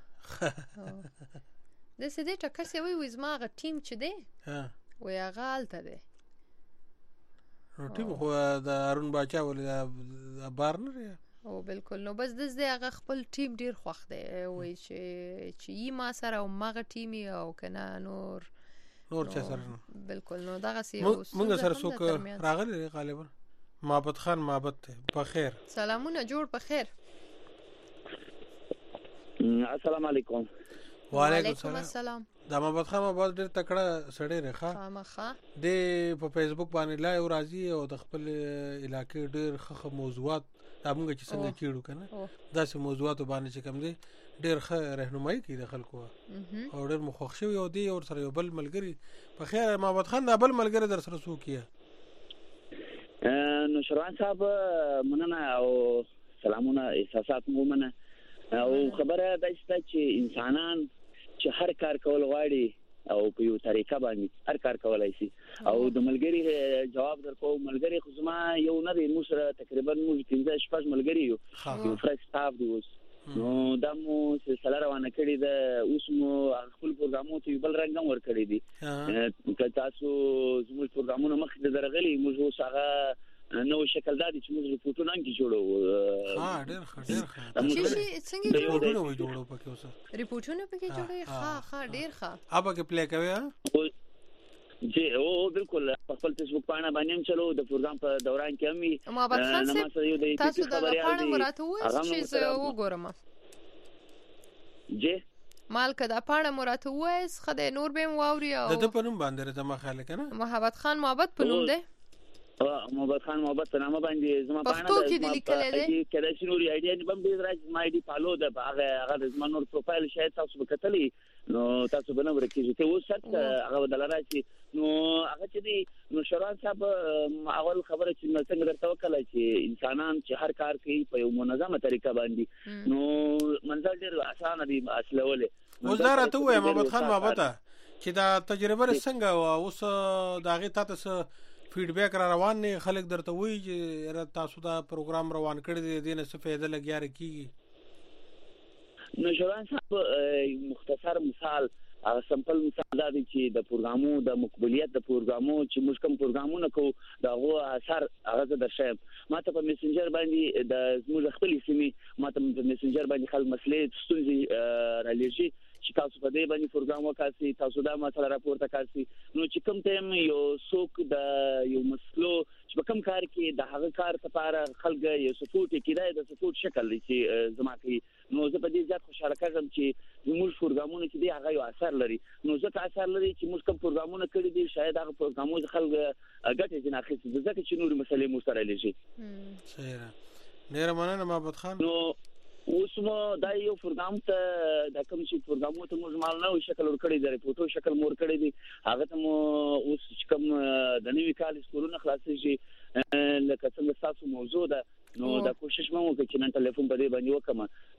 داسې دی ټکر صاحب وایي زما هغه ټیم چې دی وایي هغه هلته دی نو ټیم خو د هارون باچا ولې دا بار نه دی او بالکل نو بس دز دی هغه خپل ټیم ډیر خوښ دی وایي چې یي ما سره او مغه ټیم او که نه نور چا سره نه بالکل نو دغسې مونږ سره څوک راغلی دی غالبا محبت خان محبت دی په خیر سلامونه جوړ په خیر السلام علیکم وعلیکم السلام دا محمد خان محمد ډېر تکړه سړی دی ښه دی په فیسبوک باندې لایو راځي او د خپل علاقې ډېر ښه موضوعات دا مونږ چې څنګه کیړو که نه داسې موضوعاتو باندې چې کوم دی ډېر ښه رهنمایي کوي د خلکو او ډېر مو خوښ شوي او دی ورسره یو بل ملګري په خیر محمد خان دا بل ملګری در سره څوک یې نو شروان صاحب مننه او سلامونه احساسات مو منه او خبره دا چې انسانان چې هر کار کول غواړي او په یو طریقه باندې هر کار کولای شي او د ملګری جواب درکو ملګری خو زما یو نه دی مو سره تقریبا مو 15 شپږ ملګری یو فرش سټاف دی اوس نو دا مو سلسله روانه کړې ده اوس مو خپل پروګرامونو ته بل رنګ ور کړی دي که تاسو زموږ پروګرامونو مخکې درغلي موږ اوس هغه نو شکل دا دي چې موږ ریپورټونه هم کې جوړو ډېر ښه څنګه ریپورټونه وي جوړو پکې اوس ریپورټونه پکې جوړوي ښه ډېر ښه هغه کې پلی کوي جی او بالکل خپل فیسبوک باندې باندې هم چلو د پروګرام په دوران کې هم محمد خان صاحب تاسو د پاڼه مراته وایي چې زه وګورم جی مال کدا پاڼه مراته وایي خدای نور به واوري او د په نوم باندې زما خیال کنه محمد خان محبت په نوم دی محمد خان محبت په نامه باندې زما پاڼه پښتو کې لیکل دي کله چې نور ایډیا نه بم دې راځي ما ایډي فالو ده هغه زما نور پروفایل شاید تاسو وکړلی نو تاسو به نه ورکیږي ته اوس هغه بدل راځي نو هغه چې دی نو شروان صاحب اول خبره چې څنګه درته وکړه چې انسانان چې هر کار کوي په یو منظمه طریقه باندې نو منځل ډېر اسانه دی اصلوله وزاره ته وای محمد خان محبت چې دا تجربه څنګه اوس داغه تاسو فیډبیک را روان نه خلک درته وایي چې تاسو دا پروګرام روان کړی دی دینه څه فائدہ لګیاره کیږي نو شروان صاحب مختصر مثال سمپل مثال دا دی چې د پروګرامو د مقبولیت د پروګرامو چې موږ کوم پروګرامونه کوو دا هو اثر هغه درشم ماته په میسنجر باندې د موږ خپل سیمه ماته په میسنجر باندې خلک مسلې ستونزې را لېږي چې تاسو په دې باندې پروګرام وکاسي تاسو دا مسله راپورته کاسي نو چې کوم ټیم یو څوک د یو مسلو چې په کوم کار کې د هغه کار لپاره خلک یو سپورټ کیدای د سپورټ شکل چې زما کې نو زه په دې ځکه خوشاله کېږم چې موږ پروګرامونه چې دی هغه یو اثر لري نو ځکه اثر لري چې موږ کوم پروګرامونه کړی دي شاید هغه پروګرامونه خلک ګټه ځنه اخیستي ځکه چې نور مسلې مو سره لږي صحیح ډیر مننه محمد خان نو اوس مو دا یو پروګرام ته د کوم شي پروګرامو ته موږ مال نه شکل ور کړی دی ریپورټو شکل مور کړی دی هغه ته مو اوس کوم د نوې کال سکولونه خلاصې شي لکه څنګه تاسو موضوع ده نو دا کوشش مو وکړ چې نن ټلیفون په دې باندې وکم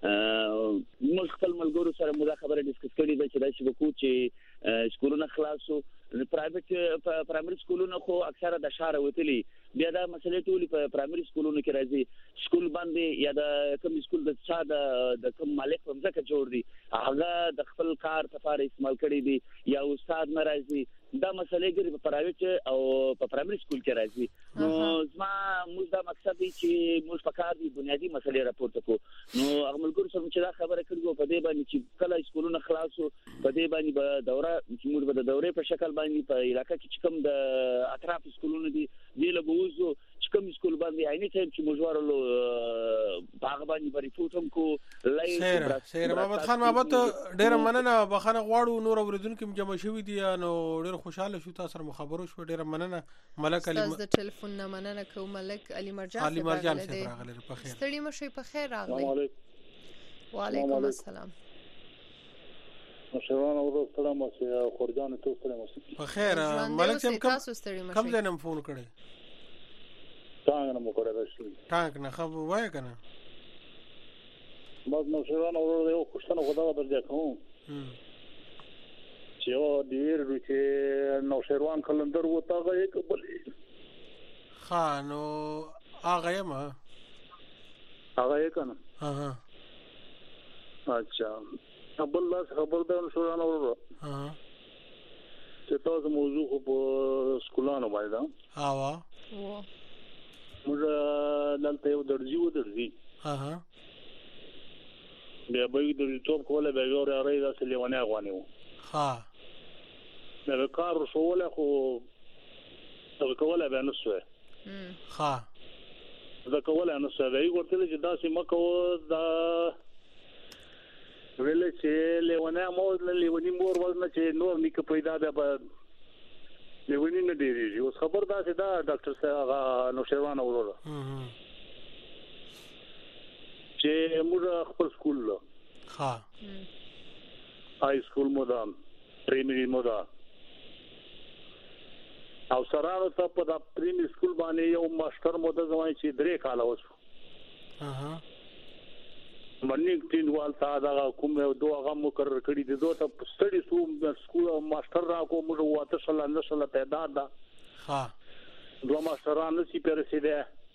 موږ خپل ملګرو سره مو دا خبره ډیسکس کړې ده چې دا چې وکړو چې سکولونه خلاصو پرایویټ پرایمري سکولونه خو اکثره د شهر وتلي بیا دا مسلې ټول په پرایمري سکولونو کې راځي سکول باندې یا د کوم سکول د چا د کوم مالک په ځکه جوړ دي هغه د خپل کار لپاره استعمال کړي دي یا استاد ناراضي دا مسلې ګری په پرایویټ او په پرایمري سکول کې راځي نو زما موږ دا مقصد دی چې موږ په کار دي بنیادی مسلې راپورته کو نو هغه ملګرو سره چې دا خبره کړو په دې باندې چې کله سکولونه خلاصو په دې باندې به دوره چې موږ به د دورې په شکل باندې په علاقې کې کوم د اطراف سکولونه دي له بوزو چې کوم سکول باندې عیني ټایم چې مجوارلو باغ باندې ریپورټ هم کو سیر محمد خان محمد ډیر مننه بخنه غواړو نور اوریدونکو جمع شوي دي نو ډیر خوشاله شو تاسو سره خبرو شو ډیر مننه ملک علي تاسو د ټلیفون نه مننه کوم ملک علي مرجان علي مرجان صاحب راغلی په خیر ستړي مشي په خیر راغلی وعلیکم السلام مشران او سلام او خورجان ته سلام په خیر ملک صاحب کوم ځنم فون کړی څنګه مو کړی راشي ټانک نه خبر وای کنه ما نو شروان اورو یو خوشتنه خدا درځه کوم چې یو ډیر چې نو شروان کلندر وته غي قبل خانو هغه یم هغه کنه ها اچھا قبل لاس خبر ده نو شروان اورو چې تاسو موضوع په سکولانو باندې ها موږ دلته یو درځي ها بیا به د ټوپ کوله به یو راځي دا سلیوانه غوانه ها دا کار شوله خو دا کوله به نو سوې ها دا کوله نو سوې یو ورته چې دا سیمه کو دا ویل چې لیوانه مو لیوانی مور ورنه چې نور نیک پیدا به لیوانی نه دیږي اوس خبر دا چې دا ډاکټر صاحب نو شروان اورو چې موږ خپل سکول ها هاي سکول مو دا پریمری مو دا او سرانو ته په دا پریمری سکول باندې یو ماستر مو د ځوان چې 3 کال اوسو مننګ ټین والتا دا کوم دوه غو مقرر کړی دي دوه ته سټډي سکول ماستر را کو موږ واته صلی الله علیه تعداد دا ها دوه ماسترانو چې پرسیده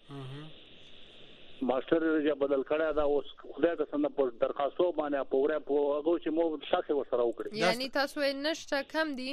ماستر رجا بدل کړه دا اوس خدای قسم په درخواستو باندې پوره په هغه چې مو شاکه وسره وکړي یعنی تاسو نشته کم دي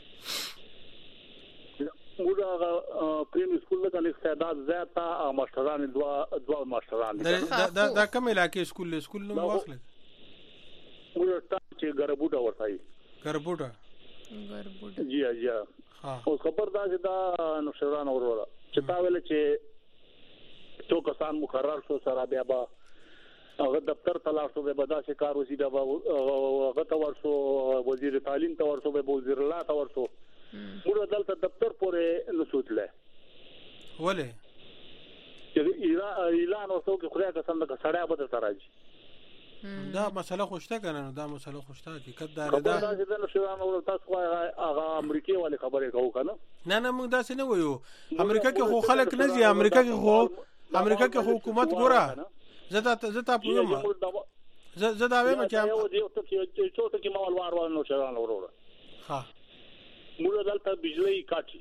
موږ پریم سکول له کنه استعداد زیاته او ماستران دوا ماستران دا کوم علاقې سکول نو واخله موږ چې ګربوټا ورتای ګربوټا جی او خبر دا چې دا نو شران اورورا چې تا ویل چې تو کسان مقرر شو سره بیا با هغه دفتر تلاش به بدا سے کار وسی دا هغه تور شو وزیر تعلیم تور شو به وزیر الله تور شو موږ دلته دفتر پورې نسوتله ولې چې اعلان وسو کې خدای قسم د سړیا بده تراجي دا مسله خوشته کنه دا مسله خوشته حقیقت دا دا چې د نشوان او تاسو هغه امریکای والے خبره کوو کنه نه موږ دا څه نه وایو امریکا کې خو خلک نه زی امریکا کې حکومت ګوره زتا پویم زدا وایم چې یو څه کې مال وار نو شران وروړه ها موږ دلته بجلی کاټي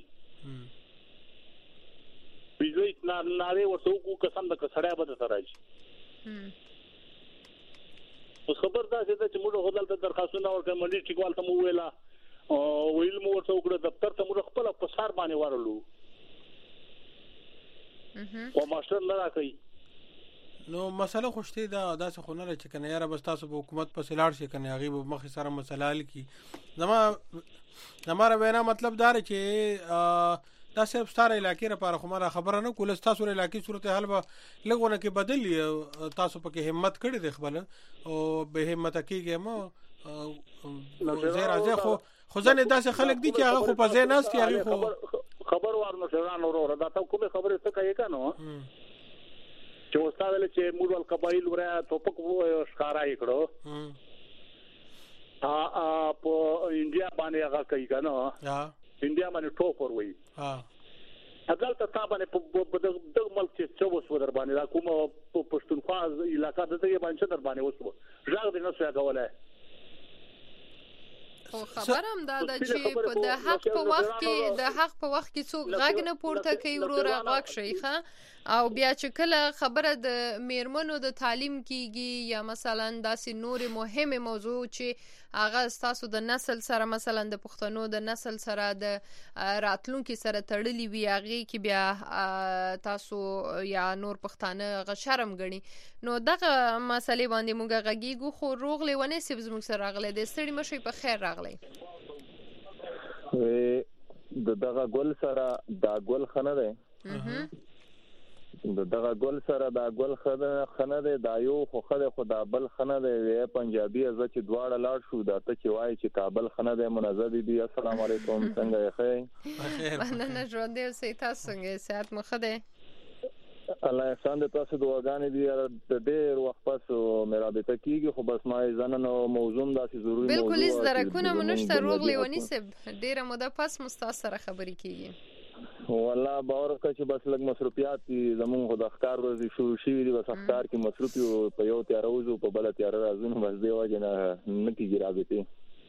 بجلی ناره ورته کو قسم د کسړیا بده تراجي اوس خبر دا چې موږ دلته درخواستونه ورکړو منډي ټیکوال ته مو ویلا ویل مو ورته وکړه دفتر ته موږ خپل په سار باندې ورلو او ماستر نه راکې نو مسله خوشته دا څه خونه چې کنه یاره بس تاسو په حکومت په سلاړ شي کنه هغه مخې سره مسله حل کی زماره وینا مطلب دا چې دا صرف ستاره علاقې لپاره خو مره خبره نه کول تاسو علاقې صورتحال به لګونه کې بدلی تاسو پکې همت کړی دی خپل او به همت کېږي مو زه راځه خو ځنه داسې خلک دي چې هغه خو په ځای ناس کې هغه خو خبر ورنو شران وروره دا ته کومه خبره څه کوي کنه چې وستاوله چې موږ ول قبایل ورا توپک ښکارا کړو په انډیا باندې هغه کوي کنه انډیا باندې ټوپر وای اګل ته تابانه په دغه ملک چې څو وسو در باندې دا کومه پښتونخوا علاقې د دې باندې در باندې وسو ځاګ دې نو څه غواله خبرم دا چې په د حق په وخت کې څوک غږ نه پورته کوي وروره غږ شي ښه او بیا چې کله خبره د میرمنو د تعلیم کیږي یا مثلا داسې نور مهمه موضوع چې هغه تاسو د نسل سره مثلا د پښتنو د نسل سره د راتلونکو سره تړلې وي هغه کې بیا تاسو یا نور پښتانه غشرم غني نو دغه مسلې باندې موږ غږیږو خو روغ لیونه سیب زموږ سره راغله د ستړي مشي په خیر راغلی دغه ګل سره دا ګل خنه ده دغه ګل سره دا ګل خنه ده دا یو خو خدای خدا بل خنه ده وی پنجابي از چې دواړه لاړ شو دا ته چې وای چې کابل خنه ده منزه دي السلام علیکم څنګه یې خیر مننه ژوند دې سي تاسو څنګه صحت مخ ده الله احسان دې تاسو دعاګانې دي ډېر وخت پس مې رابطه کیږي خو بس ما ځنن موضوع داسې ضروري بالکل درکونه منشته روغ لیونی سب ډیره موده پس مستاسره خبرې کیږي والله باور وکړه چې بس لږ مصروفیات دي زمونږ د ښکار ورځې شروع شوي دي، بس ښکار کې مصروف یو، په یو تیاره وځو په بله تیاره راځو، نو بس دې وجې نه کېږي رابطې.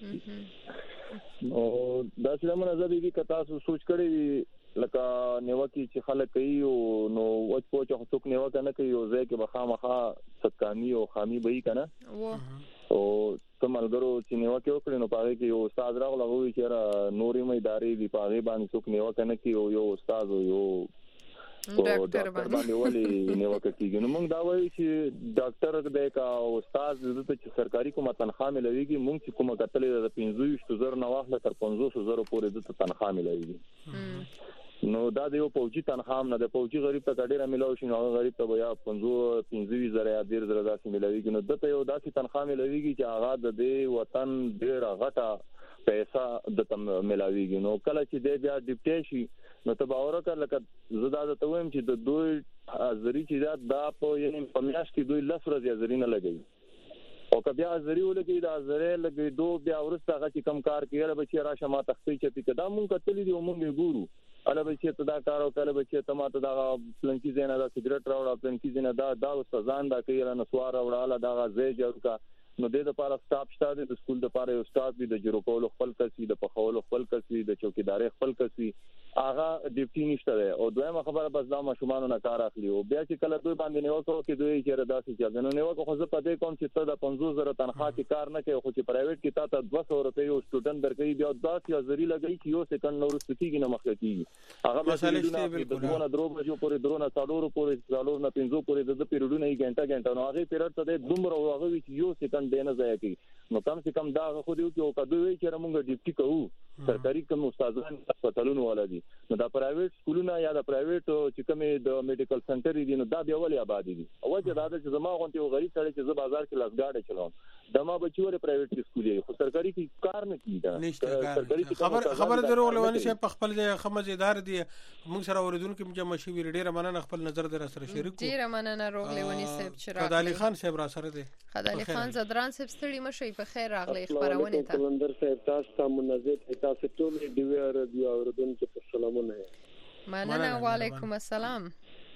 او داسې لمنه زه بېګي که تاسو سوچ کړی وي لکه نیوکې چې خلک کوي نو وچ پوچ خو څوک نیوکه نه کوي، یو ځای کې به خامخا صدقامي او خامي به وي که نه. او ته ملګرو چې نیوکې وکړې نو په هغې کې یو استاد راغله، هغه وایي چې یاره نورې هم ادارې دي په هغې باندې څوک نیوکه نه کوي، او یو استاد او یو ډاکټر باندې ولې نیوکه کېږي. نو موږ دا وایو چې ډاکټر دی که استاد د ته چې سرکاري کومه تنخواه ملویږي، موږ چې کومه کتلې ده د 25,000 نه واخله تر 50,000 پورې د ته تنخواه ملویږي. نو دا د یو فوجي تنخواه هم نه ده، فوجي غریب ته ډېره ملاوي شي نو هغه غریب ته به یا 15,000 یا 10,000 داسې ملاویږي. نو دته یو داسې تنخواه ملاویږي چې هغه د دې وطن ډېره غټه پیسه د تم ملاویږي. نو کله چې دی بیا ډیپټي شي نو ته باور وکړه لکه زه دا ته وایم چې د دوی حاضري چې دا په یعنی په میاشت کې دوی 10 ورځې حاضري نه لګوي، او که بیا حاضري ولګي د حاضرۍ لګېدو بیا وروسته هغه چې کم کار کوي هله به چې راشه ما تختې چپي که دا مونږ کتلي دي او مونږ یې ګورو، هله به چې ته دا کار وکړه، هله به چې ته ما ته دغه پلنکي ځای نه دا سګرټ راوړه، پلنکي ځای نه دا استادان دا کوي، هله نسوار راوړه، هله دغه ځای جوړ کړه. نو دې دپاره سټاف شته دی، د سکول دپاره یو سټاف وي، د جرو کولو خپل کس وي، د پخولو خپل کس وي، د چوکیدارۍ خپل کس وي، هغه ډیپټي نشته دی. او دویمه خبره بس دا ماشومانو نه کار اخلي، او بیا چې کله دوی باندې نیوکه وکړي دوی چېرې داسې چل نو نیوکه خو زه په دې کوم چې ته د 50,000 تنخواه کې کار نه کوي، خو چې پرایویټ کې تا ته 200 روپۍ یو سټوډنټ درکوي، بیا داسې حاضري لګوي چې یو سیکنډ نه وروسته کېږي نه مخکې کېږي. هغه به د 2 نه 3 بجو پورې 3 نه 4 پورې 4 نه 5 پورې د پیریډونه یې ګنټه نو هغې پیریډ ته دی دومره هغه وي چې یو سیکنډ دی نه ضایع کوي. نو کم سے کم دا خو دی چې کدو وی چې موږ ډیپټي کوو سرکاري کوم استادان هسپتالونو ولا دي، نو دا پرایویټ سکولونه یا دا پرایویټ چې کوم د میډیکل سنټر دي نو دا بیا ولې آباد دي. او چې دا چې زما غونټي یو غریب سره چې زه بازار کې لاسګاډه چلاوم دا ما بچي ولې پرایویټ سکول یې خو سرکاري کې کار نه کیږي. خبر درو لونی شه په خپل ځای خمزیدار دي موږ سره اوریدونکو کې جمع شوی ډیره مننه خپل نظر در سره شریک کو. ډیره مننه روغ لونی صاحب چې راغلی. خدای خان صاحب را سره دی. خدای خان زدران صاحب ستړي مشي په خیر راغلی خبرونه ته. کلندر صاحب تاسو ته منظم تاسو ټول دی رادیو اوریدونکو ته سلامونه. مننه وعلیکم السلام.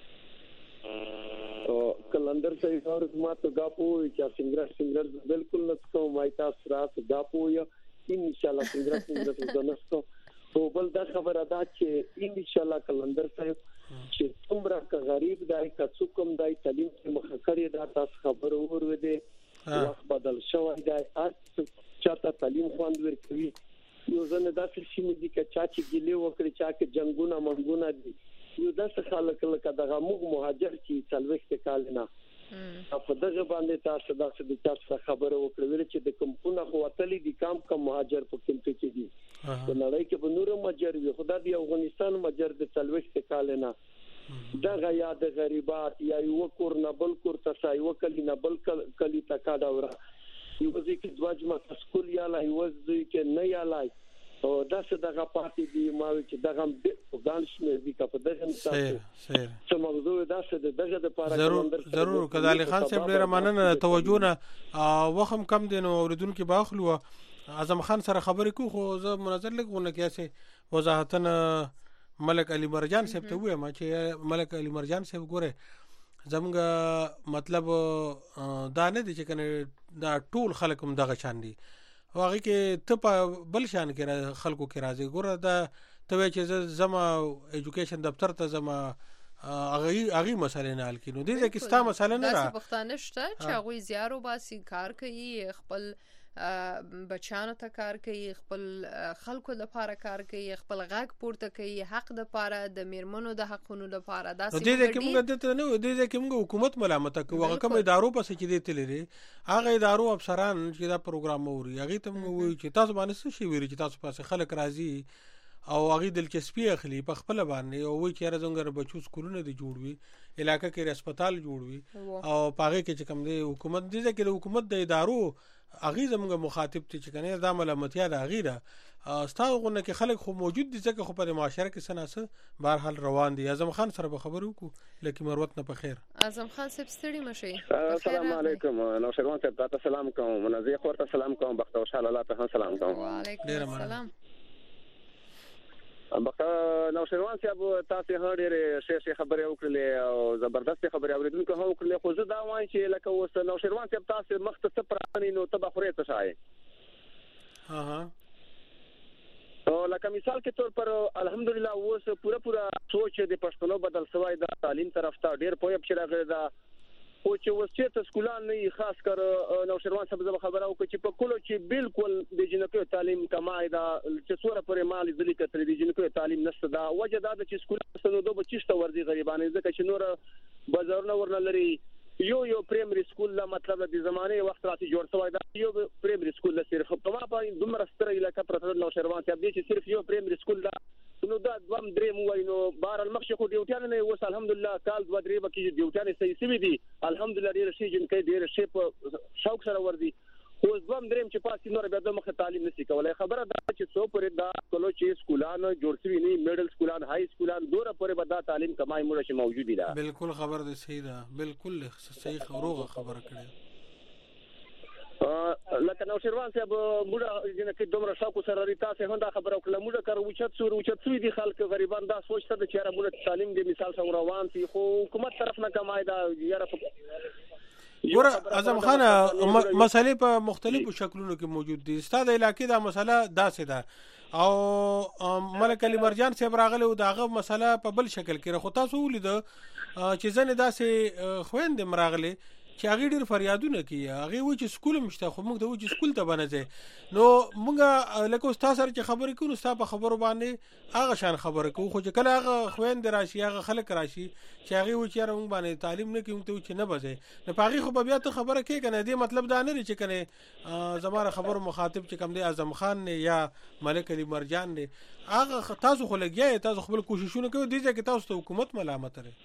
کلندر صاحب اور ما ته غاپو چې سنگر بالکل نه کوم وای تاسو رات غاپو یا ان شاء الله سنگر زنستو او بل دا خبره ده چې ان شاء الله کلندر صاحب چې څومره غریب دای که څوک دای تعلیم کې مخ کړی دا تاسو خبر اوروي دي وخت بدل شوی دی اس چاته تعلیم خوند ورکوي یو ځنه داسې شي دي چې چا چې ګلې وکړي چا کې جنگونه منګونه دي یو داسې خلک لکه دغه موږ مهاجر چې څلوېښت کال نه په دغه باندې تاسو د تاسو خبره وکړل چې د کومونه قوتلې دي کم مهاجر په کوم کې دي په نړۍ کې به نور مهاجر وي خدای دی افغانستان مهاجر د څلوېښت کال نه دغه یاد غریبات یا یو کور نه بل کور ته یو کلی نه بل کلی ته کاډاوره یو ځکه دواجمه سکول یا لا یو ځکه نه یا لا او دا څه دغه پاتې دی ما چې دغه ګانش مې دي که په دغه تاسو څه موضوع دا څه دغه د پاره ضرور کذالي خان صاحب ډیر مننه توجه نه وخم کم دین اوریدونکو باخلو اعظم خان سره خبرې کو خو زه منظر لګونه کیسه وضاحتن ملک علي مرجان صاحب ته وایم چې ملک علي مرجان صاحب ګوره زموږ مطلب دا نه دي چې کنه دا ټول خلک هم دغه شان دي واغې کې ته په بل شان کې خلکو کې راځي ګوره دا ته چې زما ایجوکیشن دفتر ته زما اغي مسالې نه حل کینو دي چې ستا مسالې نه را پښتانه شته چې هغه زیارو باسي کار کوي خپل بچانو ته کار کوي خپل خلکو لپاره کار کوي خپل غږ پورته کوي حق د لپاره د میرمنو د حقونو لپاره دا څه دي چې موږ دته نه دي چې موږ حکومت ملامت کوو هغه کوم ادارو پس چې دي تلري هغه ادارو افسران چې دا پروګرام ووري هغه ته موږ چې تاسو باندې څه شي ویری چې تاسو پاسه خلک راځي او هغه دلچسپي اخلي په خپل باندې او وی چې راځنګر بچو سکولونه دي جوړوي علاقې کې هسپتال جوړوي او پاغه کې چې کوم دي حکومت دي چې حکومت د ادارو اغه زموږ مخاطب ته چې کنه دا ملامتیا د اغیره استاغونه کې خلک خو موجود دي ځکه خو په معاشره کې سناسه بهر حال روان دي اعظم خان سره به خبرو کو لکه مروت نه په خیر اعظم خان صاحب ستړي مشي السلام علیکم نو شروان صاحب تاسو سلام کوم منځي خورته سلام کوم بخت او شال الله ته سلام کوم وعلیکم السلام بقا نو شروان صاحب تاسو هډېر شې خبرې وکړلې او زبردست خبرې اوریدونکو هم وکړلې خو زه دا وایم چې لکه اوس نو شروان صاحب تاسو مختص پرانی نو تبه خوري ته شای او لکه مثال کې تور پر الحمدلله اوس پورا سوچ د پښتنو بدل سوای د تعلیم طرف ته ډېر پوهه چې راغلی دا او چې وسیته سکولان نه خاص کر نو شروان صاحب زما خبره وکړي چې په کولو چې بالکل د جنکو تعلیم کمای دا چې سوره پر مال ذلی کتر د جنکو تعلیم نشته دا وجه دا چې سکولان سره دوه بچشته ورزي غریبانه ځکه چې نور بازارونه ورنه لري یو پرایمری سکول لا مطلب د زمانه وخت راځي جوړ شوی دا یو پرایمری سکول صرف په ما په دومره ستر علاقې پرته نو شروان صاحب دي چې صرف یو پرایمری سکول دا نو دا دوام درې مو وای نو بار المخ خو ډیوټیان نه وس الحمدلله کال دوه درې بکی ډیوټیان صحیح سوي دي الحمدلله ډیر شي جن کې ډیر شي په شوق سره ورزي خو دوام درې چې پاسې نور بیا د مخ تعلیم نشي کولای خبره دا چې څو پر دا کولو چې سکولان جوړ شوی نه میډل سکولان هاي سکولان دوره پر بدا تعلیم کمای موږ شي موجود دي بالکل خبر ده صحیح ده بالکل صحیح خبره کړې لکه نو شروان صاحب موږ جن کې دومره شوق سره ریتا څه هنده خبره وکړه موږ کار وچت سوی دي خلک غریبان دا سوچ ته چې را موږ تعلیم دې مثال څنګه روان سي خو حکومت طرف نه کمای دا یاره ګوره اعظم خان مسلې په مختلفو شکلونو کې موجود دي ستاسو علاقې دا مسله داسې ده او ملک علي مرجان صاحب راغله او داغه مسله په بل شکل کې خو تاسو ولید چې ځنه داسې خويند مراغله چې هغه ډیر فریادونه کوي هغه و چې سکول مشته خو موږ د و چې سکول ته باندې نو موږ لکه استاد سره چې خبرې کوو استاد په خبرو باندې هغه شان خبرې کوو خو چې کله هغه خويند راشي هغه خلک راشي چې هغه و چې موږ باندې تعلیم نه کوي ته چې نه بځه نه پاغي خو بیا ته خبره کوي کنه دې مطلب دا نه لري چې کنه زماره خبرو مخاطب چې کوم دی اعظم خان نه یا ملک علي مرجان نه هغه تاسو خو لګیا تاسو خپل کوششونه کوي دي چې تاسو ته حکومت ملامت لري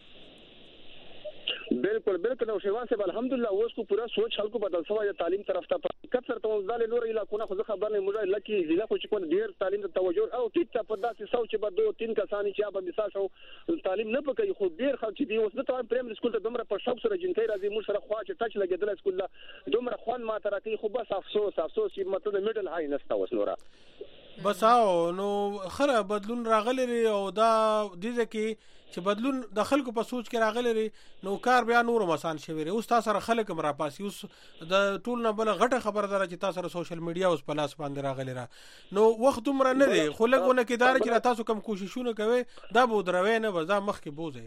بالکل نو شروان صاحب الحمدلله اوس کو پورا سوچ خلکو بدل شوی تعلیم طرف ته کثر ته ځل نور علاقونه خو خبر نه موږ لکه ضلع خو چې کو ډیر تعلیم ته توجه او ټیټ په داسې سوچ چې به 2-3 کسان چې به مثال شو تعلیم نه پکې خو ډیر خلک دي اوس د پرایمری سکول ته دومره په شوق سره جنکې راځي موږ سره خوا چې ټچ لګیدل سکول لا دومره خوان ما ترکې خو بس افسوس چې مطلب میډل هاي نستا اوس نورا بس او نو خره بدلون راغلی او دا دې کې چې بدلون د خلکو په سوچ کې راغلی نو کار بیا نور مسان شوی اوس تاسو سره خلک مرا پاسي اوس د ټول نه بل غټه خبر دره چې تاسو سره سوشل میډیا اوس په لاس باندې راغلی را نو وخت عمر نه دی خو لګونه کې دار چې تاسو کم کوششونه کوي دا بو دروي نه وځه مخ کې بوزي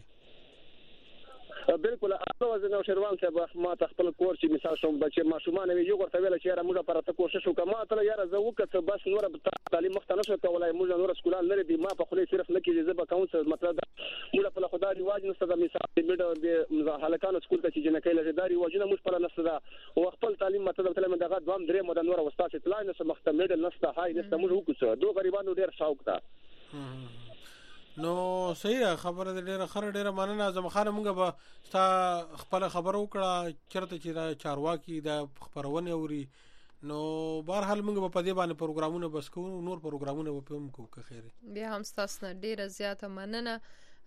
بالکل اته نو شروان صاحب ما خپل کور چې مثال شوم بچي ماشومان یو ورته ویل چې را موږ پر ته کوشش وکړه ته یاره زه وکړم بس نور تعلیم مختنه شو کولای موږ نور سکولان لري دي ما په خله صرف نه کېږي زه به کاونسل مطلب موږ په خدای رواج نشته د مثال د میډو د هلکانو سکول ته چې جنکې لري دا رواجونه موږ په نشته دا او خپل تعلیم مطلب تل مې دغه دوام درې مده نور واستاڅ اطلاع نه مخته میډل نشته هاي نشته موږ وکړو دوه غریبانو ډیر شوق ده نو صحیح خبره ډیره خره ډیره مننه اعظم خان مونږ به ستا خپل خبر وکړه چرته چې دا چارواکي دا خبرونه اوري نو بهر حال مونږ په دې باندې پروګرامونه بس کوو نور پروګرامونه به هم کوو که خیر بیا هم تاسو نه ډیره زیاته مننه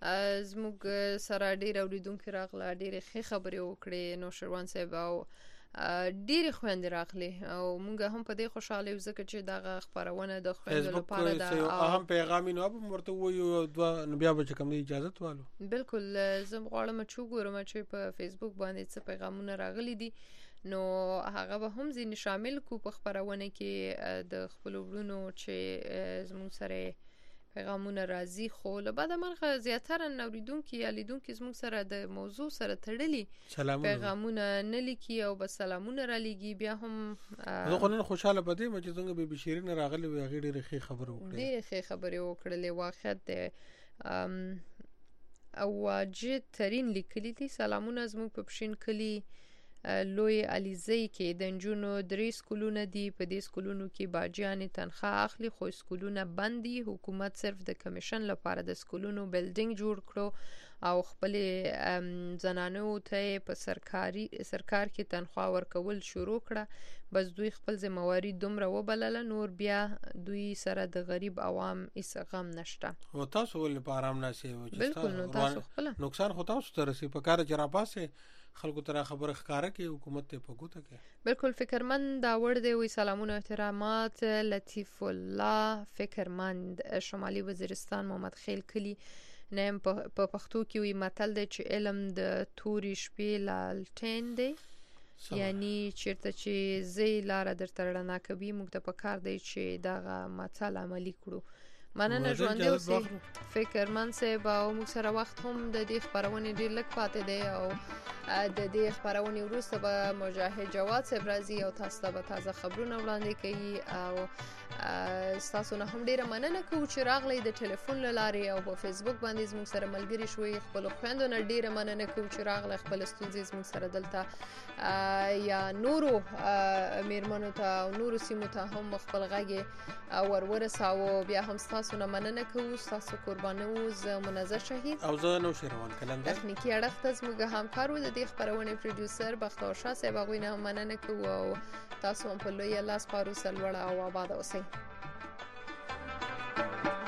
زموږ سره ډیر اوریدونکو راغله ډیره ښه خبرې وکړې نو شروان صاحب او ډیر خويندې راغلي او مونږ هم په دې خوشاله یو ځکه چې دا خبرونه د خويندو لپاره ده اهم پیغام نو په مرته وایو د بیا به کوم اجازه والو بالکل زم غواړم چې ګورم چې په فیسبوک باندې څه پیغامونه راغلي دي نو هغه به هم ځین شامل کو په خبرونه کې د خپل ورونو چې زموږ سره پیغامونه راځي خو له بعد مرغه زیاتره نوریدونکو یا لیدونکو زموږ سره د موضوع سره تړلي پیغامونه نه لیکي او بس سلامونه را لګي بیا هم زه خو نن خوشاله پدې چې څنګه به بشیرین راغلي وي غیر ډېر خبرو وکړي ډېر ښه خبرې وکړلې واقعیت او واجد ترين لیکلي دي سلامونه زموږ په پښین کلی لوی علیزی کې د نجونو 3 سکولونه دي په دې سکولونو کې باجیانې تنخواه اخلي خو سکولونه بند دي حکومت صرف د کمیشن لپاره د سکولونو بلډینګ جوړ کړو او خپل زنانو ته په سرکار کې تنخواه ورکول شروع کړه بس دوی خپل ذمہواری دومره وبلله نور بیا دوی سره د غریب عوام هیڅ غم نشته او تاسو ول په آرام نشئ بالکل نو تاسو خپل نقصان خو تاسو ته رسي په کار جرا پاسه خلکو ته خبره ښکارا کې حکومت ته پګوته کې. بالکل فکرمند دا ور دی. وی سلامونه احترامات لطیف الله فکرمند شمالي وزیرستان محمد خیل کلی نیم په پښتو کې وی متل دی چې علم د توري شپې لالټین دی، یعنی چیرته چې زی لار در ترړنا کوي موږ ته پکار دی چې دا متل عملی کړو. مننه ژوند اوسې فکرمند صاحب او موږ سره وخت هم د دې خبرونه ډیر لږ پاتې دی او د دې خبرونه وروسته به مجاهد جواد صاحب راځي او تاسو ته به تازه خبرونه وړاندې کوي او تاسو نه هم ډیره مننه کوو چې راغلی د ټلیفون لارې او په فیسبوک باندې موږ سره ملګری شوي. خپل خويندو نه ډیره مننه کوو چې راغلی خپل ستونزې موږ سره دلته یا نورو میرمنو ته او نورو سیمو ته هم خپل غږ ورساو. بیا هم تاسو نه مننه کوو. تاسو قربانو ز منزه شهید او زه نو شیروان کلندر تخنیکی اړخ ته زموږ همکار و د دې خبرونه پروډوسر بختیار شاه صاحب غوښنه هم مننه کوو او تاسو هم په لوی لاس پارو سره لوړ او آباد اوسئ.